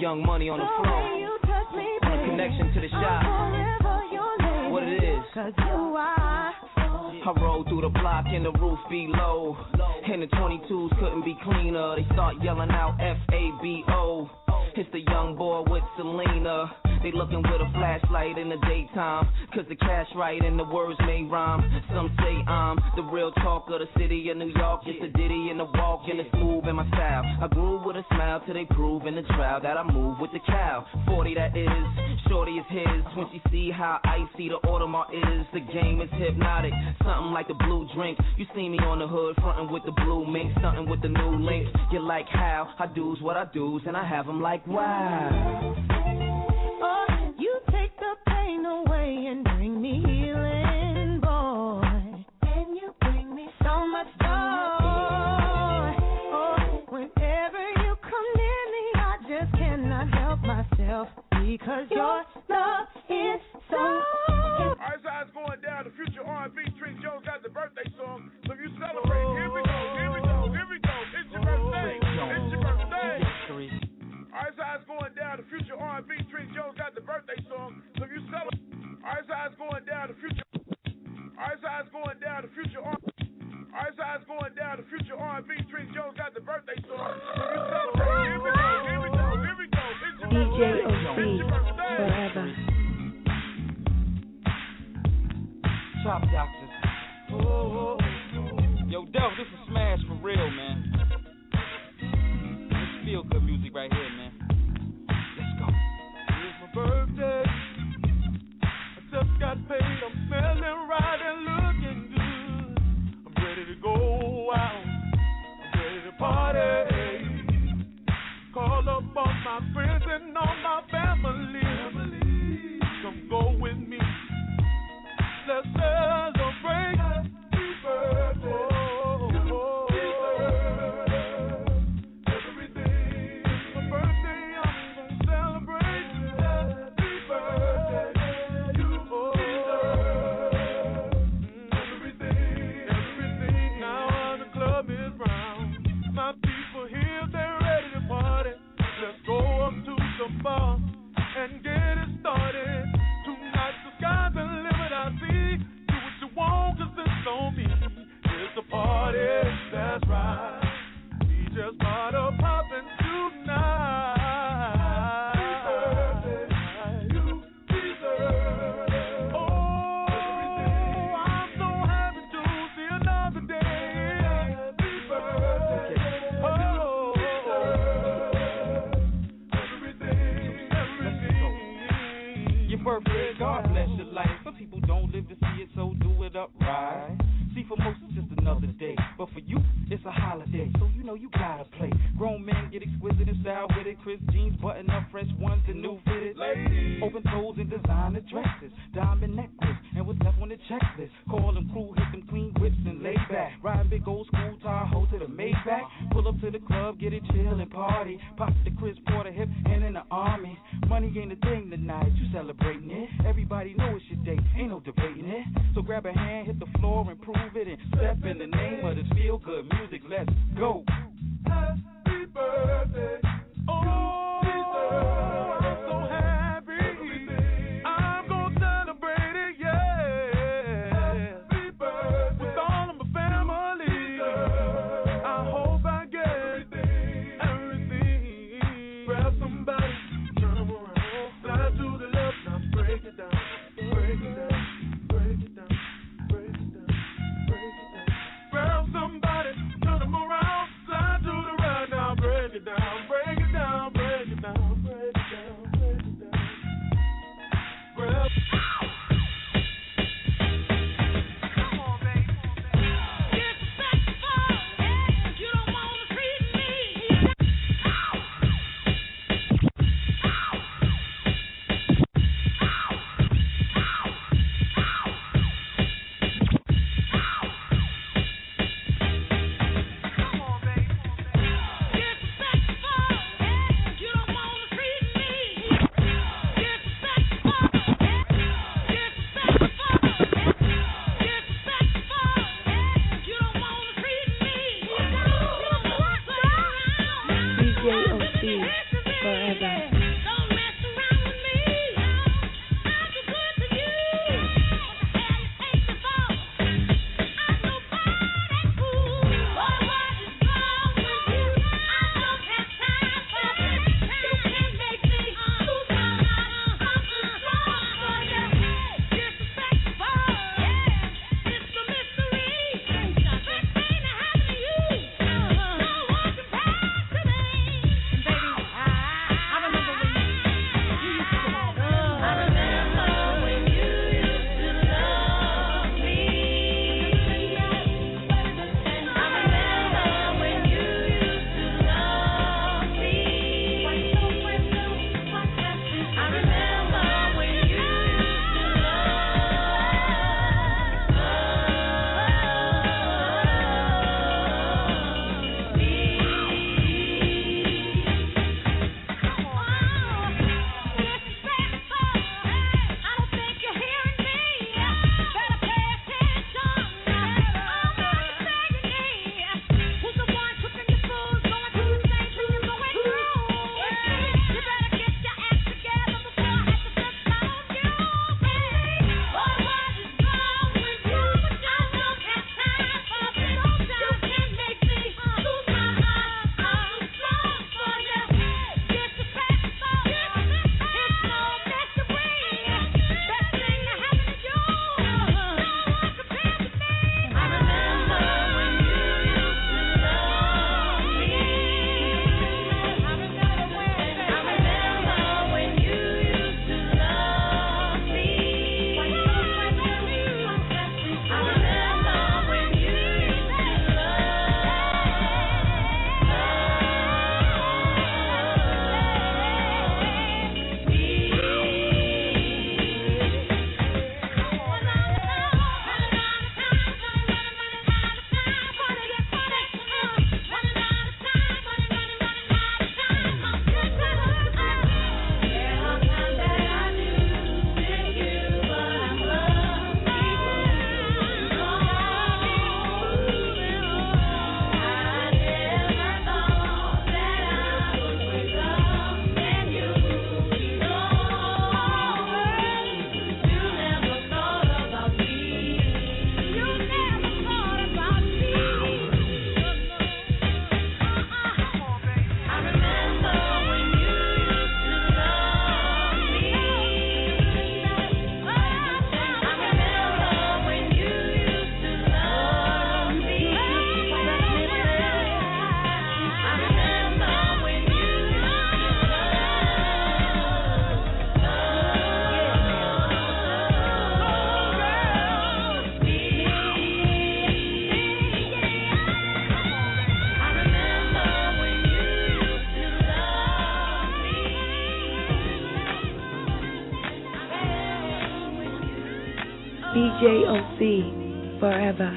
Young Money on the floor. On a connection to the shop. What it is. Cause you are. I roll through the block and the roof be low. And the twenty-twos couldn't be cleaner. They start yelling out F A B O. It's the young boy with Selena. They looking with a flashlight in the daytime. Cause the cash right and the words may rhyme. Some say I'm the real talk of the city of New York. It's the ditty and the walk and the smooth in my style. I grew with a smile till they prove in the trial that I move with the cow. forty that is, shorty is his. When she see how icy the Audemars is, the game is hypnotic. Something like the blue drink. You see me on the hood frontin' with the blue mink, stuntin' with the new links. You like how I do's what I do's and I have them like wow. Oh, you take the pain away and bring me healing, boy. And you bring me so much joy. Oh, whenever you come near me, I just cannot help myself because your love is so. Alright, so it's going down. The future R and B. Trink Jones got the birthday song. So if you celebrate, here we go, here we go, here we go. It's your birthday. It's your birthday. Alright, so it's going down. The future R and B. Trink Jones got the birthday song. So if you celebrate. Alright, so it's going down. The future. Alright, so it's going down. The future R. Alright, so it's going down. The future R and B. Trink Jones got the birthday song. So if you celebrate, here we go, here we go, here we go. It's your D J birthday. O C It's your birthday. forever. Chop Doctors. Oh, yo, Delph, this is Smash for real, man. This feel good music right here, man. Let's go. It's my birthday. I just got paid. I'm smelling right and looking good. I'm ready to go out. I'm ready to party. Call up all my friends and all my family. Come go with me. Let's celebrate. Happy birthday. Oh, oh, oh. Everything. It's my birthday. I'm gonna celebrate. Happy birthday. You deserve everything. Everything. Now the club is round. My people here, they're ready to party. Let's go up to the bar and get it started. Tonight's the sky's the limit, I see. Do what you want, cause it's on me. It's a party, that's right. We just start a poppin' tonight. You deserve it. Oh, I'm so happy to see another day. Happy birthday. Oh, everything, everything. Your birthday, God bless your life. Some people don't live to see it, so do it upright. See, for most it's just another day, but for you, it's a holiday, so you know you gotta play. Grown men get exquisite in style with it. Crisp jeans, button up, fresh ones, and new fitted. Ladies, open toes and designer dresses, diamond necklace, and what's left on the checklist. Call them crew, hit them clean whips and lay back. Riding big old school Tahoe to the Maybach. Pull up to the club, get it chill and party. Pop the Chris Porter hip and in the army. Money ain't a thing tonight, you celebrating it. Everybody know it's your day, ain't no debating it. So grab a hand, hit the floor and prove it, and step in the name of this feel good music. Let's go. Happy birthday. Oh, I'm so happy. I'm gonna celebrate it, yeah. Happy birthday. With all of my family. I hope I get everything. Everything. Grab somebody, turn them around. Slide to the left, now break it down. Break it down. Break it down. Break it down. Break it down. Grab somebody, turn them around. Slide to the right, now break it down. Break C, forever.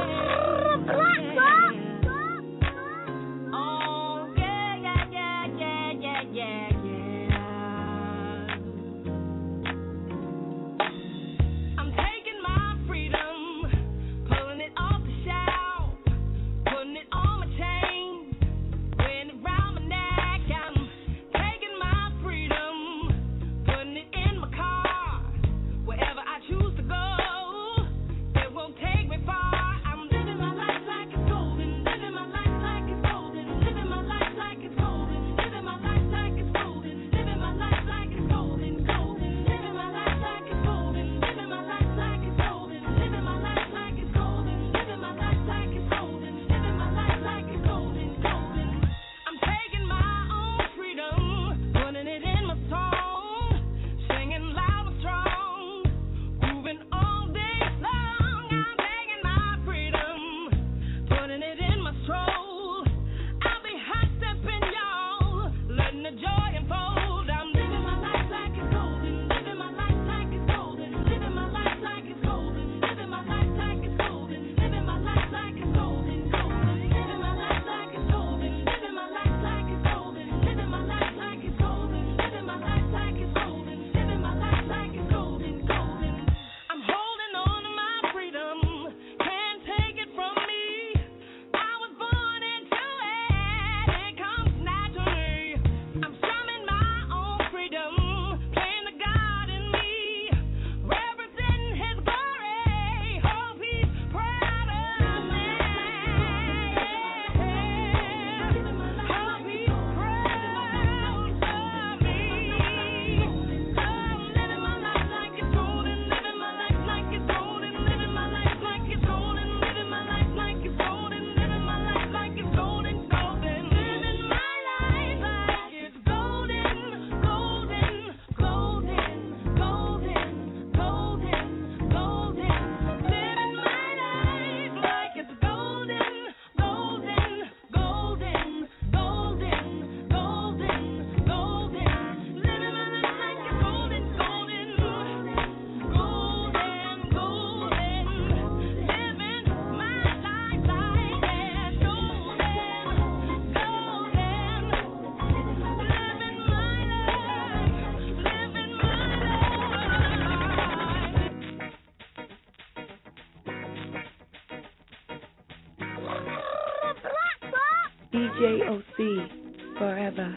D J O C, forever.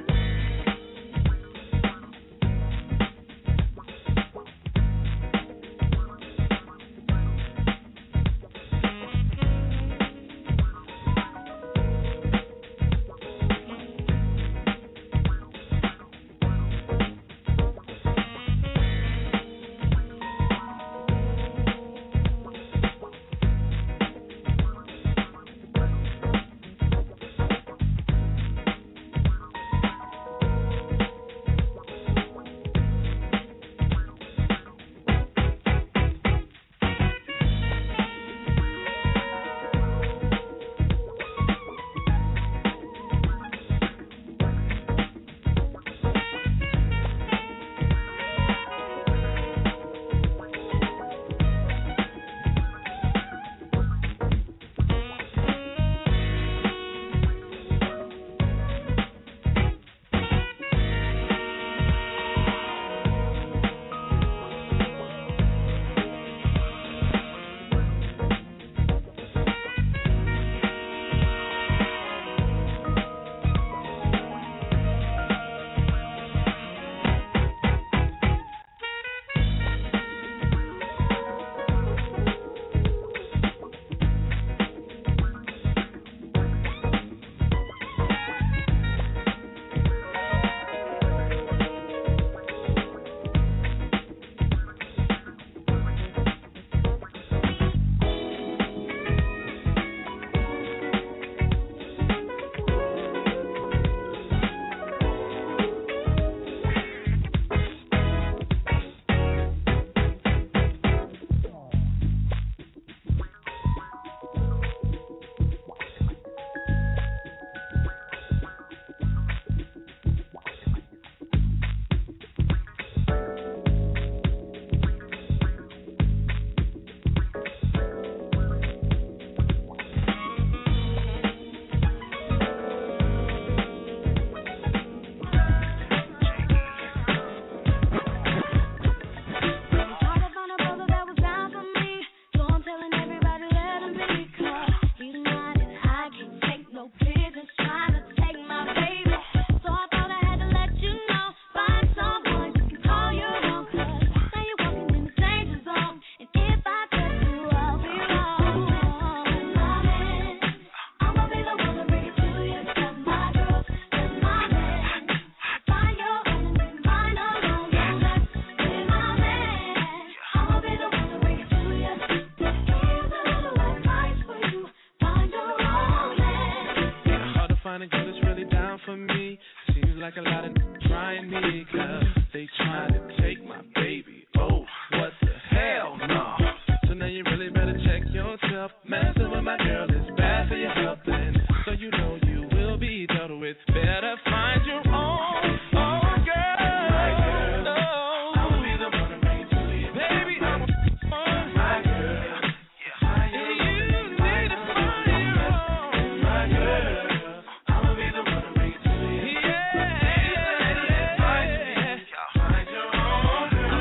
yourself. Messing with my girl is bad for your health, and so you know you will be dealt with. Better find your own, own girl. My girl, no. I'll be the one to bring it to you. Baby, I'm my girl. Yeah, my girl. You need to find your own. My girl, I'll be the one to bring it to you. Yeah, yeah, yeah. Find your own girl.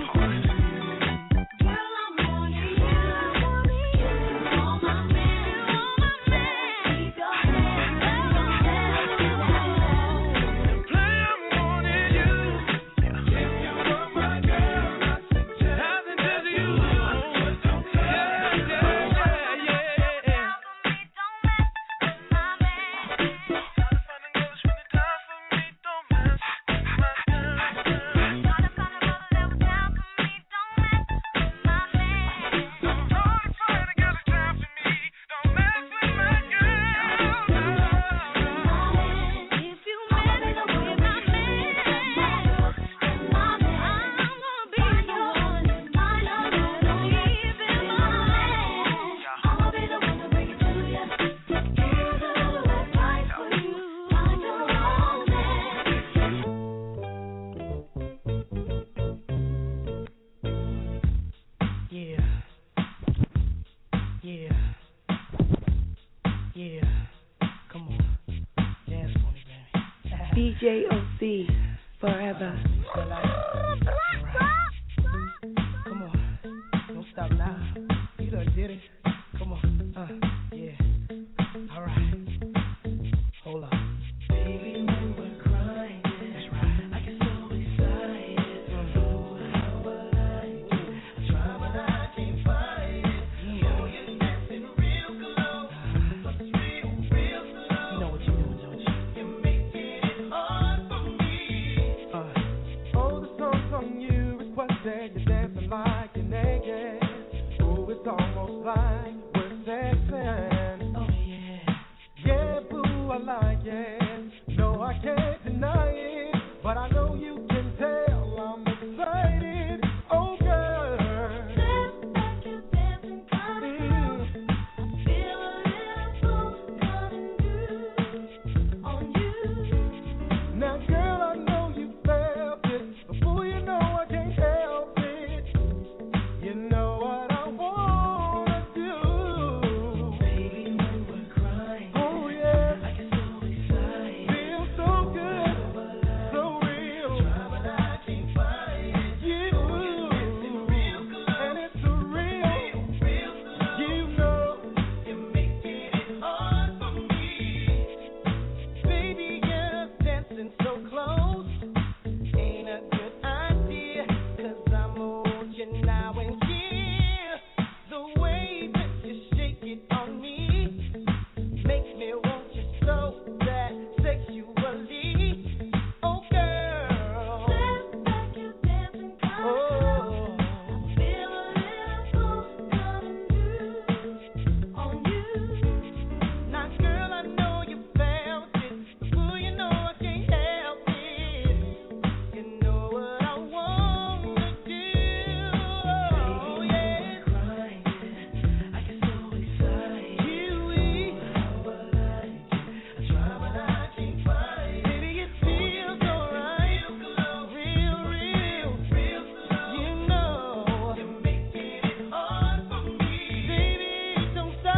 Girl, I'm on you. On my man, on my man. Keep your hands up. Play, I'm wanting you. If you were my girl, I suggest nothing to you. Yeah, yeah, yeah, yeah. If you mess with my man, my man, I'm gonna be yours. My love is gonna give it my man. I'ma be the one to bring it to you. He'll do what's right for you. Find your own man. Yeah. Yeah. Yeah. Come on. Dance for me, baby. D J O C forever. Come on. Don't stop now. You done did it. Come on. Uh, yeah. All right. Hold on. Baby, we were crying. That's right. I get so excited. Don't know how I like it. I try, but I can't find it. Oh, you're dancing real close. But it's real, real slow. You know what you're doing, don't you? You're making it hard for me. Uh. Oh, the song's on you requested. You're dancing like you're naked. Oh, it's almost like we're sexing. Oh, yeah. Yeah, boo, I like it. No, I can't deny it. But I know you can tell I'm excited. Oh, girl. Step back, you dancing kinda slow. I feel a little boost coming through on you. Now, girl, I know you felt it. Before you know I can't help it. You know what I wanna do. Baby, we were crying. Oh, yeah. I get so excited. Feels so good. So real. Try, but I can't find it. You. Dancing real close. And it's a real. Real slow. You know. You're making it hard for me. Baby, you're dancing so close. Ain't a good idea. Cause I'm on you now and here. The way that you shake it on me makes me want you so bad sexually. Oh, girl. Step back, you dancing kinda slow. Oh. Feel a little boost coming through on you. Now, girl, I know you felt it. Before you know I can't help it. You know what I wanna do. Oh, yeah. Crying. I get so excited. Kiwi. How I like it. I try, but I can't find it. Baby, it feels alright. Real, real. You know. You're making it hard for me. Baby, don't stop.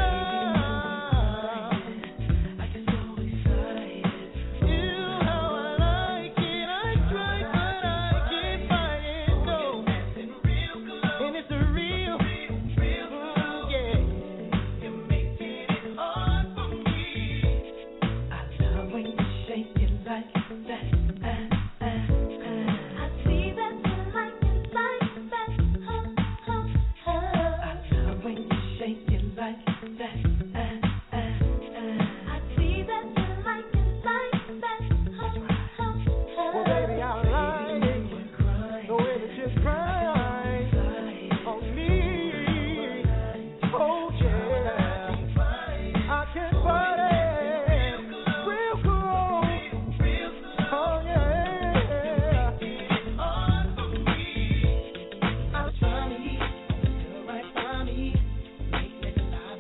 I get so excited. You how I like it. I try, but I can't find it. No. Dancing real close. And it's a real. Real Mm, slow. yeah. You're making it hard for me. I love when you shake it like that. Uh, uh, uh. I see that you like it like that. Huh, huh, huh. I love when you shake it like that. Uh, uh, uh. I see that you like it like that. Huh, huh, huh. Well, baby, I like it. The way that you cry on me. Oh, yeah. I can fight it. Real cool. Oh, yeah. I'm trying to eat, feel right by me. Make niggas lie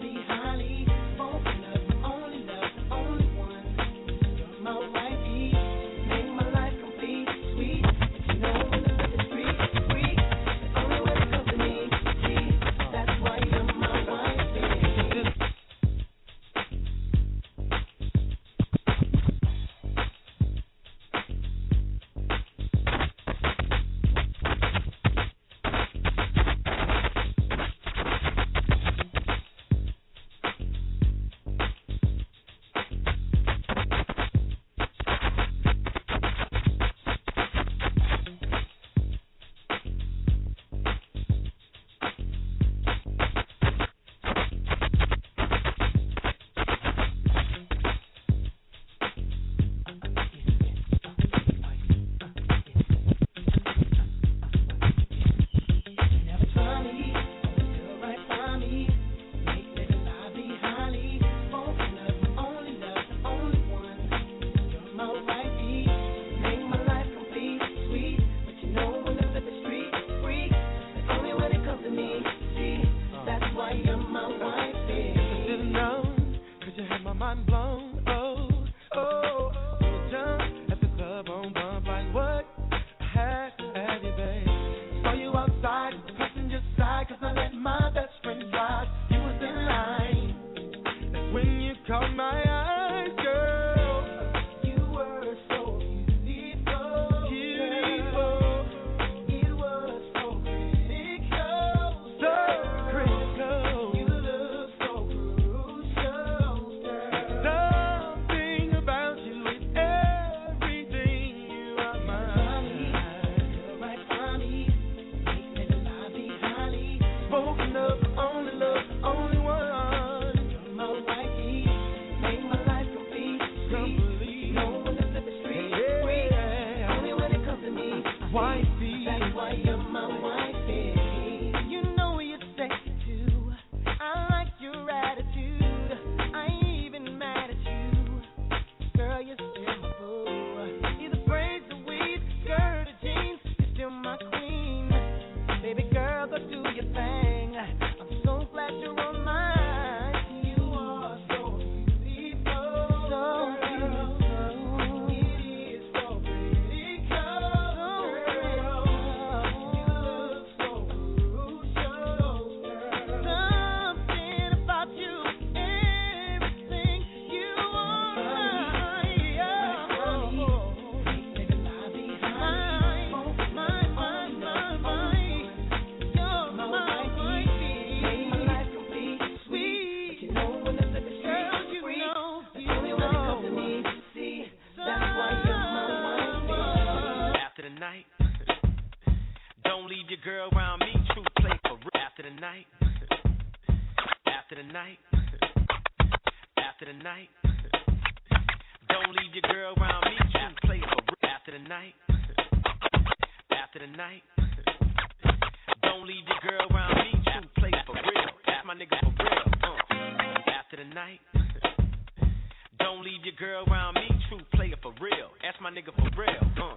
the night, after the night, don't leave your girl around me. You play for real. After the night, after the night, don't leave your girl around me. You play for real. That's my nigga for real. Uh. After the night, don't leave your girl around me. True player for real. That's my nigga for real. Uh.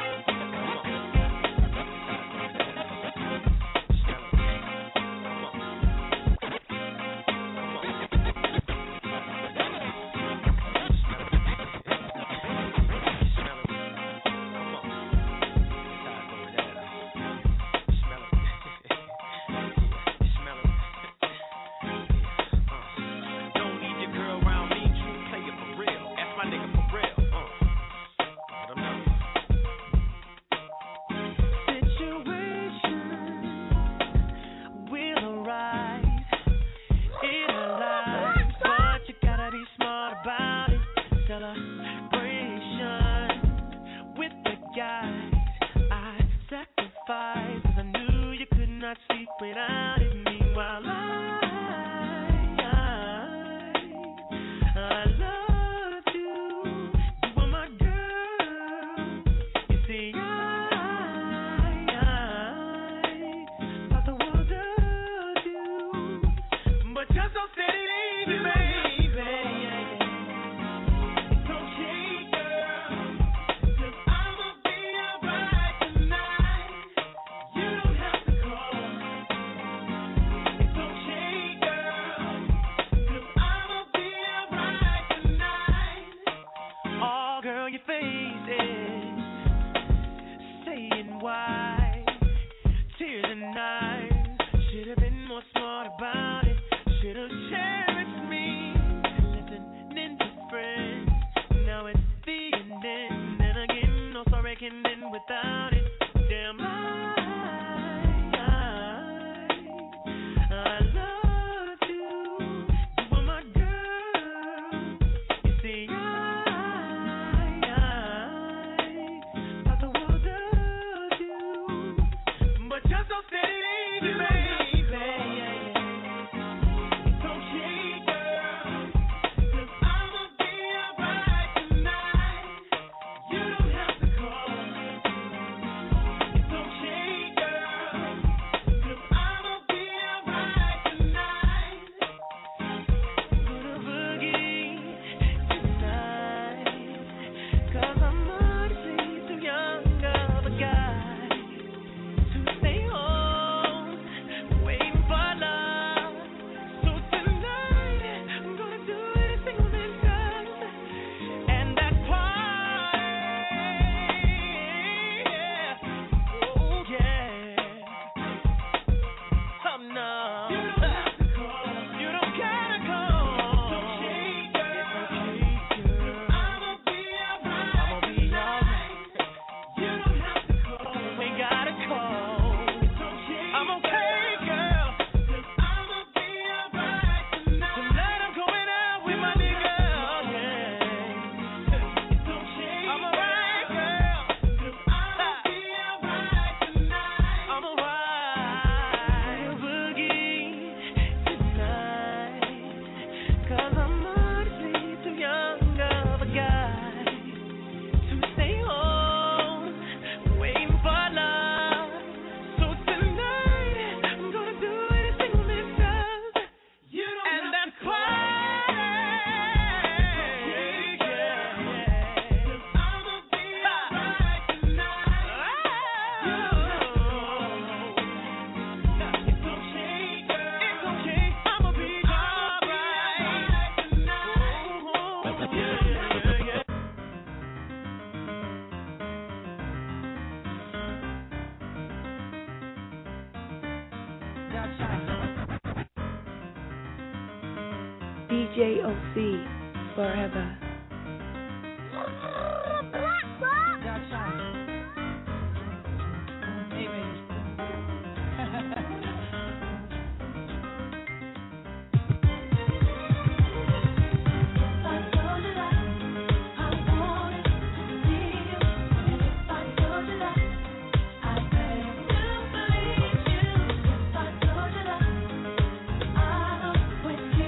D J O C forever. With you.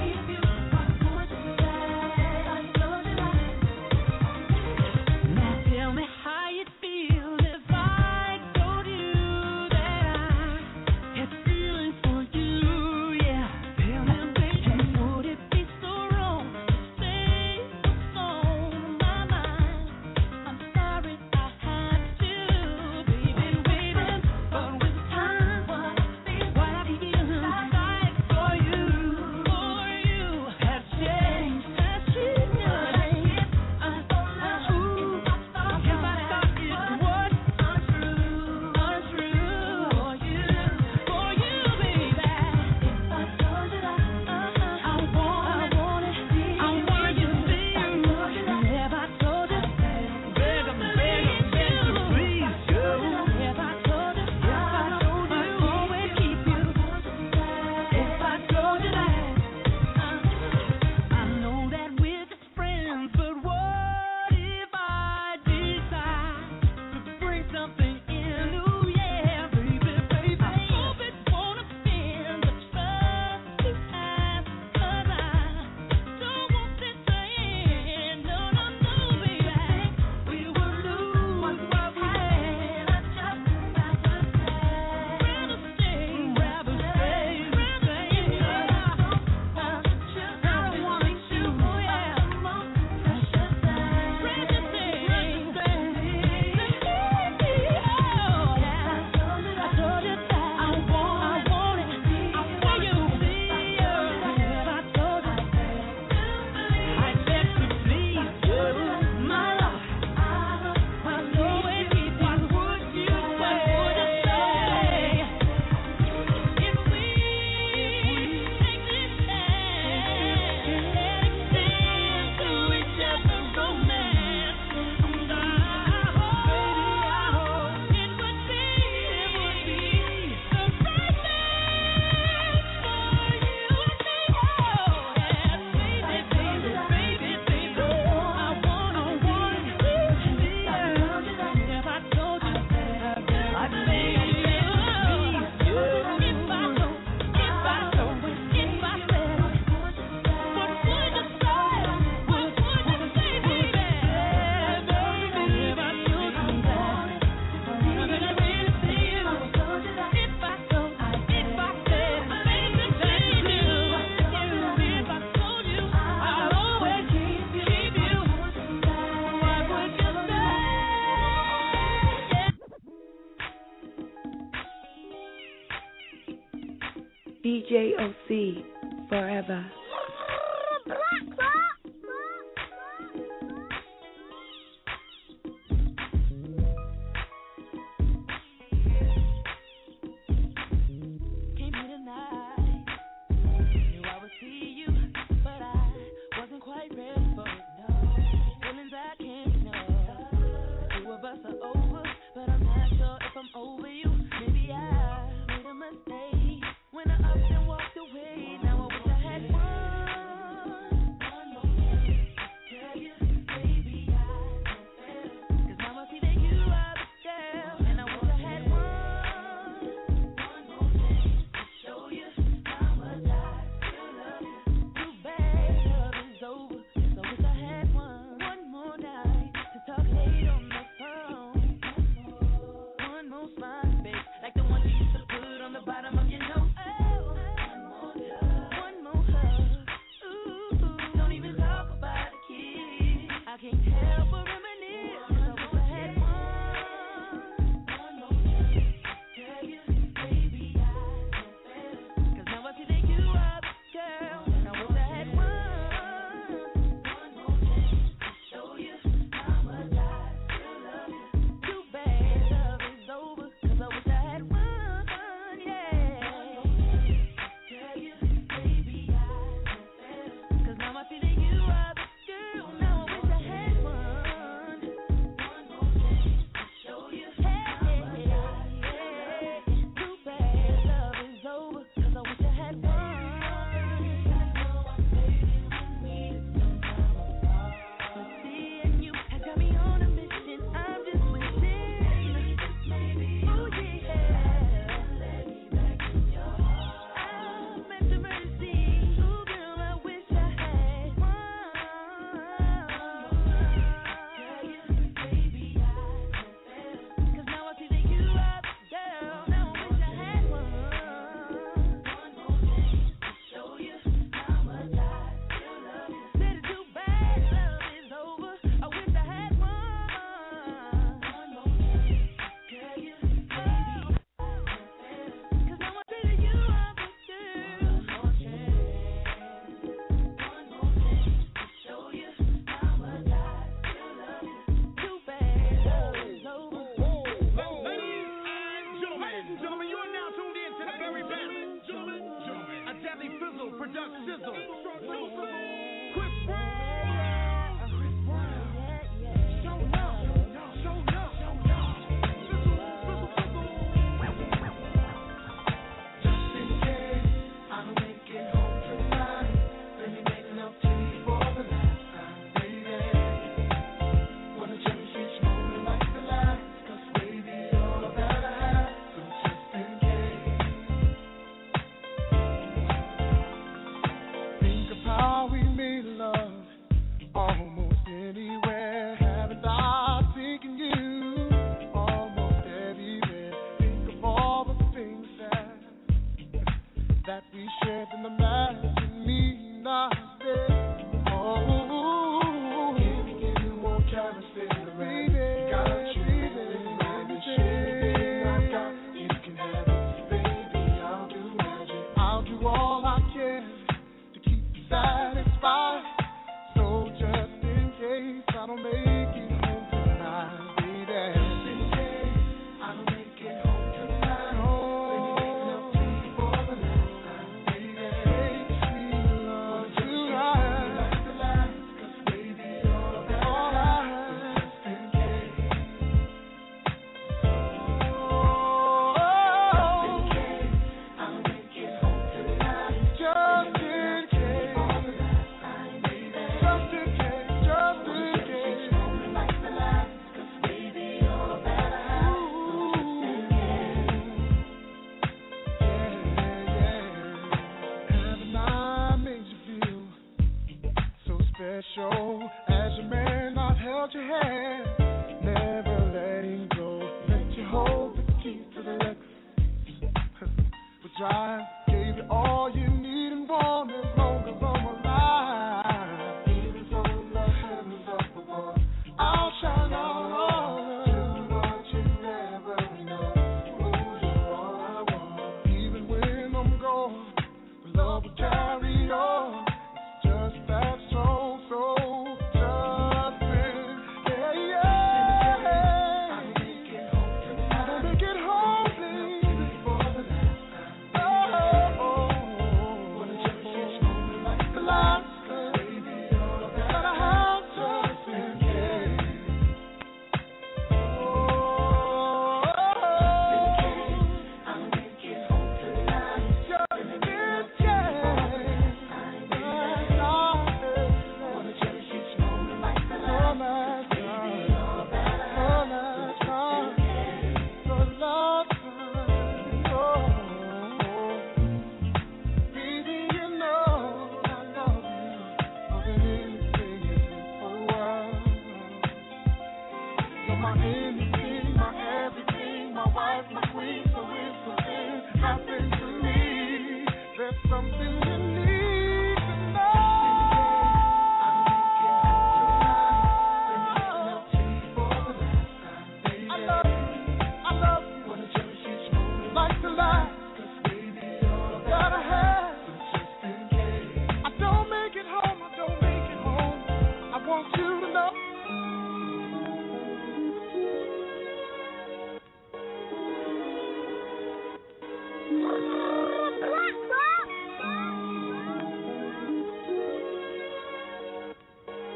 J O C forever.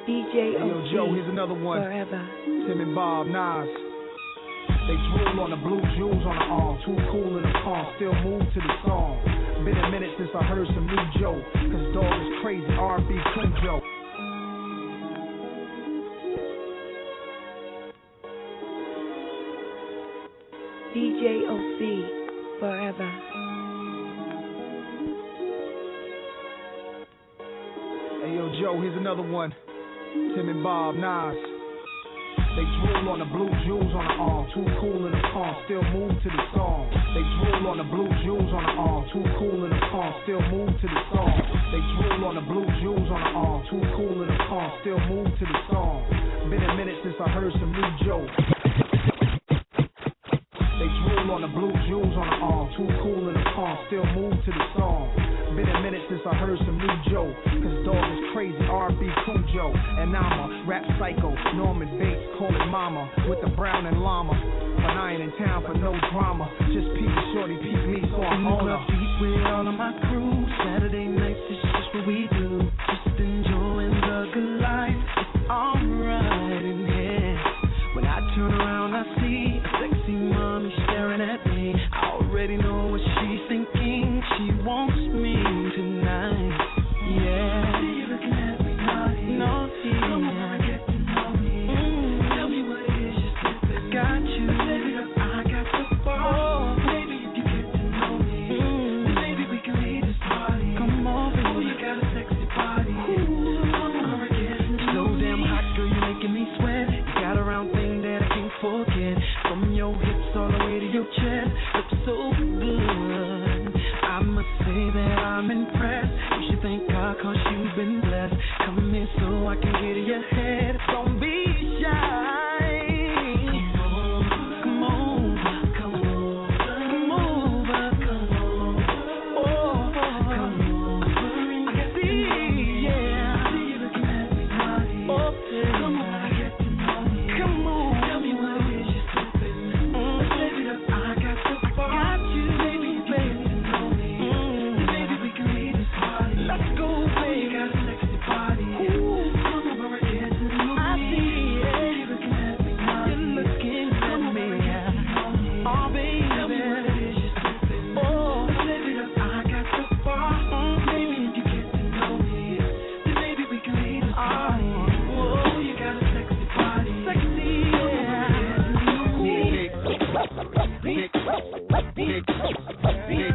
D J Hey, yo, Joe, here's another one. Forever. Tim and Bob, Nas. They drool on the blue jewels on the arm. Too cool in the palm, still move to the song. Been a minute since I heard some new Joe. Cause dog is crazy, R and B Cool Joe. D J O C, Forever. Hey, yo, Joe, here's another one. Tim and Bob, Nas. They drool on the blue jewels on the arm. Too cool in the palm, still move to the song. They drool on the blue jewels on the arm. Too cool in the palm, still move to the song. They drool on the blue jewels on the arm. Too cool in the palm, still move to the song. Been a minute since I heard some new Joe. They drool on the blue jewels on the arm. Too cool in the palm, still move to the song. Been a minute since I heard some new Joe. Cause dog is crazy, R and B Cool Joe. And I'm a rap psycho, Norman Bates, call it mama. With the brown and llama. But I ain't in town for no drama. Just peep shorty, peep me, so I'm on her. Beat with all of my crew. Saturday nights is just what we do. Just enjoying the good life. It's alright in here. When I turn around, I see a sexy mommy staring at me. I already know what she's thinking. She wants me tonight. Yeah. See you looking at me naughty. Naughty. Come on, get to know me. Mm. Tell me what it is you're sipping. Got you. Baby, I got the ball. Maybe if you get to know me, mm. then maybe we can lead this party. Come on, baby. Oh, you got a sexy body. Ooh. Come on, get to know me. So damn hot, girl, you're making me sweat. You got a round thing that I can't forget. From your hips all the way to your chest. Looks so good. I must say that I'm impressed. You should thank God cause you've been blessed. Come here so I can get in your head. Don't be shy. Come on, come on, come over, come on, oh, come on. I can see, yeah. I see you looking at me naughty. Oh, yeah. Come on, I get to know you. Come on, tell me what it is you're sipping. Mm. Let's live it up. I got the bar. Got you, baby, baby. Let's go, baby. You got a sexy body. Ooh, come over again to know me. I see it. You're looking at me. You're looking at me. Oh, baby. Tell me what it is you're sipping. Oh, let's live it up. I got the bar. Mm, baby, if you get to know me, then maybe we can lead this party. Oh, you got a sexy body. Sexy, yeah. Big, big, big, big,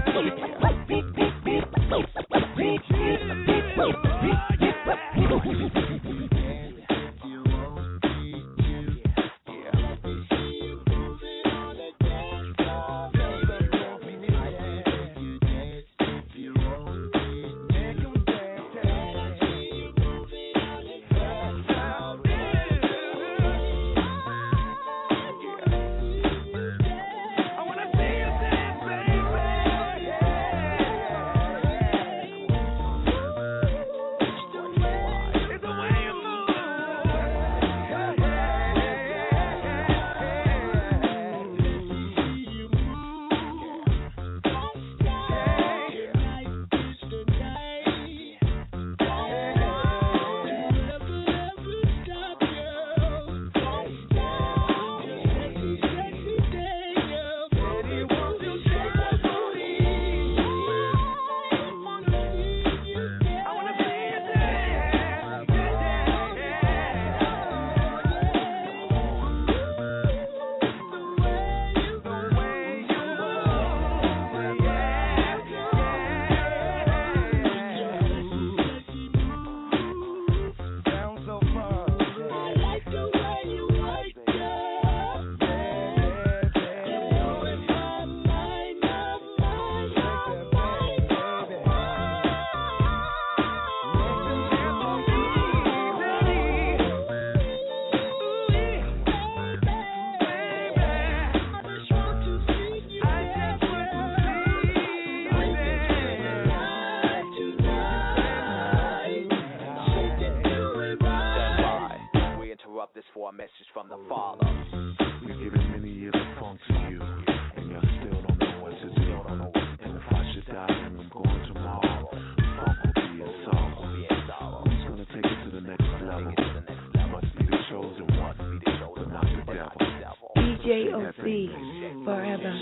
for a message from the Father. We've given many years of funk to you, and you still don't know what to do. And if I should die and I'm going tomorrow, funk will be a song. Who's gonna take it to the next level? J O C forever.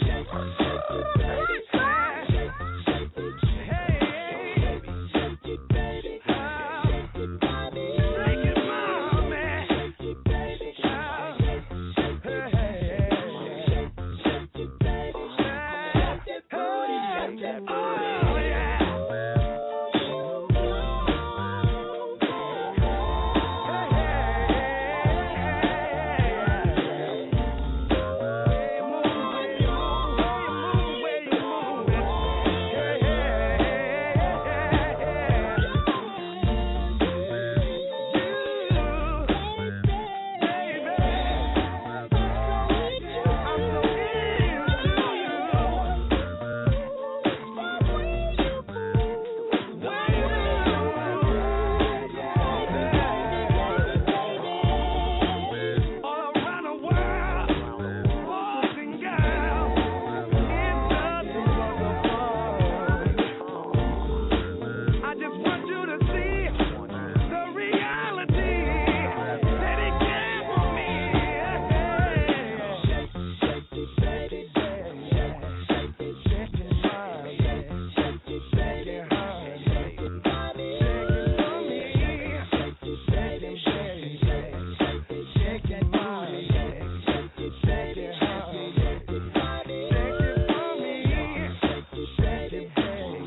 Shake it for me, shake it, baby.